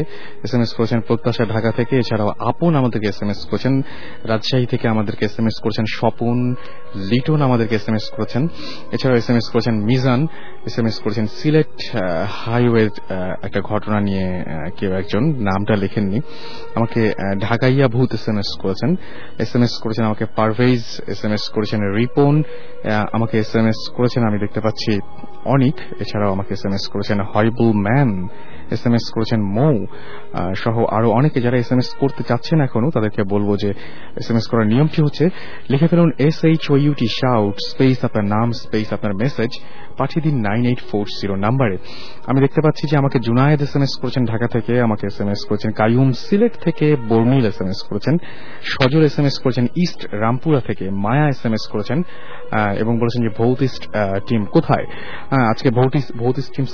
এছাড়াও আপন আমাদেরকে SMS করেছেন রাজশাহী থেকে, আমাদেরকে SMS করেছেন স্বপন, লিটন আমাদেরকে SMS করেছেন, এছাড়াও SMS করেছেন মিজান, SMS করেছেন সিলেট হাইওয়ে একটা ঘটনা নিয়ে কেউ একজন, নামটা লেখেননি, আমাকে ঢাকাইয়া ভূত SMS করেছেন আমাকে পারভেজ, SMS করেছেন রিপন, আমাকে SMS করেছেন আমি দেখতে পাচ্ছি অনিক, এছাড়াও আমাকে SMS করেছেন হরিবুল ম্যান, SMS করেছেন মৌ সহ আরো অনেকে যারা SMS করতে চাচ্ছেন এখনো, তাদেরকে বলবো যে SMS করার নিয়মটি হচ্ছে লিখে ফেলুন SHOUT শাউট স্পেস আপনার নাম স্পেস আপনার মেসেজ, পাঠিয়ে দিন 9840 নাম্বারে। আমি দেখতে পাচ্ছি যে আমাকে জুনায়েদ SMS করেছেন ঢাকা থেকে, আমাকে SMS করেছেন কাইয়ুম সিলেট থেকে, বর্মিল SMS করেছেন, সজল SMS করেছেন ইস্ট রামপুরা থেকে, মায়া SMS করেছেন এবং বলেছেন যে ভৌতিস্ট টিম কোথায়। আজকে ভৌতিস্ট টিম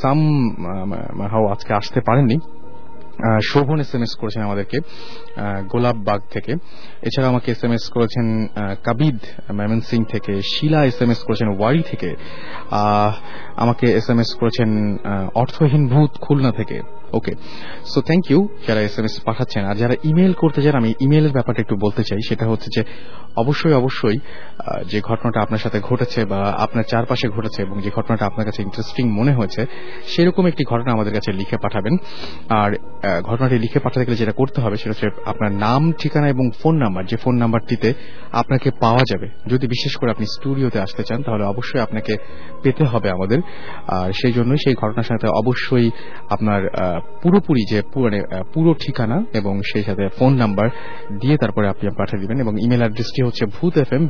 আজকে আসতে পারেননি। শোভন SMS করেছেন আমাদেরকে গোলাপবাগ থেকে, এছাড়া আমাকে SMS করেছেন কাবিদ ময়মনসিং থেকে, শিলা SMS করেছেন ওয়ারি থেকে, আমাকে SMS করেছেন অর্থহীন ভূত খুলনা থেকে। ওকে, সো থ্যাংক ইউ যারা SMS পাঠাচ্ছেন। আর যারা ইমেল করতে চান, আমি ইমেলের ব্যাপারটা একটু বলতে চাই। সেটা হচ্ছে যে অবশ্যই যে ঘটনাটা আপনার সাথে ঘটেছে বা আপনার চারপাশে ঘটেছে এবং যে ঘটনাটা আপনার কাছে ইন্টারেস্টিং মনে হয়েছে সেরকম একটি ঘটনা আমাদের কাছে লিখে পাঠাবেন। আর ঘটনাটি লিখে পাঠাতে গেলে যেটা করতে হবে সেটা হচ্ছে আপনার নাম, ঠিকানা এবং ফোন নাম্বার, যে ফোন নাম্বারটিতে আপনাকে পাওয়া যাবে। যদি বিশেষ করে আপনি স্টুডিওতে আসতে চান তাহলে অবশ্যই আপনাকে পেতে হবে আমাদের। আর সেই জন্যই সেই ঘটনার সাথে অবশ্যই আপনার পুরোপুরি যে পুরো ঠিকানা এবং সেই সাথে ফোন নাম্বার দিয়ে তারপরে আপনি পাঠিয়ে দিবেন। এবং ইমেল অ্যাড্রেসটি হচ্ছে bhootfm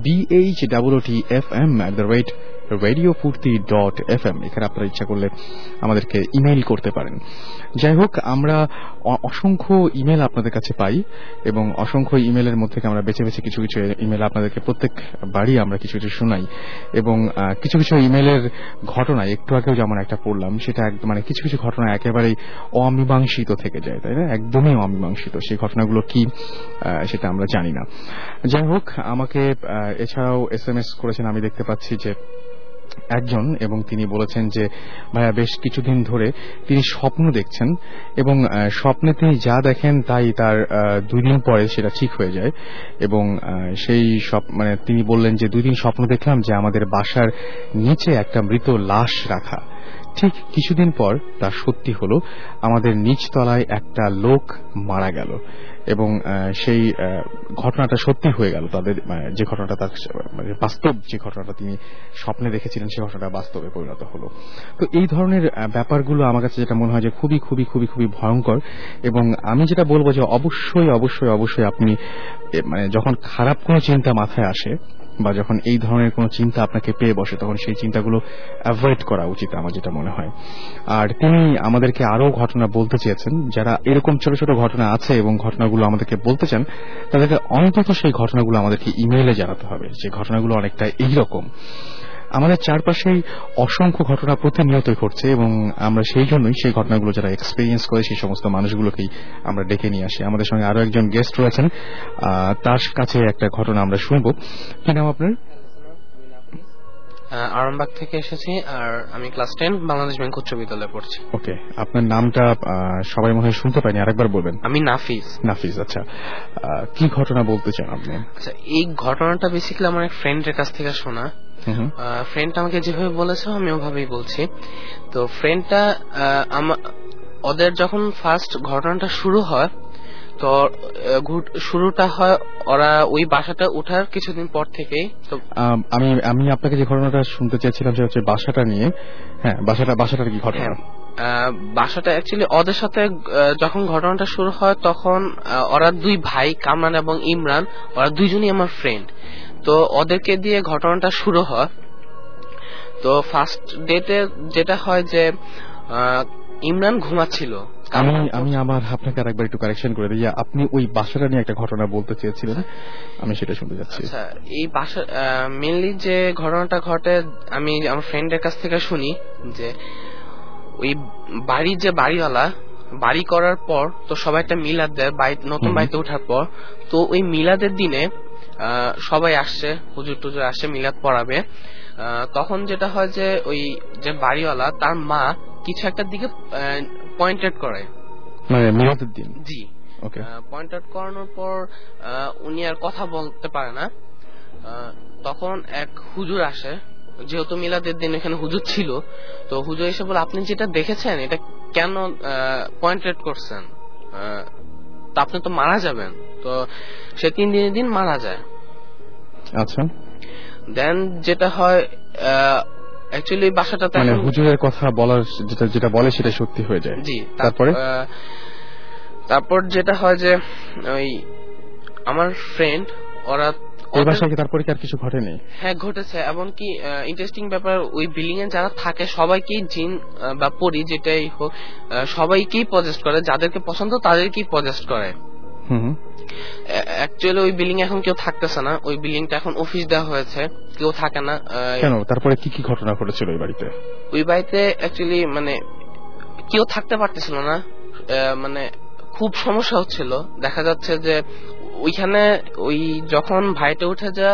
BHOOTFM@radiofurti.fm। এখানে আপনারা ইচ্ছা করলে আমাদেরকে ইমেইল করতে পারেন। যাই হোক, আমরা অসংখ্য ইমেল আপনাদের কাছে পাই এবং অসংখ্য ইমেলের মধ্যে থেকে আমরা বেছে বেছে কিছু ইমেল আপনাদেরকে প্রত্যেকবারই আমরা কিছু শোনাই এবং কিছু ইমেলের ঘটনা একটু আগেও যেমন একটা পড়লাম, সেটা মানে কিছু ঘটনা একেবারেই অমীমাংসিত থেকে যায়, তাই না? একদমই অমীমাংসিত। সেই ঘটনাগুলো কি সেটা আমরা জানি না। যাই হোক, আমাকে এছাড়াও SMS করেছেন আমি দেখতে পাচ্ছি যে একজন, এবং তিনি বলেছেন যে ভাইয়া বেশ কিছুদিন ধরে তিনি স্বপ্ন দেখছেন এবং স্বপ্নে তিনি যা দেখেন তাই তার 2 দিন পরে সেটা ঠিক হয়ে যায়। এবং সেই মানে তিনি বললেন যে 2 দিন স্বপ্ন দেখলাম যে আমাদের বাসার নিচে একটা মৃত লাশ রাখা। ঠিক কিছুদিন পর তা সত্যি হলো, আমাদের নিচতলায় একটা লোক মারা গেল এবং সেই ঘটনাটা সত্যি হয়ে গেল। তাদের যে ঘটনাটা তার বাস্তব, যে ঘটনাটা তিনি স্বপ্নে দেখেছিলেন সেই ঘটনাটা বাস্তবে পরিণত হলো। তো এই ধরনের ব্যাপারগুলো আমার কাছে যেটা মনে হয় যে খুবই খুবই খুবই খুবই ভয়ঙ্কর। এবং আমি যেটা বলবো যে অবশ্যই অবশ্যই অবশ্যই আপনি মানে যখন খারাপ কোনো চিন্তা মাথায় আসে বা যখন এই ধরনের কোনো চিন্তা আপনাকে পেয়ে বসে, তখন সেই চিন্তাগুলো অ্যাভয়েড করা উচিত আমার যেটা মনে হয়। আর তিনি আমাদেরকে আরো ঘটনা বলতে চেয়েছেন, যারা এরকম ছোট ছোট ঘটনা আছে এবং ঘটনাগুলো আমাদেরকে বলতে চান, তাদেরকে অন্তত সেই ঘটনাগুলো আমাদেরকে ইমেইলে জানাতে হবে যে ঘটনাগুলো অনেকটা এইরকম। আমাদের চারপাশেই অসংখ্য ঘটনা প্রতিনিয়তই ঘটছে এবং আমরা সেই জন্যই সেই ঘটনাগুলো যারা এক্সপেরিয়েন্স করে সেই সমস্ত মানুষগুলোকেই আমরা ডেকে নিয়ে আসি। আমাদের সঙ্গে আরো একজন গেস্ট রয়েছেন, তার কাছে একটা ঘটনা আমরা শুনবো। কি নাম আপনার? আরামবাগ থেকে এসেছি, আর আমি ক্লাস 10 বাংলাদেশ ব্যাংক উচ্চ বিদ্যালয়ে পড়ছি। ওকে, আপনার নামটা সবাই মনে হয় শুনতে পাইনি, আরেকবার বলবেন। আমি নাফিজ। নাফিজ, আচ্ছা, কি ঘটনা বলতে চান আপনি? আচ্ছা, এই ঘটনাটা বেসিক্যালি আমার এক ফ্রেন্ডের কাছ থেকে শোনা। ফ্রেন্ড আমাকে যেভাবে বলেছে আমি ওভাবেই বলছি। তো ফ্রেন্ডটা ওদের যখন ফার্স্ট ঘটনাটা শুরু হয়, তো শুরুটা হয় ওরা ওই বাসাটা ওঠার কিছুদিন পর থেকেই। তো আমি আপনাকে যে ঘটনাটা শুনতে চেয়েছিলাম সেটা হচ্ছে বাসাটা নিয়ে। হ্যাঁ, বাসাটার কি ঘটনা? বাসাটা অ্যাকচুয়ালি ওদের সাথে যখন ঘটনাটা শুরু হয় তখন ওরা 2 ভাই, কামরান এবং ইমরান, ওরা 2জনই আমার ফ্রেন্ড। তো ওদেরকে দিয়ে ঘটনাটা শুরু হয়। তো ফার্স্ট ডেতে যেটা হয় যে ইমরান ঘুমাচ্ছিল। আমি আপনাকে আরেকবার একটু কারেকশন করে দিই, আপনি ওই বাসাটা নিয়ে একটা ঘটনা বলতে চেয়েছিলেন, আমি সেটা শুনতে যাচ্ছি। আচ্ছা, এই বাসা মেইনলি যে ঘটনাটা ঘটে আমি আমার ফ্রেন্ডের কাছ থেকে শুনি যে ওই বাড়ির যে বাড়িওয়ালা বাড়ি করার পর তো সবাই একটা মিলাদ দেয় নতুন বাড়িতে ওঠার পর। তো ওই মিলাদের দিনে সবাই আসছে, হুজুর টুজুর আসছে মিলাদ পড়াবে। তখন যেটা হয় যে ওই যে বাড়িওয়ালা তার মা কিছু একটা দিকে পয়েন্টেড করে, মানে মিলাদের দিন। জি, পয়েন্টেড করানোর পর উনি আর কথা বলতে পারে না। তখন এক হুজুর আসে, যেহেতু মিলাদের দিন এখানে হুজুর ছিল, তো হুজুর এসে বলে আপনি যেটা দেখেছেন এটা কেন পয়েন্টেড করছেন, তা আপনি তো মারা যাবেন। তো সে 3 দিনের দিন মারা যায়। আচ্ছা, দেন যেটা হয় অ্যাকচুয়ালি বাসাটাতে মানে হুজুরের কথা বলার যেটা বলে সেটা সত্যি হয়ে যায়। জি, তারপর যেটা হয় যে ওই আমার ফ্রেন্ড ওরা ওই বাসায় কি তারপরে কি আর কিছু ঘটেনি? হ্যাঁ, ঘটেছে। এমনকি ইন্টারেস্টিং ব্যাপার, ওই বিল্ডিং এ যারা থাকে সবাইকেই জিন বা পরি যেটাই হোক সবাইকেই পজেস্ট করে, যাদেরকে পছন্দ তাদেরকেই পজেস্ট করে। অ্যাকচুয়ালি ওই বিল্ডিং এখন কেউ থাকতেছে না, ওই বিল্ডিংটা এখন অফিস দেওয়া হয়েছে, কেউ থাকে না। কেন? তারপরে কি কি ঘটনা ঘটেছিল ওই বাড়িতে? ওই বাড়িতে অ্যাকচুয়ালি মানে কেউ থাকতে পারতেছিল না, মানে খুব সমস্যা হচ্ছিল। দেখা যাচ্ছে যে ওইখানে ওই যখন ভাইটা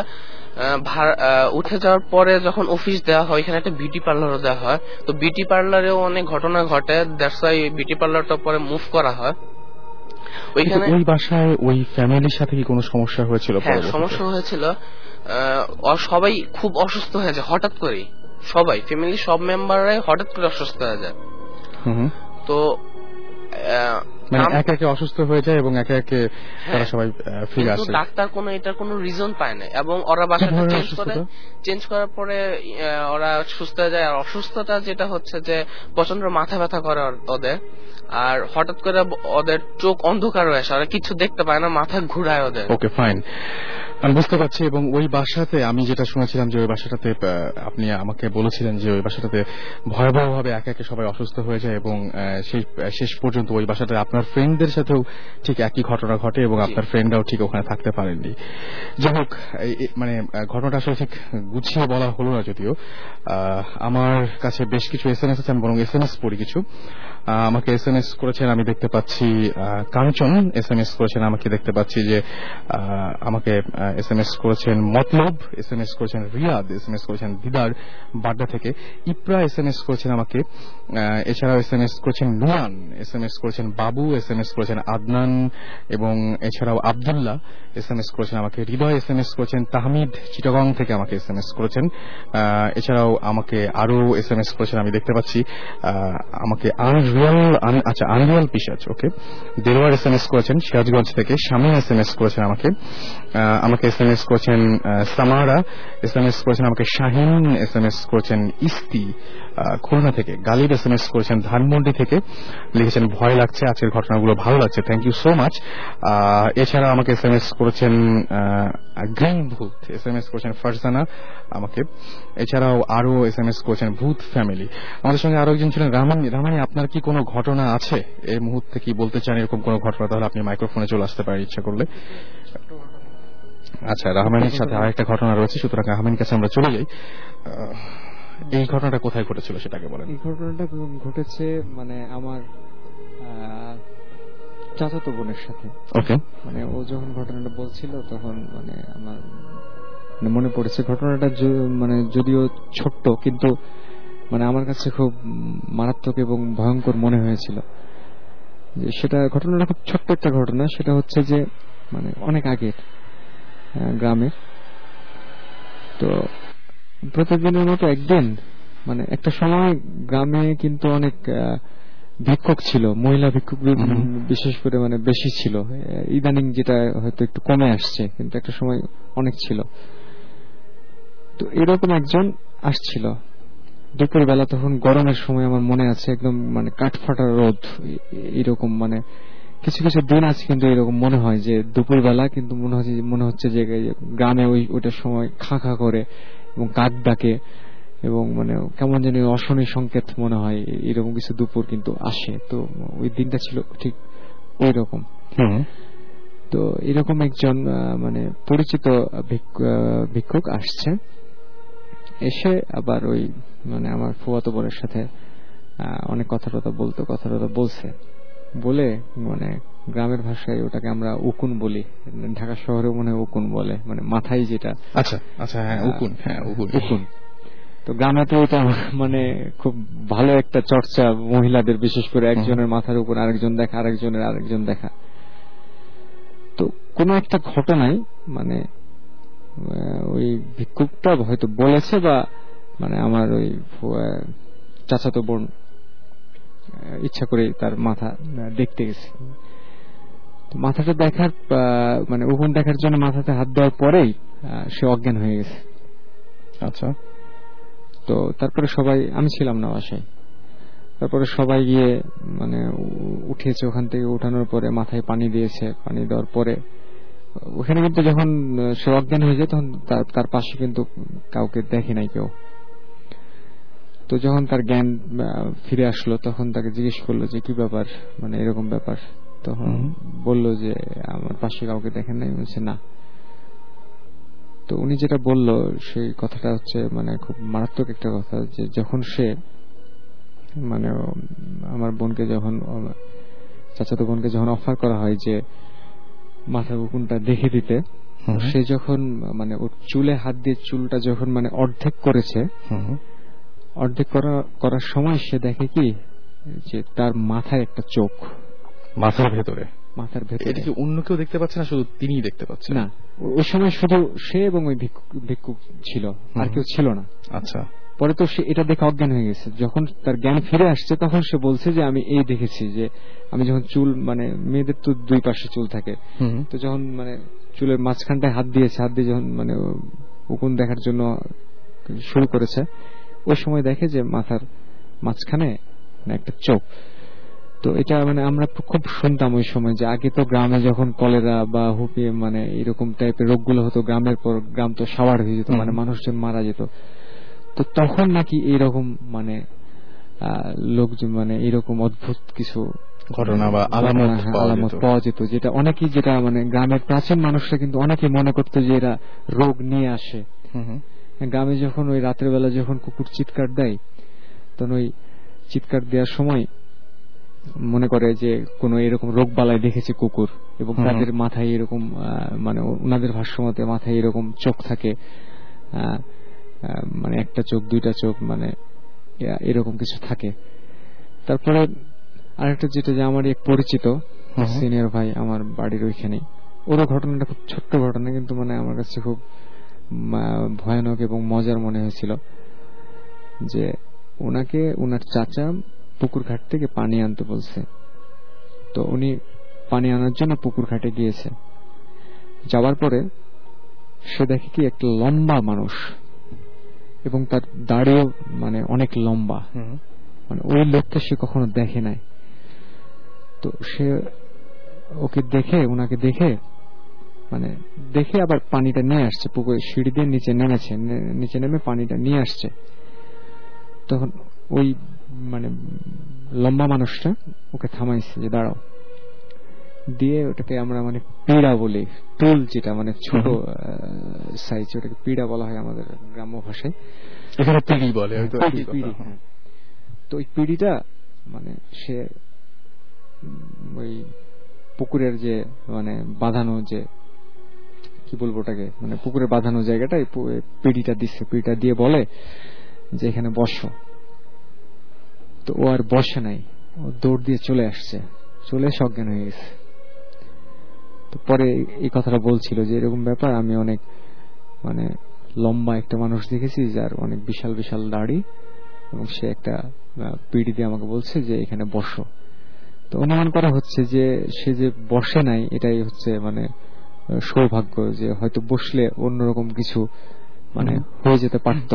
উঠে যাওয়ার পরে যখন অফিস দেওয়া হয়, এখানে একটা বিউটি পার্লারও দেওয়া হয়। তো বিউটি পার্লারেও অনেক ঘটনা ঘটে, দ্যাটস ওয়াই বিউটি পার্লারটা পরে মুভ করা হয়। ওইখানে ওই বাসায় ওই ফ্যামিলির সাথে কি কোনো সমস্যা হয়েছিল? হ্যাঁ, সমস্যা হয়েছিল। সবাই খুব অসুস্থ হয়ে যায় হঠাৎ করে, সবাই ফ্যামিলি সব মেম্বাররাই হঠাৎ করে অসুস্থ হয়ে যায়। তো মানে একে একে অসুস্থ হয়ে যায় এবং একে একে তারা সবাই ফিরে আসে। ডাক্তার এটার কোনো রিজন পায় না এবং ওরা বাসাটা চেঞ্জ করার পরে ওরা সুস্থ হয়ে যায়। আর অসুস্থতা যেটা হচ্ছে যে প্রচন্ড মাথা ব্যথা করে ওদের, আর হঠাৎ করে ওদের চোখ অন্ধকার হয়ে আসে, ওরা কিছু দেখতে পায় না, মাথা ঘুরায় ওদের। ওকে, ফাইন, আমি বুঝতে পারছি। এবং ওই বাসাতে আমি যেটা শুনেছিলাম যে ওই বাসাটাতে আপনি আমাকে বলেছিলেন যে ওই বাসাটাতে ভয়াবহভাবে একে একে সবাই অসুস্থ হয়ে যায় এবং সেই শেষ পর্যন্ত ওই বাসাতে আপনার ফ্রেন্ডদের সাথেও ঠিক একই ঘটনা ঘটে এবং আপনার ফ্রেন্ডরাও ঠিক ওখানে থাকতে পারেননি। যাই হোক, মানে ঘটনাটা আসলে ঠিক গুছিয়ে বলা হলো না, যদিও আমার কাছে বেশ কিছু SMS আছে, আমি বরং SMS পড়ি কিছু। আমাকে SMS করেছেন, আমি দেখতে পাচ্ছি কাঞ্চন SMS করেছেন, আমাকে দেখতে পাচ্ছি যে আমাকে SMS করেছেন মতলব, SMS করেছেন রিয়াদ, SMS করেছেন দিদার বাড্ডা থেকে, ইপ্রা SMS করেছেন আমাকে, এছাড়াও SMS করেছেন নুয়ান, SMS করেছেন বাবু, SMS করেছেন আদনান এবং এছাড়াও আব্দুল্লাহ SMS করেছেন আমাকে, হৃদয় SMS করেছেন, তাহমিদ চিটাগং থেকে আমাকে SMS করেছেন, এছাড়াও আমাকে আরো SMS করেছেন আমি দেখতে পাচ্ছি আমাকে আনরিয়াল পিসাচ, ওকে, দেলোয়ার SMS করেছেন সিরাজগঞ্জ থেকে, শামীম SMS করেছেন আমাকে SMS করেছেন সামারা, SMS করেছেন আমাকে শাহিন, SMS করেছেন ইস্তি খুলনা থেকে, গালিব SMS করেছেন ধানমন্ডি থেকে, লিখেছেন ভয় লাগছে, আজকের ঘটনাগুলো ভালো লাগছে, থ্যাংক ইউ সো মাচ। এছাড়া আমাকে SMS করেছেন গ্রিন ভূত, SMS করেছেন ফারজানা আমাকে, এছাড়াও আরো SMS করেছেন ভূত ফ্যামিলি। আমাদের সঙ্গে আরো একজন ছিলেন রামানি, আপনার কি কোনো ঘটনা আছে এই মুহূর্তে, কি বলতে চান এরকম কোনো ঘটনা? তাহলে আপনি মাইক্রোফোনে চলে আসতে পারেন ইচ্ছা করলে। আচ্ছা, রাহমানের সাথে আরেকটা ঘটনা রয়েছে, সুতরাং রাহমানের কাছে আমরা চলে যাই। এই ঘটনাটা কোথায় ঘটেছিল সেটাকে বলেন। এই ঘটনাটা ঘটেছে মানে আমার চাচাতো বোনের সাথে। ওকে, মানে ও যখন ঘটনাটা বলছিল তখন মানে আমার মনে পড়েছে ঘটনাটা, মানে যদিও ছোট্ট কিন্তু মানে আমার কাছে খুব মারাত্মক এবং ভয়ঙ্কর মনে হয়েছিল। সেটা ঘটনাটা খুব ছোট্ট একটা ঘটনা, সেটা হচ্ছে যে মানে অনেক আগের গ্রামের। তো প্রতিদিনের মতো একদিন মানে একটা সময় গ্রামে কিন্তু অনেক ভিক্ষুক ছিল, মহিলা ভিক্ষুক বিশেষ করে মানে বেশি ছিল, ইদানিং যেটা হয়তো একটু কমে আসছে, কিন্তু একটা সময় অনেক ছিল। তো এরকম একজন আসছিল দুপুর বেলা, তখন গরমের সময়, আমার মনে আছে একদম মানে কাঠফাটা রোদ এরকম, মানে কিছু কিছু দিন আছে কিন্তু এরকম মনে হয় যে দুপুর বেলা কিন্তু মনে হচ্ছে যে গ্রামে ওইটার সময় খা খা করে এবং কাক ডাকে এবং মানে কেমন যেন অশনি সংকেত মনে হয়, এরকম কিছু দুপুর কিন্তু আসে। তো ওই দিনটা ছিল ঠিক ওই রকম। তো এরকম একজন মানে পরিচিত ভিক্ষুক আসছে, এসে আবার ওই মানে আমার ফুফাতো বোনের সাথে অনেক কথাটা বলছে, বলে মানে গ্রামের ভাষায় ওটাকে আমরা উকুন বলি, ঢাকা শহরে মনে হয় উকুন বলে, মানে মাথায় যেটা। আচ্ছা আচ্ছা, হ্যাঁ উকুন, হ্যাঁ উকুন। তো গ্রামে তো এটা মানে খুব ভালো একটা চর্চা মহিলাদের, বিশেষ করে একজনের মাথার উপর আরেকজন দেখা, আরেকজন দেখা। তো কোনো একটা ঘটনায় মানে ওই ভিক্ষুকটা হয়তো বলেছে বা মানে আমার ওই চাচাতো বোন ইচ্ছা করে তার মাথা দেখতে গেছে। মাথাটা দেখার মানে উকুন দেখার জন্য মাথাতে হাত দেওয়ার পরেই সে অজ্ঞান হয়ে গেছে। আচ্ছা, তো তারপরে সবাই, আমি ছিলাম না বাসায়, তারপরে সবাই গিয়ে মানে উঠিয়েছে, ওখান থেকে উঠানোর পরে মাথায় পানি দিয়েছে, পানি দেওয়ার পরে ওখানে কিন্তু যখন সে অজ্ঞান হয়ে যায় তখন তার পাশে কিন্তু কাউকে দেখে নাই কেউ। তো যখন তার জ্ঞান ফিরে আসলো তখন তাকে জিজ্ঞেস করলো যে কি ব্যাপার, মানে এরকম ব্যাপার। তখন বললো যে আমার পাশে কাউকে দেখেন নাই। বলছে না। তো উনি যেটা বললো সেই কথাটা হচ্ছে মানে খুব মারাত্মক একটা কথা, যে যখন সে মানে আমার বোনকে যখন চাচাতো বোনকে যখন অফার করা হয় যে মাথার উকুনটা দেখে দিতে, সে যখন মানে ওর চুলে হাত দিয়ে চুলটা যখন মানে অর্ধেক করেছে, অর্ধেক করার সময় সে দেখে কি যে তার মাথায় একটা চোখ, মাথার ভেতরে। এটা কি অন্য কেউ দেখতে পাচ্ছে না, শুধু তিনিই দেখতে পাচ্ছেন? না, ওই সময় শুধু সে এবং ওই ভিক্ষুক ছিল, আর কেউ ছিল না। আচ্ছা। পরে তো সে এটা দেখে অজ্ঞান হয়ে গেছে। যখন তার জ্ঞান ফিরে আসছে তখন সে বলছে যে আমি এই দেখেছি, যে আমি যখন চুল মানে মেয়েদের তো দুই পাশে চুল থাকে, তো যখন মানে চুলের মাঝখানটায় হাত দিয়ে যখন মানে উকুন দেখার জন্য শুরু করেছে, ওই সময় দেখে যে মাথার মাঝখানে একটা চোখ। তো এটা মানে আমরা খুব শুনতাম ওই সময়, যে আগে তো গ্রামে যখন কলেরা বা হুপি মানে এরকম টাইপের রোগগুলো হতো, গ্রামের পর গ্রাম তো সাওয়ার হয়ে যেত, মানে মানুষজন মারা যেত। তো তখন নাকি এইরকম মানে লোকজন মানে এরকম অদ্ভুত কিছু ঘটনা বা আলামত পাওয়া যেত, যেটা অনেকেই, যেটা মানে গ্রামের প্রাচীন মানুষরা কিন্তু অনেকে মনে করতো যে এরা রোগ নিয়ে আসে। গ্রামে যখন ওই রাতের বেলা যখন কুকুর চিৎকার দেয়, তখন ওই চিৎকার দেওয়ার সময় মনে করে যে কোন এরকম রোগ বালাই দেখেছে কুকুর, এবং তাদের মাথায় এরকম মানে ওনাদের ভাষ্যমতে মাথায় এরকম চোখ থাকে, মানে একটা চোখ দুইটা চোখ, মানে এরকম কিছু থাকে। তারপরে আরেকটা যেটা, যে আমার এক পরিচিত সিনিয়র ভাই আমার বাড়ির ওইখানে, ওরও ঘটনাটা খুব ছোট্ট ঘটনা, কিন্তু মানে আমার কাছে খুব ভয়ানক এবং মজার মনে হয়েছিল। যে ওনাকে ওনার চাচা পুকুর ঘাট থেকে পানি আনতে বলছে, তো উনি পানি আনার জন্য পুকুর ঘাটে গিয়েছে। যাওয়ার পরে সে দেখে কি একটা লম্বা মানুষ, এবং তার দাড়িও মানে অনেক লম্বা, মানে ওই লোকটা সে কখনো দেখে নাই। তো সে ওনাকে দেখে মানে দেখে আবার পানিটা নিয়ে আসছে, পুকুরে সিঁড়ি দিয়ে নিচে নেমে পানিটা নিয়ে আসছে। তখন ওই মানে লম্বা মানুষটা ওকে থামাইছে যে দাঁড়াও, দিয়ে ওটাকে আমরা মানে পিড়া বলি, টুল যেটা মানে ছোট সাইজ, ওটাকে পিড়া বলা হয় আমাদের গ্রাম্য ভাষায়, এখানে পিড়ি বলে। তো ওই পিড়িটা মানে সে ওই পুকুরের যে মানে বাঁধানো, যে কি বলবো ওটাকে, মানে পুকুরে বাঁধানো জায়গাটায় পিড়িটা দিচ্ছে, পিড়িটা দিয়ে বলে যে এখানে বসো। তো ও আর বসে নাই, ও দৌড় দিয়ে চলে আসছে, চলে এসে অজ্ঞান হয়ে গেছে। তো পরে এই কথাটা বলছিল যে এরকম ব্যাপার, আমি অনেক মানে লম্বা একটা মানুষ দেখেছি যার অনেক বিশাল বিশাল দাড়ি, এবং সে একটা পিড়ি দিয়ে আমাকে বলছে যে এখানে বসো। তো অনুমান করা হচ্ছে যে সে যে বসে নাই এটাই হচ্ছে মানে সৌভাগ্য, যে হয়তো বসলে অন্যরকম কিছু মানে হয়ে যেতে পারত।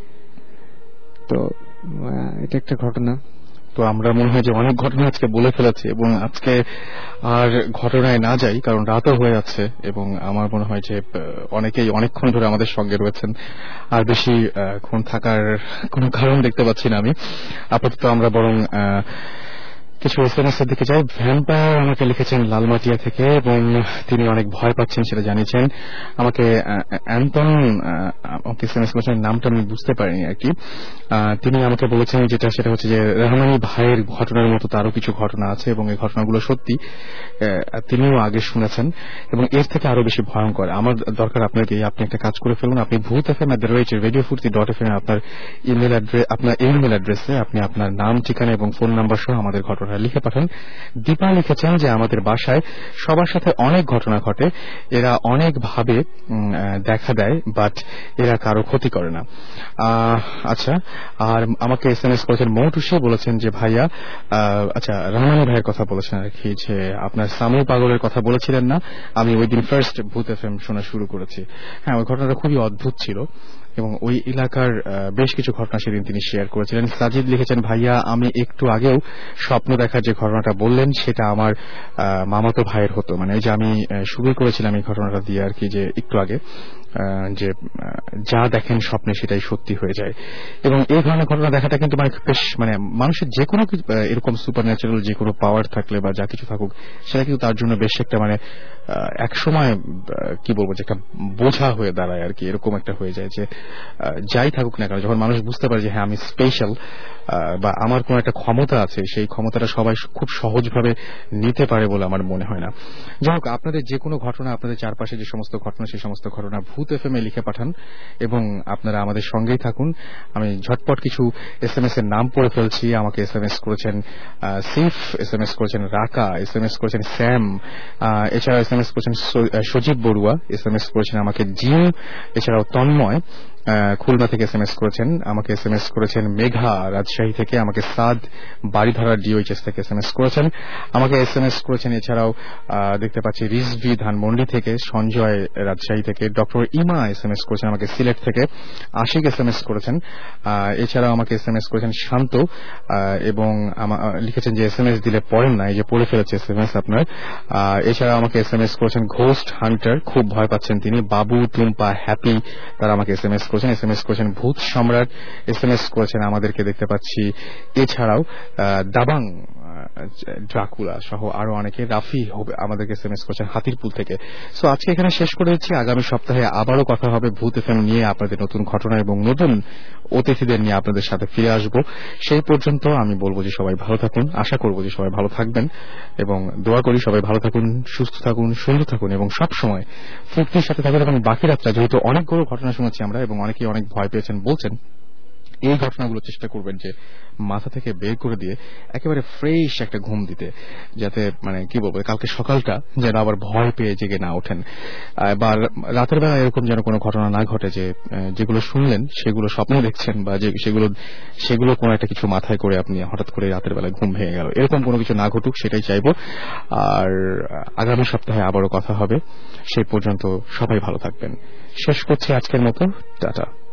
তো এটা একটা ঘটনা। তো আমরা মনে হয় যে অনেক ঘটনা আজকে বলে ফেলেছি, এবং আজকে আর ঘটনায় না যাই, কারণ রাতও হয়ে যাচ্ছে, এবং আমার মনে হয় যে অনেকেই অনেকক্ষণ ধরে আমাদের সঙ্গে রয়েছেন, আর বেশি ক্ষণ থাকার কোনো কারণ দেখতে পাচ্ছি না আমি। আপাতত আমরা বরং কিছু এসএমএস এর দিকে যাই। ভ্যাম্পায়ার আমাকে লিখেছেন লালমাটিয়া থেকে, এবং তিনি অনেক ভয় পাচ্ছেন সেটা জানিয়েছেন আমাকে। অ্যান্টন আমাকে এসএমএস করেছেন, নামটা আমি বুঝতে পারিনি আর কি। তিনি আমাকে বলেছেন সেটা হচ্ছে যে রহমানি ভাইয়ের ঘটনার মতো তারও কিছু ঘটনা আছে, এবং এই ঘটনাগুলো সত্যি তিনিও আগে শুনেছেন, এবং এর থেকে আরো বেশি ভয়ঙ্কর। আমার দরকার আপনাকে, আপনি একটা কাজ করে ফেলুন, আপনি bhuthfm@radiofurti.fm আপনার ইমেল অ্যাড্রেসে আপনি আপনার নাম, ঠিকানা এবং ফোন নাম্বার সহ আমাদের ঘটনা লিখে পাঠান। দীপা লিখেছেন যে আমাদের বাসায় সবার সাথে অনেক ঘটনা ঘটে, এরা অনেক ভাবে দেখা দেয়, বাট এরা কারো ক্ষতি করে না। আচ্ছা, আর আমাকে এসএমএস করেছেন মৌটুসে, বলেছেন যে ভাইয়া, আচ্ছা রহমানি ভাইয়ের কথা বলেছেন আর কি, যে আপনার সামু পাগলের কথা বলেছিলেন না, আমি ওই দিন ফার্স্ট ভূত এফএম শোনা শুরু করেছি। হ্যাঁ, ওই ঘটনাটা খুবই অদ্ভুত ছিল, এবং ওই এলাকার বেশ কিছু ঘটনা সেদিন তিনি শেয়ার করেছিলেন। সাজিদ লিখেছেন, ভাইয়া আমি একটু আগেও স্বপ্ন দেখার যে ঘটনাটা বললেন সেটা আমার মামাতো ভাইয়ের হতো, মানে এই যে আমি শুরু করেছিলাম এই ঘটনাটা দিয়ে আর কি, যে একটু আগে যে যা দেখেন স্বপ্নে সেটাই সত্যি হয়ে যায়। এবং এই ধরনের ঘটনা দেখাটা কিন্তু মানে বেশ মানে মানুষের যে কোনো এরকম সুপার ন্যাচারাল যে কোনো পাওয়ার থাকলে বা যা কিছু থাকুক, সেটা কিন্তু তার জন্য বেশ একটা মানে এক সময় কি বলবো যে একটা বোঝা হয়ে দাঁড়ায় আর কি, এরকম একটা হয়ে যায় যে যাই থাকুক না কেন, যখন মানুষ বুঝতে পারে যে হ্যাঁ আমি স্পেশাল বা আমার কোন একটা ক্ষমতা আছে, সেই ক্ষমতাটা সবাই খুব সহজভাবে নিতে পারে বলে আমার মনে হয় না। যাই হোক, আপনাদের যে কোনো ঘটনা, আপনাদের চারপাশে যে সমস্ত ঘটনা, সেই সমস্ত ঘটনা ভূত এফএম এ লিখে পাঠান, এবং আপনারা আমাদের সঙ্গেই থাকুন। আমি ঝটপট কিছু এসএমএস এর নাম পড়ে ফেলছি। আমাকে এসএমএস করেছেন সিফ, এসএমএস করেছেন রাকা, এসএমএস করেছেন স্যাম, এছাড়া এসএমএস করেছেন সজীব বড়ুয়া, এসএমএস করেছেন আমাকে জিম, এছাড়াও তন্ময় খুলনা থেকে এসএমএস করেছেন, আমাকে এসএমএস করেছেন মেঘা রাজশাহী থেকে, আমাকে সাদ বাড়িধারা ডিওএইচএস থেকে এসএমএস করেছেন, আমাকে এসএমএস করেছেন এছাড়াও দেখতে পাচ্ছি রিজভি ধানমন্ডি থেকে, সঞ্জয় রাজশাহী থেকে, ডক্টর ইমা এসএমএস করেছেন আমাকে সিলেট থেকে, আশিক এসএমএস করেছেন, এছাড়াও আমাকে এসএমএস করেছেন শান্ত, এবং লিখেছেন যে এসএমএস দিলে পড়েন না, এই যে পড়ে ফেলেছে এসএমএস আপনার। এছাড়াও আমাকে এসএমএস করেছেন ঘোস্ট হান্টার, খুব ভয় পাচ্ছেন তিনি, বাবু টুম্পা হ্যাপি, তারা আমাকে এসএমএস করেছেন, এসএমএস করেছেন ভূত সম্রাট, এসএমএস করেছেন আমাদেরকে দেখতে পাচ্ছি এছাড়াও দাবাং ড্রাকুলা সহ আরো অনেকে, রাফি আমাদেরকে এসএমএস করছেন হাতিরপুল থেকে। সো আজকে এখানে শেষ করে দিচ্ছি। আগামী সপ্তাহে আবারও কথা হবে ভূত এফএম নিয়ে, আপনাদের নতুন ঘটনা এবং নতুন অতিথিদের নিয়ে আপনাদের সাথে ফিরে আসব। সেই পর্যন্ত আমি বলবো যে সবাই ভালো থাকুন, আশা করবো যে সবাই ভালো থাকবেন এবং দোয়া করি সবাই ভালো থাকুন, সুস্থ থাকুন, সুন্দর থাকুন এবং সব সময় ফুর্তির সাথে থাকুন। এবং বাকি রাতটা যেহেতু অনেকগুলো ঘটনা শুনেছি আমরা এবং অনেকেই অনেক ভয় পেয়েছেন বলছেন, এই ঘটনাগুলো চেষ্টা করবেন যে মাথা থেকে বের করে দিয়ে একেবারে ফ্রেশ একটা ঘুম দিতে, যাতে মানে কি বলবো কালকে সকালটা যেন আবার ভয় পেয়ে জেগে না ওঠেন, বা রাতের বেলা এরকম যেন কোনো ঘটনা না ঘটে যে যেগুলো শুনলেন সেগুলো স্বপ্নে দেখছেন বা যে সেগুলো কোনো একটা কিছু মাথায় করে আপনি হঠাৎ করে রাতের বেলা ঘুম ভেঙে গেল, এরকম কোনো কিছু না ঘটুক সেটাই চাইবো। আর আগামী সপ্তাহে আবারও কথা হবে, সেই পর্যন্ত সবাই ভালো থাকবেন। শেষ করছি আজকের মতো, টাটা।